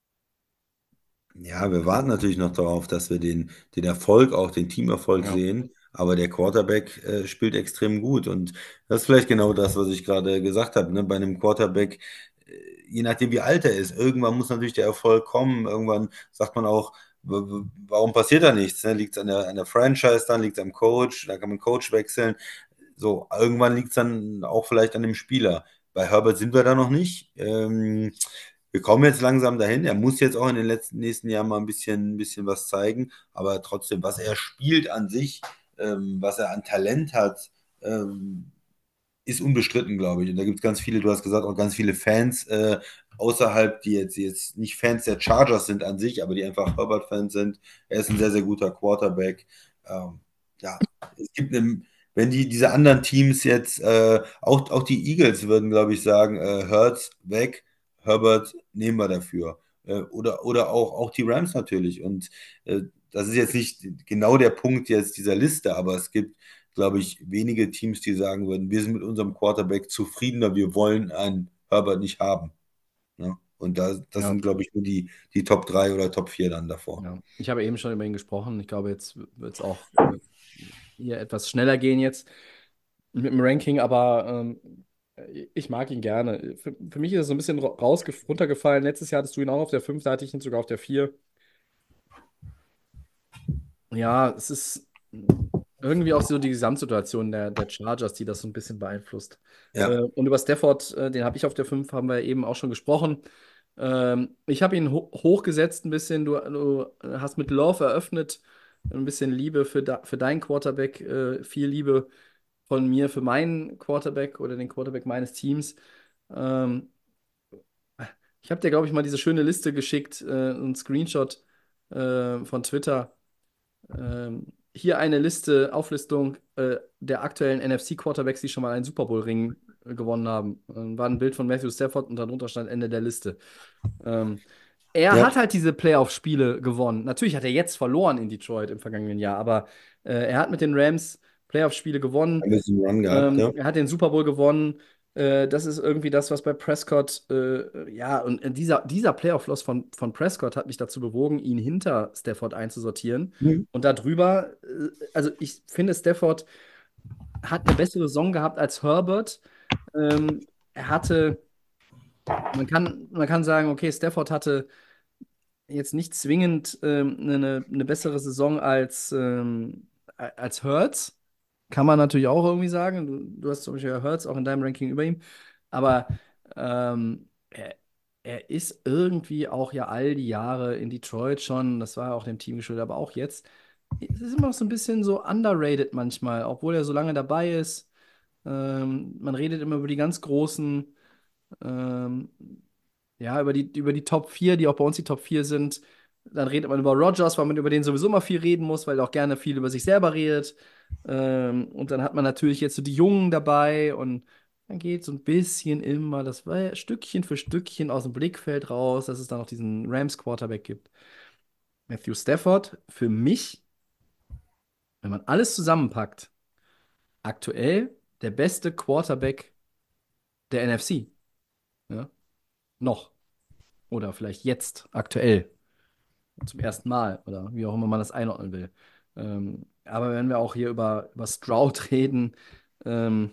Ja, wir warten natürlich noch darauf, dass wir den, den Erfolg, auch den Teamerfolg Ja. sehen. Aber der Quarterback äh, spielt extrem gut. Und das ist vielleicht genau das, was ich gerade gesagt habe. Ne? Bei einem Quarterback, äh, je nachdem wie alt er ist, irgendwann muss natürlich der Erfolg kommen. Irgendwann sagt man auch, w- w- warum passiert da nichts? Ne? Liegt es an der, an der Franchise dann, liegt es am Coach, da kann man Coach wechseln. So, irgendwann liegt es dann auch vielleicht an dem Spieler. Bei Herbert sind wir da noch nicht. Ähm, wir kommen jetzt langsam dahin. Er muss jetzt auch in den letzten nächsten Jahren mal ein bisschen, ein bisschen was zeigen. Aber trotzdem, was er spielt an sich, ähm, was er an Talent hat, ähm, ist unbestritten, glaube ich. Und da gibt es ganz viele, du hast gesagt, auch ganz viele Fans äh, außerhalb, die jetzt, die jetzt nicht Fans der Chargers sind an sich, aber die einfach Herbert-Fans sind. Er ist ein sehr, sehr guter Quarterback. ähm, ja, es gibt eine, wenn die diese anderen Teams jetzt, äh, auch, auch die Eagles würden, glaube ich, sagen, äh, Hurts weg, Herbert nehmen wir dafür. Äh, oder, oder auch, auch die Rams natürlich. Und äh, das ist jetzt nicht genau der Punkt jetzt dieser Liste, aber es gibt, glaube ich, wenige Teams, die sagen würden, wir sind mit unserem Quarterback zufriedener, wir wollen einen Herbert nicht haben. Ne? Und da, das Ja, sind, glaube ich, nur die, die Top drei oder Top vier dann davor. ja. Ich habe eben schon über ihn gesprochen. Ich glaube, jetzt wird es auch äh, hier etwas schneller gehen jetzt mit dem Ranking, aber ähm, ich mag ihn gerne. Für, für mich ist es so ein bisschen ra- rausge runtergefallen. Letztes Jahr hattest du ihn auch auf der fünf, da hatte ich ihn sogar auf der vier. Ja, es ist irgendwie auch so die Gesamtsituation der, der Chargers, die das so ein bisschen beeinflusst. Äh, Ja, und über Stafford, äh, den habe ich auf der fünf, haben wir eben auch schon gesprochen. Ähm, ich habe ihn ho hochgesetzt ein bisschen. Du, du hast mit Love eröffnet, ein bisschen Liebe für, da, für deinen Quarterback, äh, viel Liebe von mir für meinen Quarterback oder den Quarterback meines Teams. Ähm, Ich habe dir, glaube ich, mal diese schöne Liste geschickt, äh, einen Screenshot äh, von Twitter. Ähm, hier eine Liste, Auflistung äh, der aktuellen N F C-Quarterbacks, die schon mal einen Super Bowl-Ring äh, gewonnen haben. Ähm, war ein Bild von Matthew Stafford und darunter stand Ende der Liste. Ähm, Er hat ja, halt diese Playoff-Spiele gewonnen. Natürlich hat er jetzt verloren in Detroit im vergangenen Jahr, aber äh, er hat mit den Rams Playoff-Spiele gewonnen. ein bisschen Run gehabt, Ähm, ja. er hat den Super Bowl gewonnen. Äh, das ist irgendwie das, was bei Prescott, äh, ja, und dieser, dieser Playoff-Loss von, von Prescott hat mich dazu bewogen, ihn hinter Stafford einzusortieren. Mhm. Und darüber, äh, also ich finde, Stafford hat eine bessere Saison gehabt als Herbert. Ähm, er hatte, man kann, man kann sagen, okay, Stafford hatte jetzt nicht zwingend ähm, eine, eine bessere Saison als, ähm, a- als Hurts. Kann man natürlich auch irgendwie sagen. Du, du hast zum Beispiel Hurts auch in deinem Ranking über ihm. Aber ähm, er, er ist irgendwie auch ja all die Jahre in Detroit schon, das war auch dem Team geschuldet, aber auch jetzt, es ist immer noch so ein bisschen so underrated manchmal, obwohl er so lange dabei ist. Ähm, man redet immer über die ganz Großen. Ähm, ja, über die, über die Top vier, die auch bei uns die Top vier sind. Dann redet man über Rodgers, weil man über den sowieso immer viel reden muss, weil er auch gerne viel über sich selber redet. Ähm, und dann hat man natürlich jetzt so die Jungen dabei und dann geht so ein bisschen immer das war Stückchen für Stückchen aus dem Blickfeld raus, dass es da noch diesen Rams-Quarterback gibt. Matthew Stafford, für mich, wenn man alles zusammenpackt, aktuell der beste Quarterback der N F C. Ja? Noch. Oder vielleicht jetzt, aktuell. Zum ersten Mal oder wie auch immer man das einordnen will. Ähm, aber wenn wir auch hier über, über Stroud reden, ähm,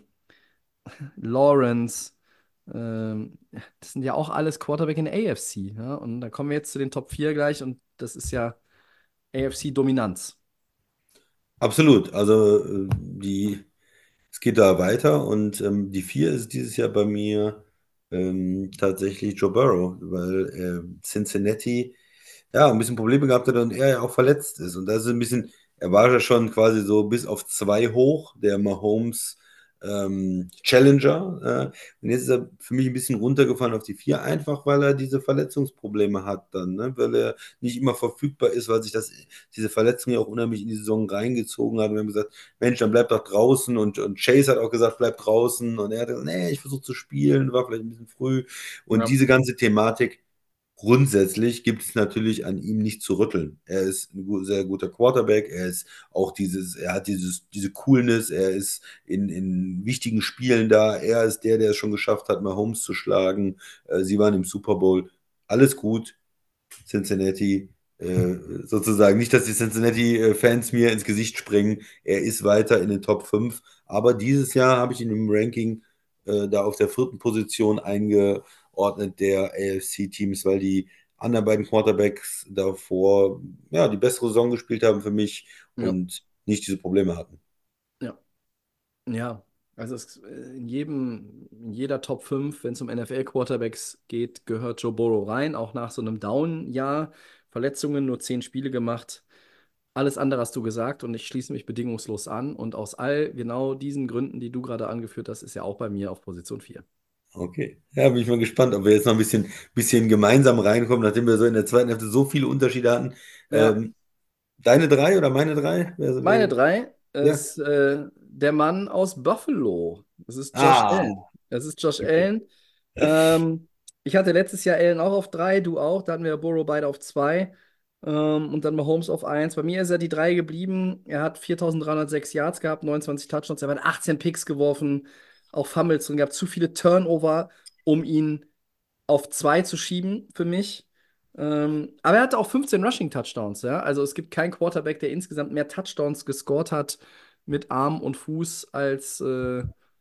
Lawrence, ähm, das sind ja auch alles Quarterback in der A F C. Ja? Und da kommen wir jetzt zu den Top vier gleich und das ist ja A F C-Dominanz. Absolut. Also äh, die, es geht da weiter und ähm, die vier ist dieses Jahr bei mir ähm, tatsächlich Joe Burrow, weil äh, Cincinnati ja ein bisschen Probleme gehabt hat und er ja auch verletzt ist. Und das ist ein bisschen, er war ja schon quasi so bis auf zwei hoch, der Mahomes ähm, Challenger. Äh, und jetzt ist er für mich ein bisschen runtergefallen auf die vier, einfach weil er diese Verletzungsprobleme hat dann, ne? Weil er nicht immer verfügbar ist, weil sich das, diese Verletzung ja auch unheimlich in die Saison reingezogen hat. Und wir haben gesagt, Mensch, dann bleib doch draußen. Und, und Chase hat auch gesagt, bleib draußen. Und er hat gesagt, nee, ich versuche zu spielen, war vielleicht ein bisschen früh. Und Ja, diese ganze Thematik, grundsätzlich gibt es natürlich an ihm nicht zu rütteln. Er ist ein gu- sehr guter Quarterback. Er ist auch dieses, er hat dieses, diese Coolness. Er ist in, in wichtigen Spielen da. Er ist der, der es schon geschafft hat, Mahomes zu schlagen. Äh, sie waren im Super Bowl. Alles gut. Cincinnati, äh, sozusagen. Nicht, dass die Cincinnati-Fans mir ins Gesicht springen. Er ist weiter in den Top fünf. Aber dieses Jahr habe ich ihn im Ranking äh, da auf der vierten Position eingeordnet der A F C-Teams, weil die anderen beiden Quarterbacks davor ja die bessere Saison gespielt haben für mich ja, und nicht diese Probleme hatten. ja. Ja, also es, äh, in jedem, in jeder Top fünf, wenn es um N F L-Quarterbacks geht, gehört Joe Burrow rein, auch nach so einem Down-Jahr. Verletzungen, nur zehn Spiele gemacht. Alles andere hast du gesagt und ich schließe mich bedingungslos an. Und aus all genau diesen Gründen, die du gerade angeführt hast, ist er auch bei mir auf Position vier. Okay. Ja, bin ich mal gespannt, ob wir jetzt noch ein bisschen, bisschen gemeinsam reinkommen, nachdem wir so in der zweiten Hälfte so viele Unterschiede hatten. Ja, Ähm, Deine drei oder meine drei? Wer, Meine wer, drei ja. ist äh, der Mann aus Buffalo. Es ist Josh Ah, Allen. Es ist Josh okay. Allen. Ähm, Ich hatte letztes Jahr Allen auch auf drei, du auch. Da hatten wir Burrow beide auf zwei. Ähm, und dann Mahomes auf eins. Bei mir ist er die drei geblieben. Er hat viertausenddreihundertsechs Yards gehabt, neunundzwanzig Touchdowns. Er hat achtzehn Picks geworfen, auch Fumbles drin gehabt. Zu viele Turnover, um ihn auf zwei zu schieben für mich. Ähm, aber er hatte auch fünfzehn Rushing Touchdowns, ja. Also es gibt keinen Quarterback, der insgesamt mehr Touchdowns gescored hat mit Arm und Fuß als, äh,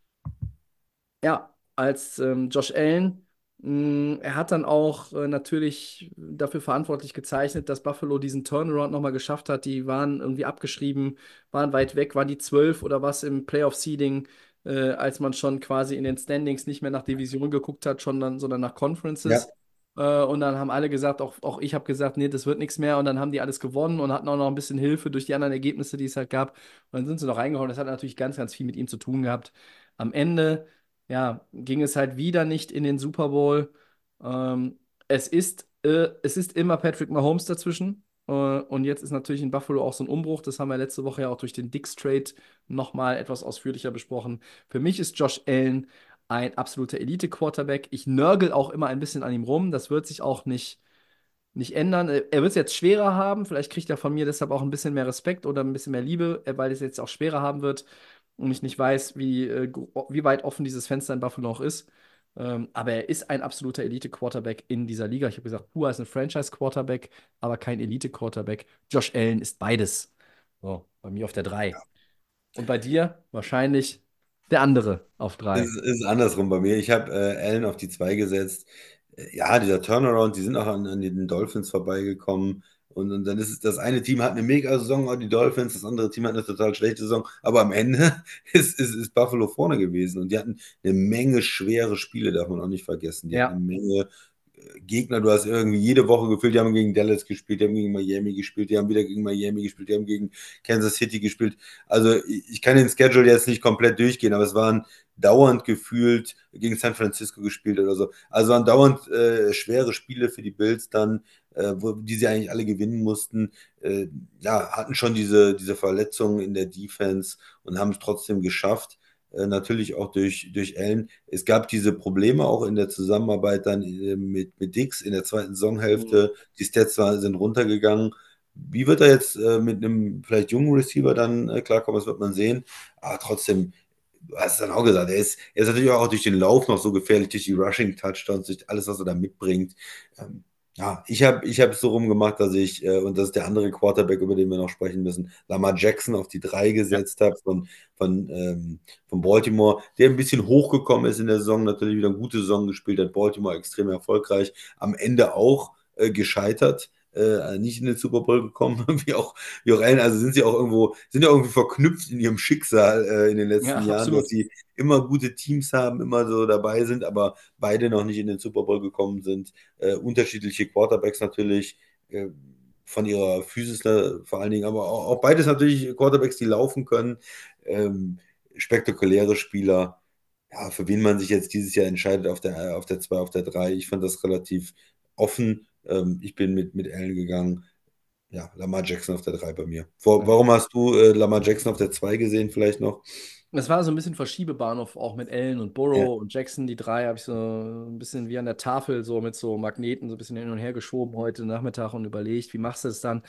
ja, als ähm, Josh Allen. Mm, Er hat dann auch äh, natürlich dafür verantwortlich gezeichnet, dass Buffalo diesen Turnaround nochmal geschafft hat. Die waren irgendwie abgeschrieben, waren weit weg, waren die zwölf oder was im Playoff-Seeding, äh, als man schon quasi in den Standings nicht mehr nach Division geguckt hat, schon dann, sondern nach Conferences. Ja, Äh, und dann haben alle gesagt, auch, auch ich habe gesagt, nee, das wird nichts mehr. Und dann haben die alles gewonnen und hatten auch noch ein bisschen Hilfe durch die anderen Ergebnisse, die es halt gab. Und dann sind sie noch reingehauen. Das hat natürlich ganz, ganz viel mit ihm zu tun gehabt. Am Ende ja, ging es halt wieder nicht in den Super Bowl. Ähm, es ist, äh, es ist immer Patrick Mahomes dazwischen. Äh, und jetzt ist natürlich in Buffalo auch so ein Umbruch. Das haben wir letzte Woche ja auch durch den Dix-Trade nochmal etwas ausführlicher besprochen. Für mich ist Josh Allen ein absoluter Elite-Quarterback. Ich nörgel auch immer ein bisschen an ihm rum. Das wird sich auch nicht, nicht ändern. Äh, Er wird es jetzt schwerer haben. Vielleicht kriegt er von mir deshalb auch ein bisschen mehr Respekt oder ein bisschen mehr Liebe, äh, weil es jetzt auch schwerer haben wird und ich nicht weiß, wie, äh, gro- wie weit offen dieses Fenster in Buffalo noch ist. Ähm, aber er ist ein absoluter Elite-Quarterback in dieser Liga. Ich habe gesagt, Pua ist ein Franchise-Quarterback, aber kein Elite-Quarterback. Josh Allen ist beides. So, bei mir auf der drei. Und bei dir wahrscheinlich der andere auf drei. es ist andersrum bei mir. Ich habe äh, Allen auf die zwei gesetzt. Äh, Ja, dieser Turnaround, die sind auch an, an den Dolphins vorbeigekommen. Und, und dann ist es, das eine Team hat eine Mega-Saison, auch die Dolphins, das andere Team hat eine total schlechte Saison. Aber am Ende ist, ist, ist Buffalo vorne gewesen. Und die hatten eine Menge schwere Spiele, darf man auch nicht vergessen. Die hatten Ja, eine Menge Gegner, du hast irgendwie jede Woche gefühlt, die haben gegen Dallas gespielt, die haben gegen Miami gespielt, die haben wieder gegen Miami gespielt, die haben gegen Kansas City gespielt. Also ich ich kann den Schedule jetzt nicht komplett durchgehen, aber es waren dauernd gefühlt gegen San Francisco gespielt oder so. Also waren dauernd äh, schwere Spiele für die Bills dann, äh, wo, die sie eigentlich alle gewinnen mussten. Äh, ja, hatten schon diese, diese Verletzungen in der Defense und haben es trotzdem geschafft. Äh, natürlich auch durch, durch Allen. Es gab diese Probleme auch in der Zusammenarbeit dann äh, mit, mit Dix in der zweiten mhm. Saisonhälfte. Die Stats war, sind runtergegangen. Wie wird er jetzt äh, mit einem vielleicht jungen Receiver dann äh, klarkommen? Das wird man sehen. Aber trotzdem, du hast es dann auch gesagt, er ist, er ist natürlich auch durch den Lauf noch so gefährlich, durch die Rushing-Touchdowns, durch alles, was er da mitbringt. Ähm, ja, ich habe ich hab es so rumgemacht, dass ich, äh, und das ist der andere Quarterback, über den wir noch sprechen müssen, Lamar Jackson auf die drei Ja. gesetzt habe von, von ähm, von Baltimore, der ein bisschen hochgekommen ist in der Saison, natürlich wieder eine gute Saison gespielt hat. Baltimore extrem erfolgreich, am Ende auch äh, gescheitert, äh, nicht in den Super Bowl gekommen, wie auch, wie auch Allen. Also sind sie auch irgendwo, sind ja irgendwie verknüpft in ihrem Schicksal äh, in den Ja, letzten Jahren, dass absolut. sie immer gute Teams haben, immer so dabei sind, aber beide noch nicht in den Super Bowl gekommen sind. Äh, unterschiedliche Quarterbacks natürlich. Äh, von ihrer Physis äh, vor allen Dingen, aber auch, auch beides natürlich Quarterbacks, die laufen können. Ähm, spektakuläre Spieler. Ja, für wen man sich jetzt dieses Jahr entscheidet auf der, auf der zwei, auf der drei. Ich fand das relativ offen. Ähm, ich bin mit, mit Allen gegangen. Ja, Lamar Jackson auf der drei bei mir. Vor, warum hast du äh, Lamar Jackson auf der zwei gesehen, vielleicht noch? Es war so ein bisschen Verschiebebahnhof, auch mit Allen und Ja, Burrow und Jackson. Die drei habe ich so ein bisschen wie an der Tafel, so mit so Magneten, so ein bisschen hin und her geschoben heute Nachmittag und überlegt, wie machst du es dann?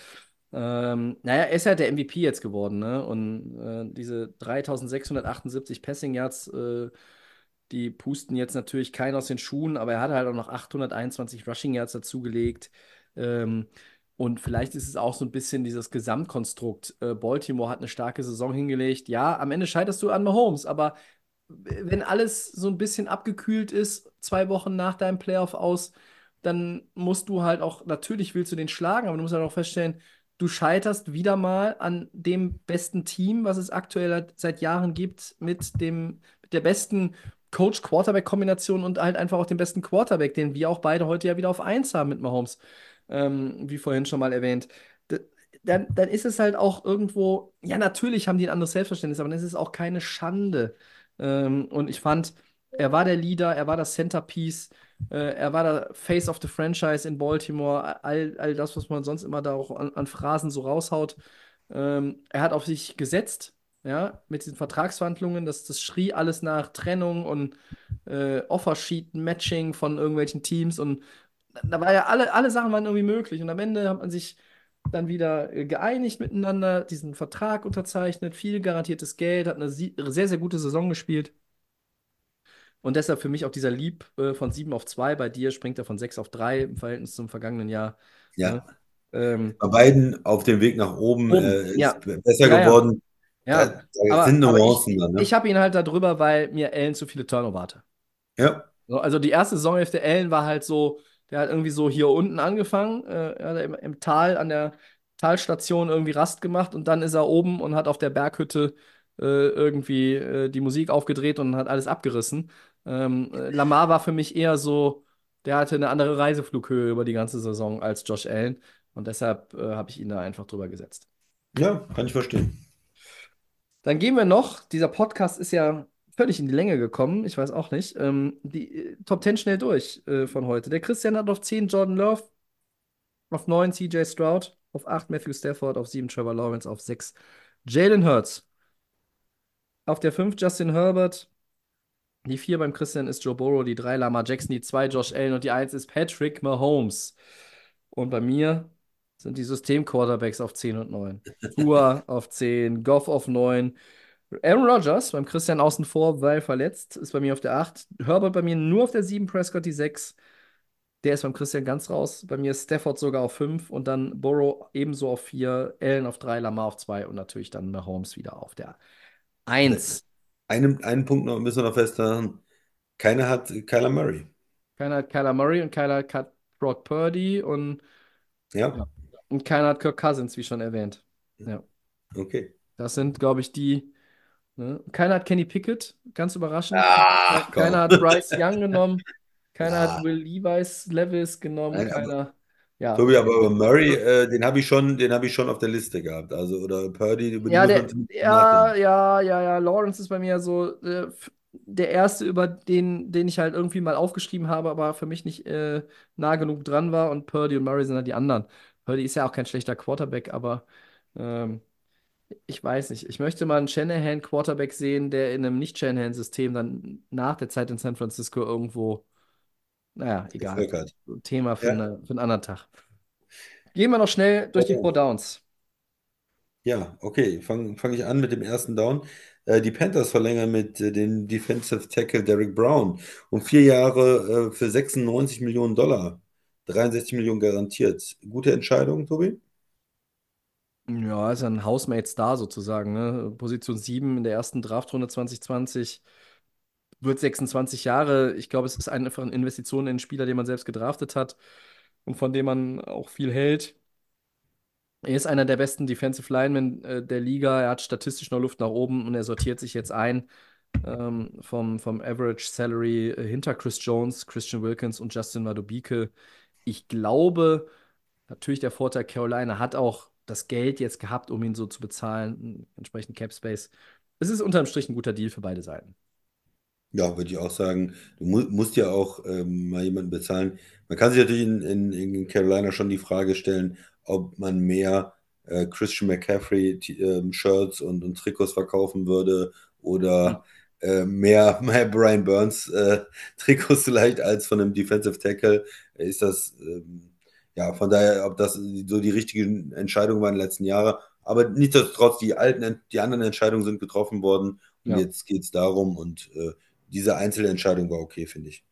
Ähm, naja, er ist halt der M V P jetzt geworden, ne? Und äh, diese dreitausendsechshundertachtundsiebzig Passing Yards, äh, die pusten jetzt natürlich keinen aus den Schuhen, aber er hat halt auch noch achthunderteinundzwanzig Rushing Yards dazugelegt. Ähm, und vielleicht ist es auch so ein bisschen dieses Gesamtkonstrukt. Äh, Baltimore hat eine starke Saison hingelegt. Ja, am Ende scheiterst du an Mahomes, aber wenn alles so ein bisschen abgekühlt ist, zwei Wochen nach deinem Playoff aus, dann musst du halt auch, natürlich willst du den schlagen, aber du musst halt auch feststellen, du scheiterst wieder mal an dem besten Team, was es aktuell seit Jahren gibt, mit dem, mit der besten Coach-Quarterback-Kombination und halt einfach auch dem besten Quarterback, den wir auch beide heute ja wieder auf eins haben mit Mahomes, ähm, wie vorhin schon mal erwähnt. D dann, dann ist es halt auch irgendwo, ja, natürlich haben die ein anderes Selbstverständnis, aber dann ist es auch keine Schande. Ähm, und ich fand, er war der Leader, er war das Centerpiece, äh, er war der Face of the Franchise in Baltimore, all, all das, was man sonst immer da auch an, an Phrasen so raushaut. Ähm, er hat auf sich gesetzt, ja, mit diesen Vertragsverhandlungen, das, das schrie alles nach Trennung und äh, Offersheet-Matching von irgendwelchen Teams und da war ja alle, alle Sachen waren irgendwie möglich und am Ende hat man sich dann wieder äh, geeinigt miteinander, diesen Vertrag unterzeichnet, viel garantiertes Geld, hat eine sie- sehr, sehr gute Saison gespielt. Und deshalb für mich auch dieser Leap äh, von sieben auf zwei. Bei dir springt er von sechs auf drei im Verhältnis zum vergangenen Jahr. Ne? Ja, Ähm, bei beiden auf dem Weg nach oben oben, äh, ist ja. besser Ja, ja. geworden. Da, Ja. da sind Aber, aber ich, Nuancen dann, ich ne? habe ihn halt da drüber, weil mir Allen zu viele Turnover hatte. Ja, So, also die erste Saisonhälfte Allen war halt so, der hat irgendwie so hier unten angefangen, äh, er hat im, im Tal an der Talstation irgendwie Rast gemacht und dann ist er oben und hat auf der Berghütte äh, irgendwie äh, die Musik aufgedreht und hat alles abgerissen. Ähm, äh, Lamar war für mich eher so, der hatte eine andere Reiseflughöhe über die ganze Saison als Josh Allen und deshalb äh, habe ich ihn da einfach drüber gesetzt. ja, kann ich verstehen. Dann gehen wir noch, dieser Podcast ist ja völlig in die Länge gekommen, ich weiß auch nicht, ähm, die äh, Top zehn schnell durch äh, von heute. Der Christian hat auf zehn Jordan Love, auf neun C J Stroud, auf acht Matthew Stafford, auf sieben Trevor Lawrence, auf sechs Jalen Hurts, auf der fünf Justin Herbert, die vier beim Christian ist Joe Burrow, die drei Lamar Jackson, die zwei Josh Allen und die eins ist Patrick Mahomes. Und bei mir sind die System-Quarterbacks auf zehn und neun. Tua auf zehn, Goff auf neun, Aaron Rodgers, beim Christian außen vor, weil verletzt, ist bei mir auf der acht. Herbert bei mir nur auf der sieben, Prescott die sechs. Der ist beim Christian ganz raus. Bei mir ist Stafford sogar auf fünf und dann Burrow ebenso auf vier, Allen auf drei, Lamar auf zwei und natürlich dann Mahomes wieder auf der eins. Einen, einen Punkt noch müssen wir noch festhalten. Keiner hat Kyler Murray. Keiner hat Kyler Murray und keiner hat Brock Purdy und, Ja, ja. Und keiner hat Kirk Cousins, wie schon erwähnt. Ja, okay. das sind, glaube ich, die. Ne? Keiner hat Kenny Pickett, ganz überraschend. Ach, Keiner komm. hat Bryce Young genommen. Keiner hat Ja, Will Levis, Levis genommen. nein, aber Keiner. Ja. Tobi, aber über Murray, äh, den habe ich schon, den habe ich schon auf der Liste gehabt. Also, oder Purdy, über die Ja, muss man der, ziemlich ja, nachdenken. ja, ja, ja. Lawrence ist bei mir so äh, f- der erste, über den, den ich halt irgendwie mal aufgeschrieben habe, aber für mich nicht äh, nah genug dran war. Und Purdy und Murray sind halt die anderen. Purdy ist ja auch kein schlechter Quarterback, aber ähm, ich weiß nicht. Ich möchte mal einen Shanahan-Quarterback sehen, der in einem Nicht-Shanahan-System dann nach der Zeit in San Francisco irgendwo, naja, egal. Erfolg hat. Thema für, Ja. eine, für einen anderen Tag. Gehen wir noch schnell durch die Four Downs. Ja, okay, fange fang ich an mit dem ersten Down. Äh, die Panthers verlängern mit äh, dem Defensive Tackle Derrick Brown um vier Jahre äh, für sechsundneunzig Millionen Dollar. dreiundsechzig Millionen garantiert. Gute Entscheidung, Tobi? Ja, ist ja ein Housemates-Star sozusagen, ne? Position sieben in der ersten Draftrunde zwanzig zwanzig. Wird sechsundzwanzig Jahre. Ich glaube, es ist einfach eine Investition in einen Spieler, den man selbst gedraftet hat und von dem man auch viel hält. Er ist einer der besten Defensive Linemen äh, der Liga. Er hat statistisch noch Luft nach oben und er sortiert sich jetzt ein ähm, vom, vom Average Salary äh, hinter Chris Jones, Christian Wilkins und Justin Madubuike. Ich glaube, natürlich der Vorteil, Carolina hat auch das Geld jetzt gehabt, um ihn so zu bezahlen, entsprechend Cap Space. Es ist unterm Strich ein guter Deal für beide Seiten. Ja, würde ich auch sagen. Du mu musst ja auch ähm, mal jemanden bezahlen. Man kann sich natürlich in, in, in Carolina schon die Frage stellen, ob man mehr äh, Christian McCaffrey T- ähm, Shirts und, und Trikots verkaufen würde Hm. oder äh, mehr, mehr Brian Burns äh, Trikots vielleicht als von einem Defensive Tackle. Ist das, ähm, ja, von daher, ob das so die richtigen Entscheidungen waren in den letzten Jahren. Aber nichtsdestotrotz, die alten, die anderen Entscheidungen sind getroffen worden und Ja. jetzt geht es darum und äh, diese Einzelentscheidung war okay, finde ich.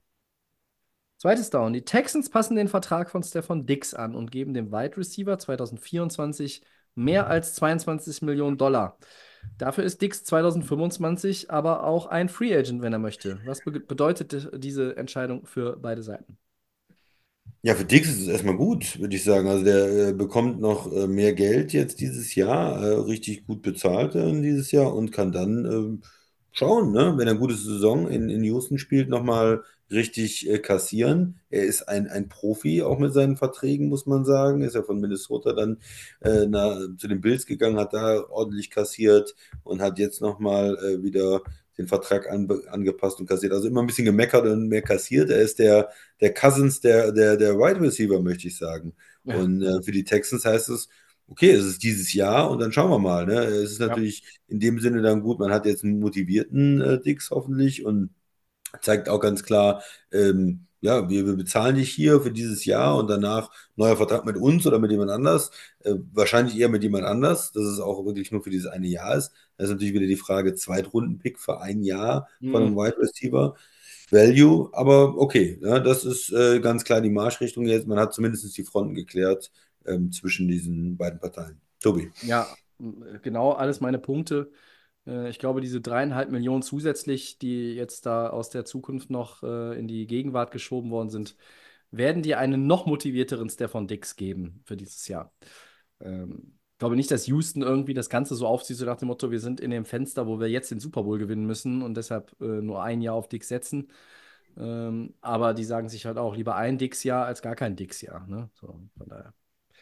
Zweites Down. Die Texans passen den Vertrag von Stephon Diggs an und geben dem Wide Receiver zwanzig vierundzwanzig mehr als zweiundzwanzig Millionen Dollar. Dafür ist Diggs zwanzig fünfundzwanzig aber auch ein Free Agent, wenn er möchte. Was be bedeutet diese Entscheidung für beide Seiten? Ja, für Dix ist es erstmal gut, würde ich sagen. Also der äh, bekommt noch äh, mehr Geld jetzt dieses Jahr, äh, richtig gut bezahlt äh, dieses Jahr und kann dann ähm, schauen, ne? Wenn er eine gute Saison in, in Houston spielt, nochmal richtig äh, kassieren. Er ist ein, ein Profi, auch mit seinen Verträgen, muss man sagen. Ist ja von Minnesota dann äh, na, zu den Bills gegangen, hat da ordentlich kassiert und hat jetzt nochmal äh, wieder den Vertrag an, angepasst und kassiert. Also immer ein bisschen gemeckert und mehr kassiert. Er ist der, der Cousins der, der, der Wide Receiver, möchte ich sagen. Ja. Und äh, für die Texans heißt es, okay, es ist dieses Jahr und dann schauen wir mal. Ne? Es ist Ja. natürlich in dem Sinne dann gut, man hat jetzt einen motivierten äh, Dix hoffentlich und zeigt auch ganz klar, ähm, ja, wir, wir bezahlen dich hier für dieses Jahr und danach neuer Vertrag mit uns oder mit jemand anders. Äh, wahrscheinlich eher mit jemand anders, dass es auch wirklich nur für dieses eine Jahr ist. Da ist natürlich wieder die Frage, Zweitrunden-Pick für ein Jahr von einem Mhm. Wide Receiver. Value, aber okay, ja, das ist äh, ganz klar die Marschrichtung jetzt. Man hat zumindest die Fronten geklärt ähm, zwischen diesen beiden Parteien. Tobi. Ja, m- genau, alles meine Punkte. Äh, Ich glaube, diese dreieinhalb Millionen zusätzlich, die jetzt da aus der Zukunft noch äh, in die Gegenwart geschoben worden sind, werden dir einen noch motivierteren Stefan Diggs geben für dieses Jahr. Ähm, ich glaube nicht, dass Houston irgendwie das Ganze so aufzieht, so nach dem Motto, wir sind in dem Fenster, wo wir jetzt den Super Bowl gewinnen müssen und deshalb äh, nur ein Jahr auf Diggs setzen. Ähm, aber die sagen sich halt auch lieber ein Diggs-Jahr als gar kein Diggs-Jahr. Ne? So, von daher.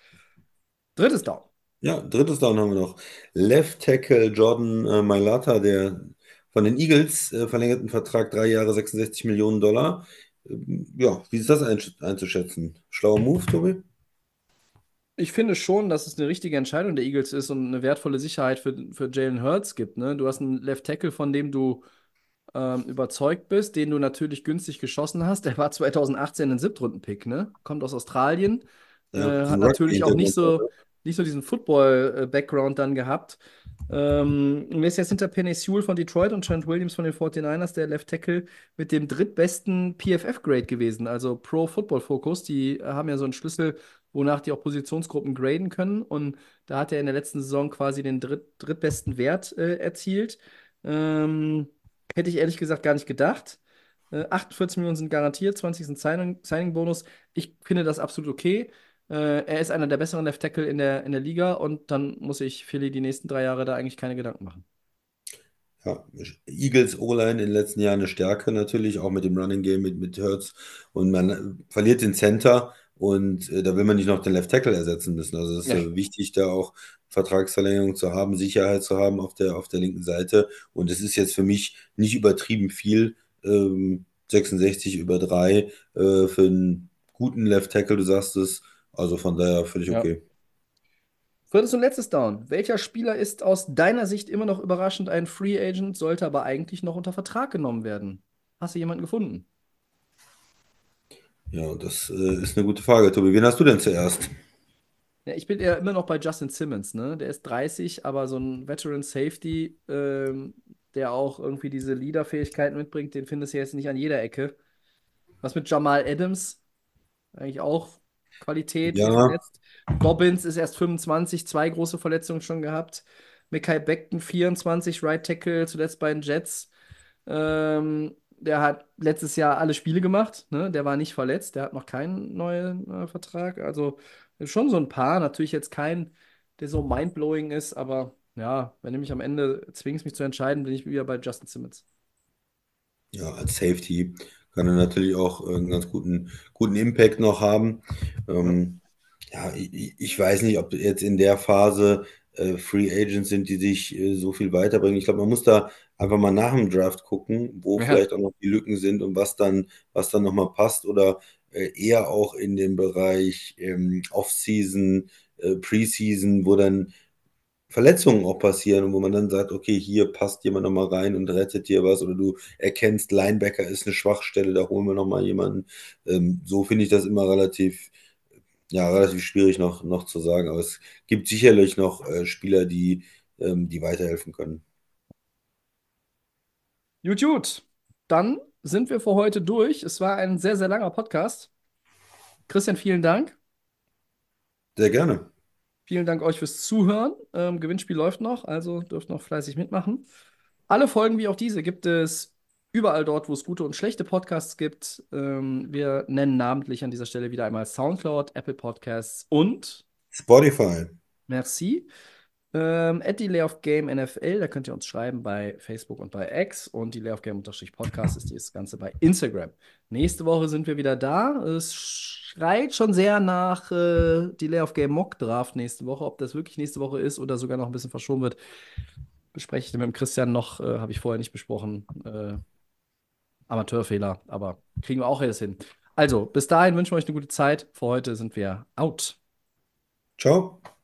Drittes Down. Ja, drittes Down haben wir noch. Left Tackle Jordan äh, Mailata, der von den Eagles äh, verlängerten Vertrag, drei Jahre, sechsundsechzig Millionen Dollar. Ähm, ja, wie ist das einsch einzuschätzen? Schlauer Move, Tobi? Ich finde schon, dass es eine richtige Entscheidung der Eagles ist und eine wertvolle Sicherheit für, für Jalen Hurts gibt. Ne? Du hast einen Left Tackle, von dem du ähm, überzeugt bist, den du natürlich günstig geschossen hast. Der war zwanzig achtzehn ein Siebtrunden-Pick, ne? Kommt aus Australien, äh, Ja, hat diesen natürlich auch nicht Rugby-Hintergrund. so, nicht so diesen Football-Background dann gehabt. Ähm, und er ist jetzt hinter Penei Sewell von Detroit und Trent Williams von den forty-niners, der Left Tackle mit dem drittbesten P F F-Grade gewesen, also Pro Football Focus. Die haben ja so einen Schlüssel, wonach die auch Positionsgruppen graden können. Und da hat er in der letzten Saison quasi den dritt, drittbesten Wert äh, erzielt. Ähm, Hätte ich ehrlich gesagt gar nicht gedacht. Äh, achtundvierzig Millionen sind garantiert, zwanzig sind Signing- Signing-Bonus. Ich finde das absolut okay. Äh, er ist einer der besseren Left Tackle in der, in der Liga und dann muss ich Philly die nächsten drei Jahre da eigentlich keine Gedanken machen. Ja, Eagles O-Line in den letzten Jahren eine Stärke natürlich, auch mit dem Running Game, mit, mit Hurts. Und man äh, verliert den Center und äh, da will man nicht noch den Left Tackle ersetzen müssen. Also es ist Nee. äh, wichtig, da auch Vertragsverlängerung zu haben, Sicherheit zu haben auf der, auf der linken Seite. Und es ist jetzt für mich nicht übertrieben viel, ähm, sechsundsechzig über drei äh, für einen guten Left Tackle, du sagst es. Also von daher völlig Ja. okay. Viertes und letztes Down. Welcher Spieler ist aus deiner Sicht immer noch überraschend ein Free Agent, sollte aber eigentlich noch unter Vertrag genommen werden? Hast du jemanden gefunden? Ja, das äh, ist eine gute Frage, Tobi. Wen hast du denn zuerst? Ja, ich bin ja immer noch bei Justin Simmons, ne? Der ist dreißig, aber so ein Veteran Safety, ähm, der auch irgendwie diese Leader-Fähigkeiten mitbringt, den findest du jetzt nicht an jeder Ecke. Was mit Jamal Adams? Eigentlich auch Qualität, viel Ja, verletzt. Dobbins ist erst fünfundzwanzig, zwei große Verletzungen schon gehabt. Mekhi Becton vierundzwanzig, Right Tackle, zuletzt bei den Jets. Ähm, der hat letztes Jahr alle Spiele gemacht, ne? Der war nicht verletzt, der hat noch keinen neuen äh, Vertrag. Also schon so ein paar. Natürlich jetzt kein, der so mindblowing ist, aber ja, wenn du mich am Ende zwingst, mich zu entscheiden, bin ich wieder bei Justin Simmons. Ja, als Safety kann er natürlich auch äh, einen ganz guten, guten Impact noch haben. Ja. Ähm, ja, ich, ich weiß nicht, ob jetzt in der Phase äh, Free Agents sind, die sich äh, so viel weiterbringen. Ich glaube, man muss da einfach mal nach dem Draft gucken, wo Ja. vielleicht auch noch die Lücken sind und was dann, was dann nochmal passt oder äh, eher auch in dem Bereich ähm, Off-Season, äh, Preseason, wo dann Verletzungen auch passieren und wo man dann sagt, okay, hier passt jemand nochmal rein und rettet dir was oder du erkennst, Linebacker ist eine Schwachstelle, da holen wir nochmal jemanden. Ähm, so finde ich das immer relativ, ja, relativ schwierig noch, noch zu sagen, aber es gibt sicherlich noch äh, Spieler, die, ähm, die weiterhelfen können. Gut, gut. Dann sind wir für heute durch. Es war ein sehr, sehr langer Podcast. Christian, vielen Dank. Sehr gerne. Vielen Dank euch fürs Zuhören. Ähm, Gewinnspiel läuft noch, also dürft noch fleißig mitmachen. Alle Folgen wie auch diese gibt es überall dort, wo es gute und schlechte Podcasts gibt. Ähm, wir nennen namentlich an dieser Stelle wieder einmal SoundCloud, Apple Podcasts und Spotify. Merci. Ähm, at Delay of Game N F L, da könnt ihr uns schreiben bei Facebook und bei X und Delay of Game Podcast ist das Ganze bei Instagram. Nächste Woche sind wir wieder da. Es schreit schon sehr nach äh, Delay of Game Mock Draft nächste Woche. Ob das wirklich nächste Woche ist oder sogar noch ein bisschen verschoben wird, bespreche ich mit dem Christian noch, äh, habe ich vorher nicht besprochen. Äh, Amateurfehler, aber kriegen wir auch alles hin. Also, bis dahin wünschen wir euch eine gute Zeit. Für heute sind wir out. Ciao.